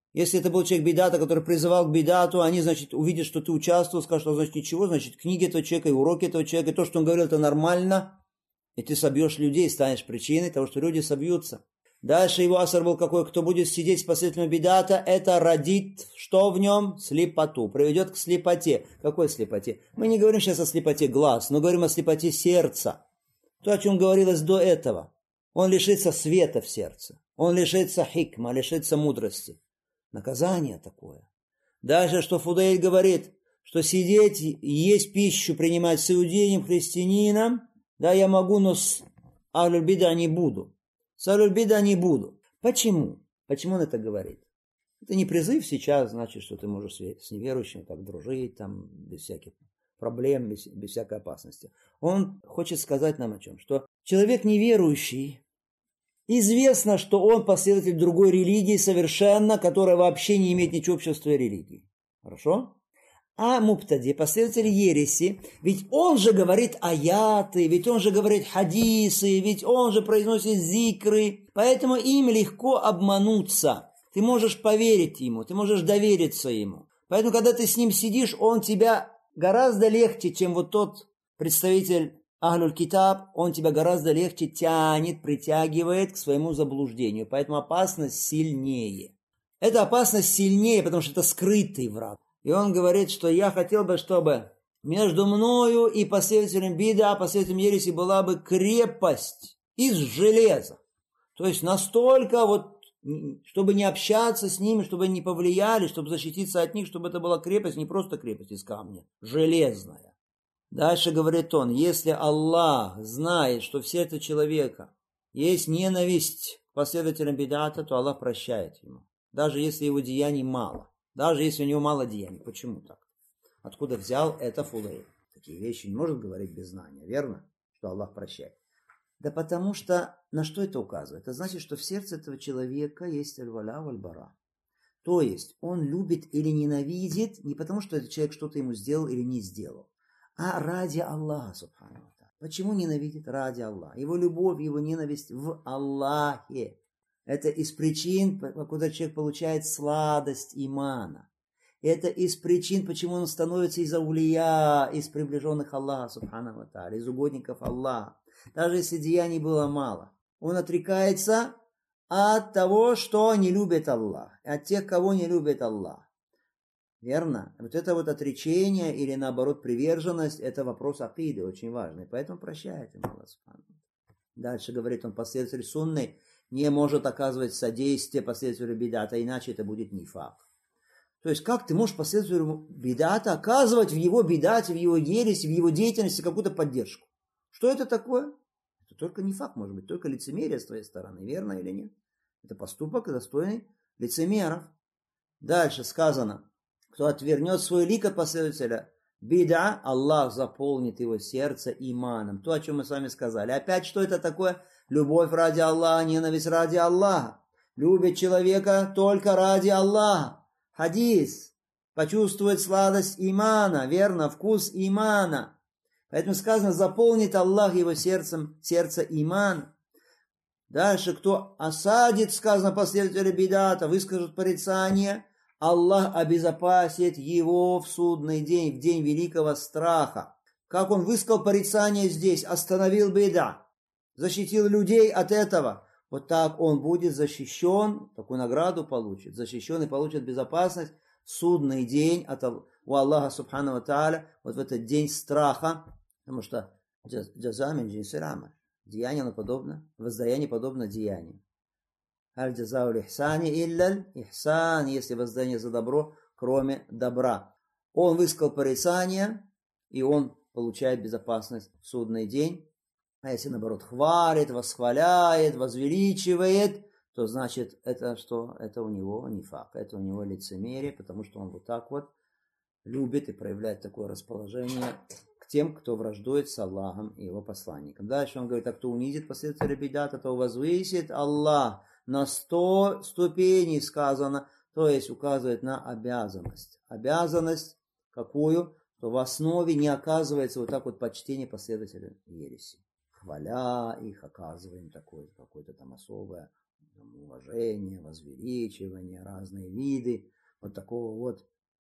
Если это был человек бидата, который призывал к бидату, они, значит, увидят, что ты участвовал, скажут, что значит ничего, значит, книги этого человека и уроки этого человека, и то, что он говорил, это нормально, и ты собьешь людей, станешь причиной того, что люди собьются. Дальше его асар был какой, кто будет сидеть с последователями бидата, это родит, что в нем? Слепоту, приведет к слепоте. Какой слепоте? Мы не говорим сейчас о слепоте глаз, но говорим о слепоте сердца. То, о чем говорилось до этого. Он лишится света в сердце, он лишится хикма, лишится мудрости. Наказание такое. Дальше, что Фудейль говорит, что сидеть, есть пищу, принимать с иудеем, христианином, да, я могу, но с Ахлюль Бида не буду. С Ахлюль Бида не буду. Почему? Почему он это говорит? Это не призыв сейчас, значит, что ты можешь с неверующим так дружить, там, без всяких проблем, без всякой опасности. Он хочет сказать нам о чем? Что человек неверующий, известно, что он последователь другой религии совершенно, которая вообще не имеет ничего общего с твоей религией. Хорошо? А муптади, последователь ереси, ведь он же говорит аяты, ведь он же говорит хадисы, ведь он же произносит зикры, поэтому им легко обмануться. Ты можешь поверить ему, ты можешь довериться ему. Поэтому, когда ты с ним сидишь, он тебя гораздо легче, чем вот тот представитель Ахлюль Китаб, он тебя гораздо легче тянет, притягивает к своему заблуждению. Поэтому опасность сильнее. Эта опасность сильнее, потому что это скрытый враг. И он говорит, что я хотел бы, чтобы между мною и последователем бида, последователем ереси была бы крепость из железа. То есть настолько вот, чтобы не общаться с ними, чтобы не повлияли, чтобы защититься от них, чтобы это была крепость, не просто крепость из камня, железная. Дальше говорит он, если Аллах знает, что в сердце человека есть ненависть к последователям бидата, то Аллах прощает ему. Даже если его деяний мало. Даже если у него мало деяний. Почему так? Откуда взял это Фудейль? Такие вещи не может говорить без знания, верно? Что Аллах прощает. Да потому что, на что это указывает? Это значит, что в сердце этого человека есть аль-валя валь-бара. То есть, он любит или ненавидит не потому, что этот человек что-то ему сделал или не сделал, а ради Аллаха, субхану ва тааля. Почему ненавидит? Ради Аллаха. Его любовь, его ненависть в Аллахе. Это из причин, когда человек получает сладость имана. Это из причин, почему он становится из аулия, из приближенных Аллаха, субхану ва тааля, из угодников Аллаха. Даже если деяний было мало. Он отрекается от того, что не любит Аллах, от тех, кого не любит Аллах. Верно? Вот это вот отречение или наоборот приверженность, это вопрос акиды, очень важный. Поэтому прощает ему Аллах. Дальше говорит он, последователь сунны не может оказывать содействие последователю бидата, иначе это будет нифак. То есть как ты можешь последователю бидата оказывать в его бидате, в его ереси, в его деятельности какую-то поддержку? Что это такое? Это только нифак может быть, только лицемерие с твоей стороны, верно или нет? Это поступок достойный лицемеров. Дальше сказано, кто отвернет свой лик от последователя бида, Аллах заполнит его сердце иманом. То, о чем мы с вами сказали. Опять, что это такое? Любовь ради Аллаха, ненависть ради Аллаха. Любит человека только ради Аллаха. Хадис. Почувствует сладость имана, верно, вкус имана. Поэтому сказано, заполнит Аллах его сердце иман. Дальше, кто осадит, сказано, последователя бидата, выскажет порицание, Аллах обезопасит его в судный день, в день великого страха. Как он высказал порицание здесь, остановил бида, защитил людей от этого. Вот так он будет защищен, такую награду получит, защищен и получит безопасность в судный день у Аллаха субхану ва тааля, вот в этот день страха, потому что джазамин джинсирама, деяние оно подобно, воздаяние подобно деянию. Аль-джазау лихсани илляль ихсан, если воздаяние за добро, кроме добра. Он высказал порицание, и он получает безопасность в судный день. А если, наоборот, хвалит, восхваляет, возвеличивает, то значит, это что? Это у него нифак, это у него лицемерие, потому что он вот так вот любит и проявляет такое расположение к тем, кто враждует с Аллахом и его посланником. Дальше он говорит, а кто унизит последователя бидата, то возвысит Аллах на 100 ступеней, сказано, то есть указывает на обязанность. Обязанность какую? То в основе не оказывается вот так вот почтение последователя ереси. Хваля их, оказываем такое, какое-то там особое уважение, возвеличивание, разные виды вот такого вот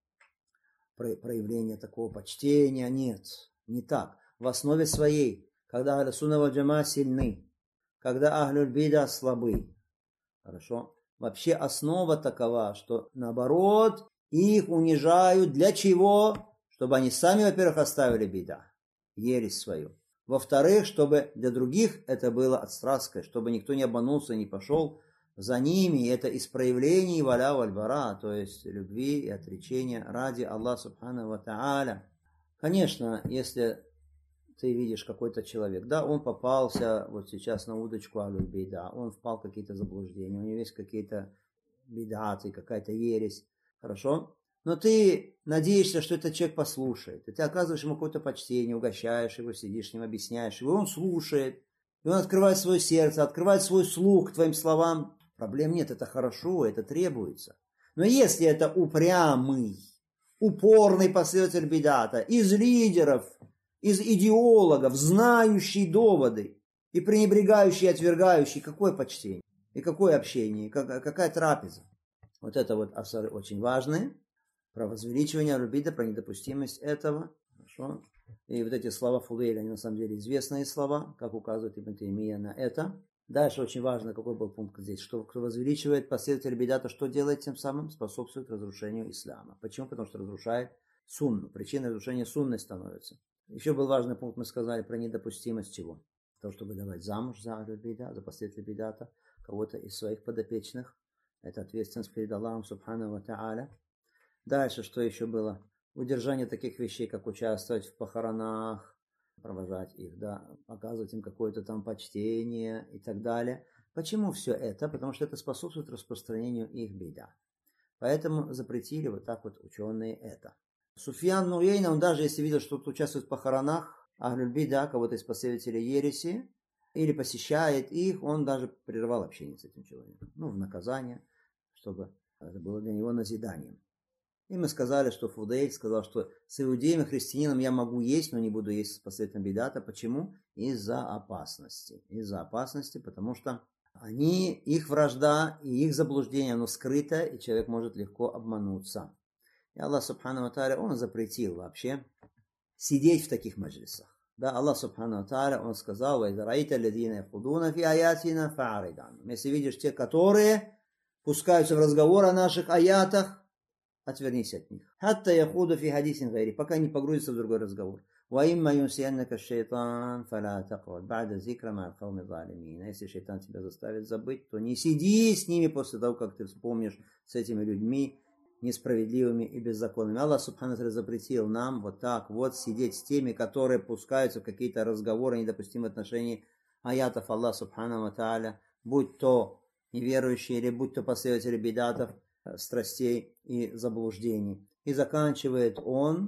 проявления такого почтения. Нет, не так. В основе своей, когда Ахлю Сунна валь Джамаа сильны, когда Ахлюль Бида слабы, хорошо, вообще основа такова, что наоборот их унижают. Для чего? Чтобы они сами, во-первых, оставили бида, ересь свою. Во-вторых, чтобы для других это было отстрасткой, чтобы никто не обманулся, не пошел за ними. Это из проявлений валя валь-бара, то есть любви и отречения ради Аллаха субхану ва тааля. Конечно, если ты видишь какой-то человек, да, он попался вот сейчас на удочку Ахлюль Бида, он впал в какие-то заблуждения, у него есть какие-то бидаты, какая-то ересь, хорошо? Но ты надеешься, что этот человек послушает, и ты оказываешь ему какое-то почтение, угощаешь его, сидишь с ним, объясняешь его, и он слушает, и он открывает свое сердце, открывает свой слух к твоим словам. Проблем нет, это хорошо, это требуется. Но если это упрямый, упорный последователь бидата, из лидеров, из идеологов, знающий доводы и пренебрегающий, отвергающий, какое почтение и какое общение, какая трапеза. Вот это вот асары очень важные. Про возвеличивание Ахлюль-Бида, про недопустимость этого. Хорошо. И вот эти слова Фудейля, они на самом деле известные слова, как указывает Ибн Таймия на это. Дальше очень важно, какой был пункт здесь, что кто возвеличивает последователя бидата, что делает тем самым? Способствует разрушению ислама. Почему? Потому что разрушает сунну. Причиной разрушения сунны становится. Еще был важный пункт, мы сказали про недопустимость чего? То, чтобы давать замуж за Ахлюль-Бида, за последователя бидата, кого-то из своих подопечных. Это ответственность перед Аллахом субхану ва тааля. Дальше, что еще было? Удержание таких вещей, как участвовать в похоронах, провожать их, да, оказывать им какое-то там почтение и так далее. Почему все это? Потому что это способствует распространению их бида. Поэтому запретили вот так вот ученые это. Суфьян ибн Уейна, он даже если видел, что участвует в похоронах Ахлюль-Бида, кого-то из последователей ереси, или посещает их, он даже прервал общение с этим человеком. Ну, в наказание, чтобы это было для него назиданием. И мы сказали, что Фудейль сказал, что с иудеем и христианином я могу есть, но не буду есть с последователем бидата. Почему? Из-за опасности. Из-за опасности, потому что их вражда и их заблуждение, оно скрыто, и человек может легко обмануться. И Аллах субхану ва тааля, он запретил вообще сидеть в таких маджлисах. Да, Аллах субхану ва тааля, он сказал: если видишь те, которые пускаются в разговор о наших аятах, отвернись от них. Хатта яхуду фи хадисин гайри, пока не погрузится в другой разговор. Если шайтан тебя заставит забыть, то не сиди с ними после того, как ты вспомнишь с этими людьми несправедливыми и беззаконными. Аллах субхану ва запретил нам вот так вот сидеть с теми, которые пускаются в какие-то разговоры недопустимые в отношении аятов Аллаха субхану ва тааля, будь то неверующие или будь то последователи бидатов, страстей и заблуждений. И заканчивает он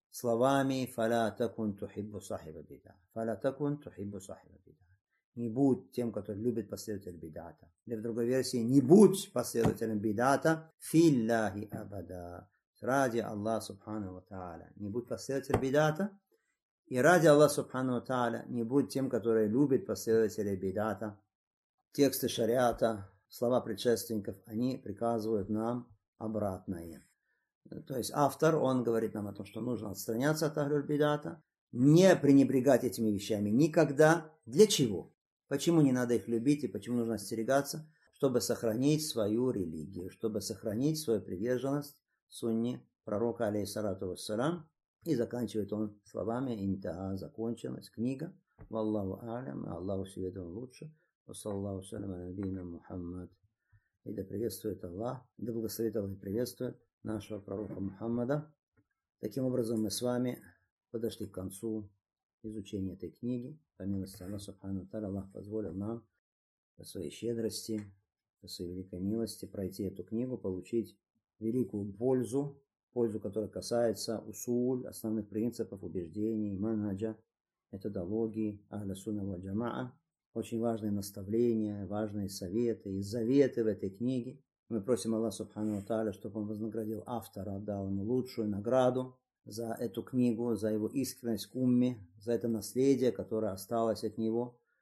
словами «Фаля такун тухиббу сахиба бида». «Фаля такун тухиббу сахиба бида». Не будь тем, который любит последователя бидата. Или в другой версии: не будь последователем бидата филляхи абада. Ради Аллаха субхану ва тааля. Не будь последователем бидата. И ради Аллаха субхану ва тааля не будь тем, который любит последователей бидата. Тексты шариата, слова предшественников, они приказывают нам обратное. То есть автор, он говорит нам о том, что нужно отстраняться от Ахлюль-Бидата, не пренебрегать этими вещами никогда. Для чего? Почему не надо их любить и почему нужно остерегаться? Чтобы сохранить свою религию, чтобы сохранить свою приверженность сунне пророка, алейхиссалату вассалям. И заканчивает он словами «Интаха», закончилась книга. Валлаху алям, Аллаху все ведом лучше. Саллаху салям аля набийна Мухаммад. И да приветствует Аллах, да благословит Аллах и приветствует нашего пророка Мухаммада. Таким образом мы с вами подошли к концу изучения этой книги. По милости Аллаха субхану ва тааля, Аллах позволил нам по своей щедрости, по своей великой милости пройти эту книгу, получить великую пользу, которая касается усуль, основных принципов, убеждений, манхаджа, методологии Ахля Сунна валь Джамаа. Очень важные наставления, важные советы и заветы в этой книге. Мы просим Аллаха субхану ва тааля, чтобы он вознаградил автора, дал ему лучшую награду за эту книгу, за его искренность к умме, за это наследие, которое осталось от него.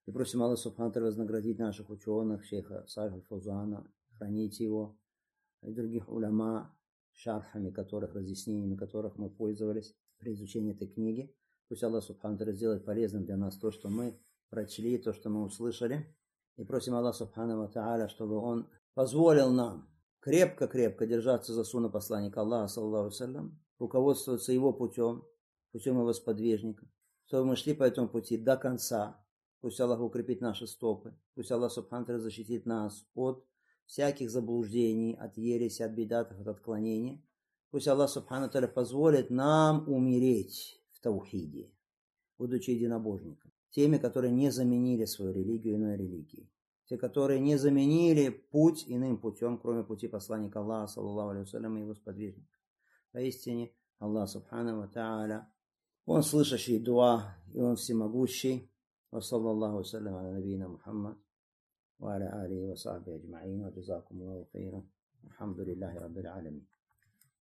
И просим Аллаха Субхану ва Тааля вознаградить наших ученых, шейха Салиха Аль-Фаузана, хранить его, и других уляма, шархами которых, разъяснениями которых мы пользовались при изучении этой книги. Пусть Аллах Субхану ва Тааля сделает полезным для нас то, что мы прочли, то, что мы услышали. И просим Аллаха Субхану ва Тааля, чтобы Он позволил нам крепко-крепко держаться за сунну посланника Аллаха, саллаллаху алейхи ва саллям, руководствоваться его путем его сподвижника, чтобы мы шли по этому пути до конца. Пусть Аллах укрепит наши стопы. Пусть Аллах Субхану ва Тааля защитит нас от всяких заблуждений, от ереси, от бидатов, от отклонения. Пусть Аллах Субхану ва Тааля позволит нам умереть в таухиде, будучи единобожником. Теми, которые не заменили свою религию иной религией. Те, которые не заменили путь иным путем, кроме пути посланника Аллаха, саллаллаху алейхи ва саллям, и его сподвижника. Поистине, Аллах Субхану ва Тааля, Он слышащий дуа, и Он всемогущий. وصلى الله وسلم على نبينا محمد وعلى آله وصحبه أجمعين وجزاكم الله خيرا الحمد لله رب العالمين.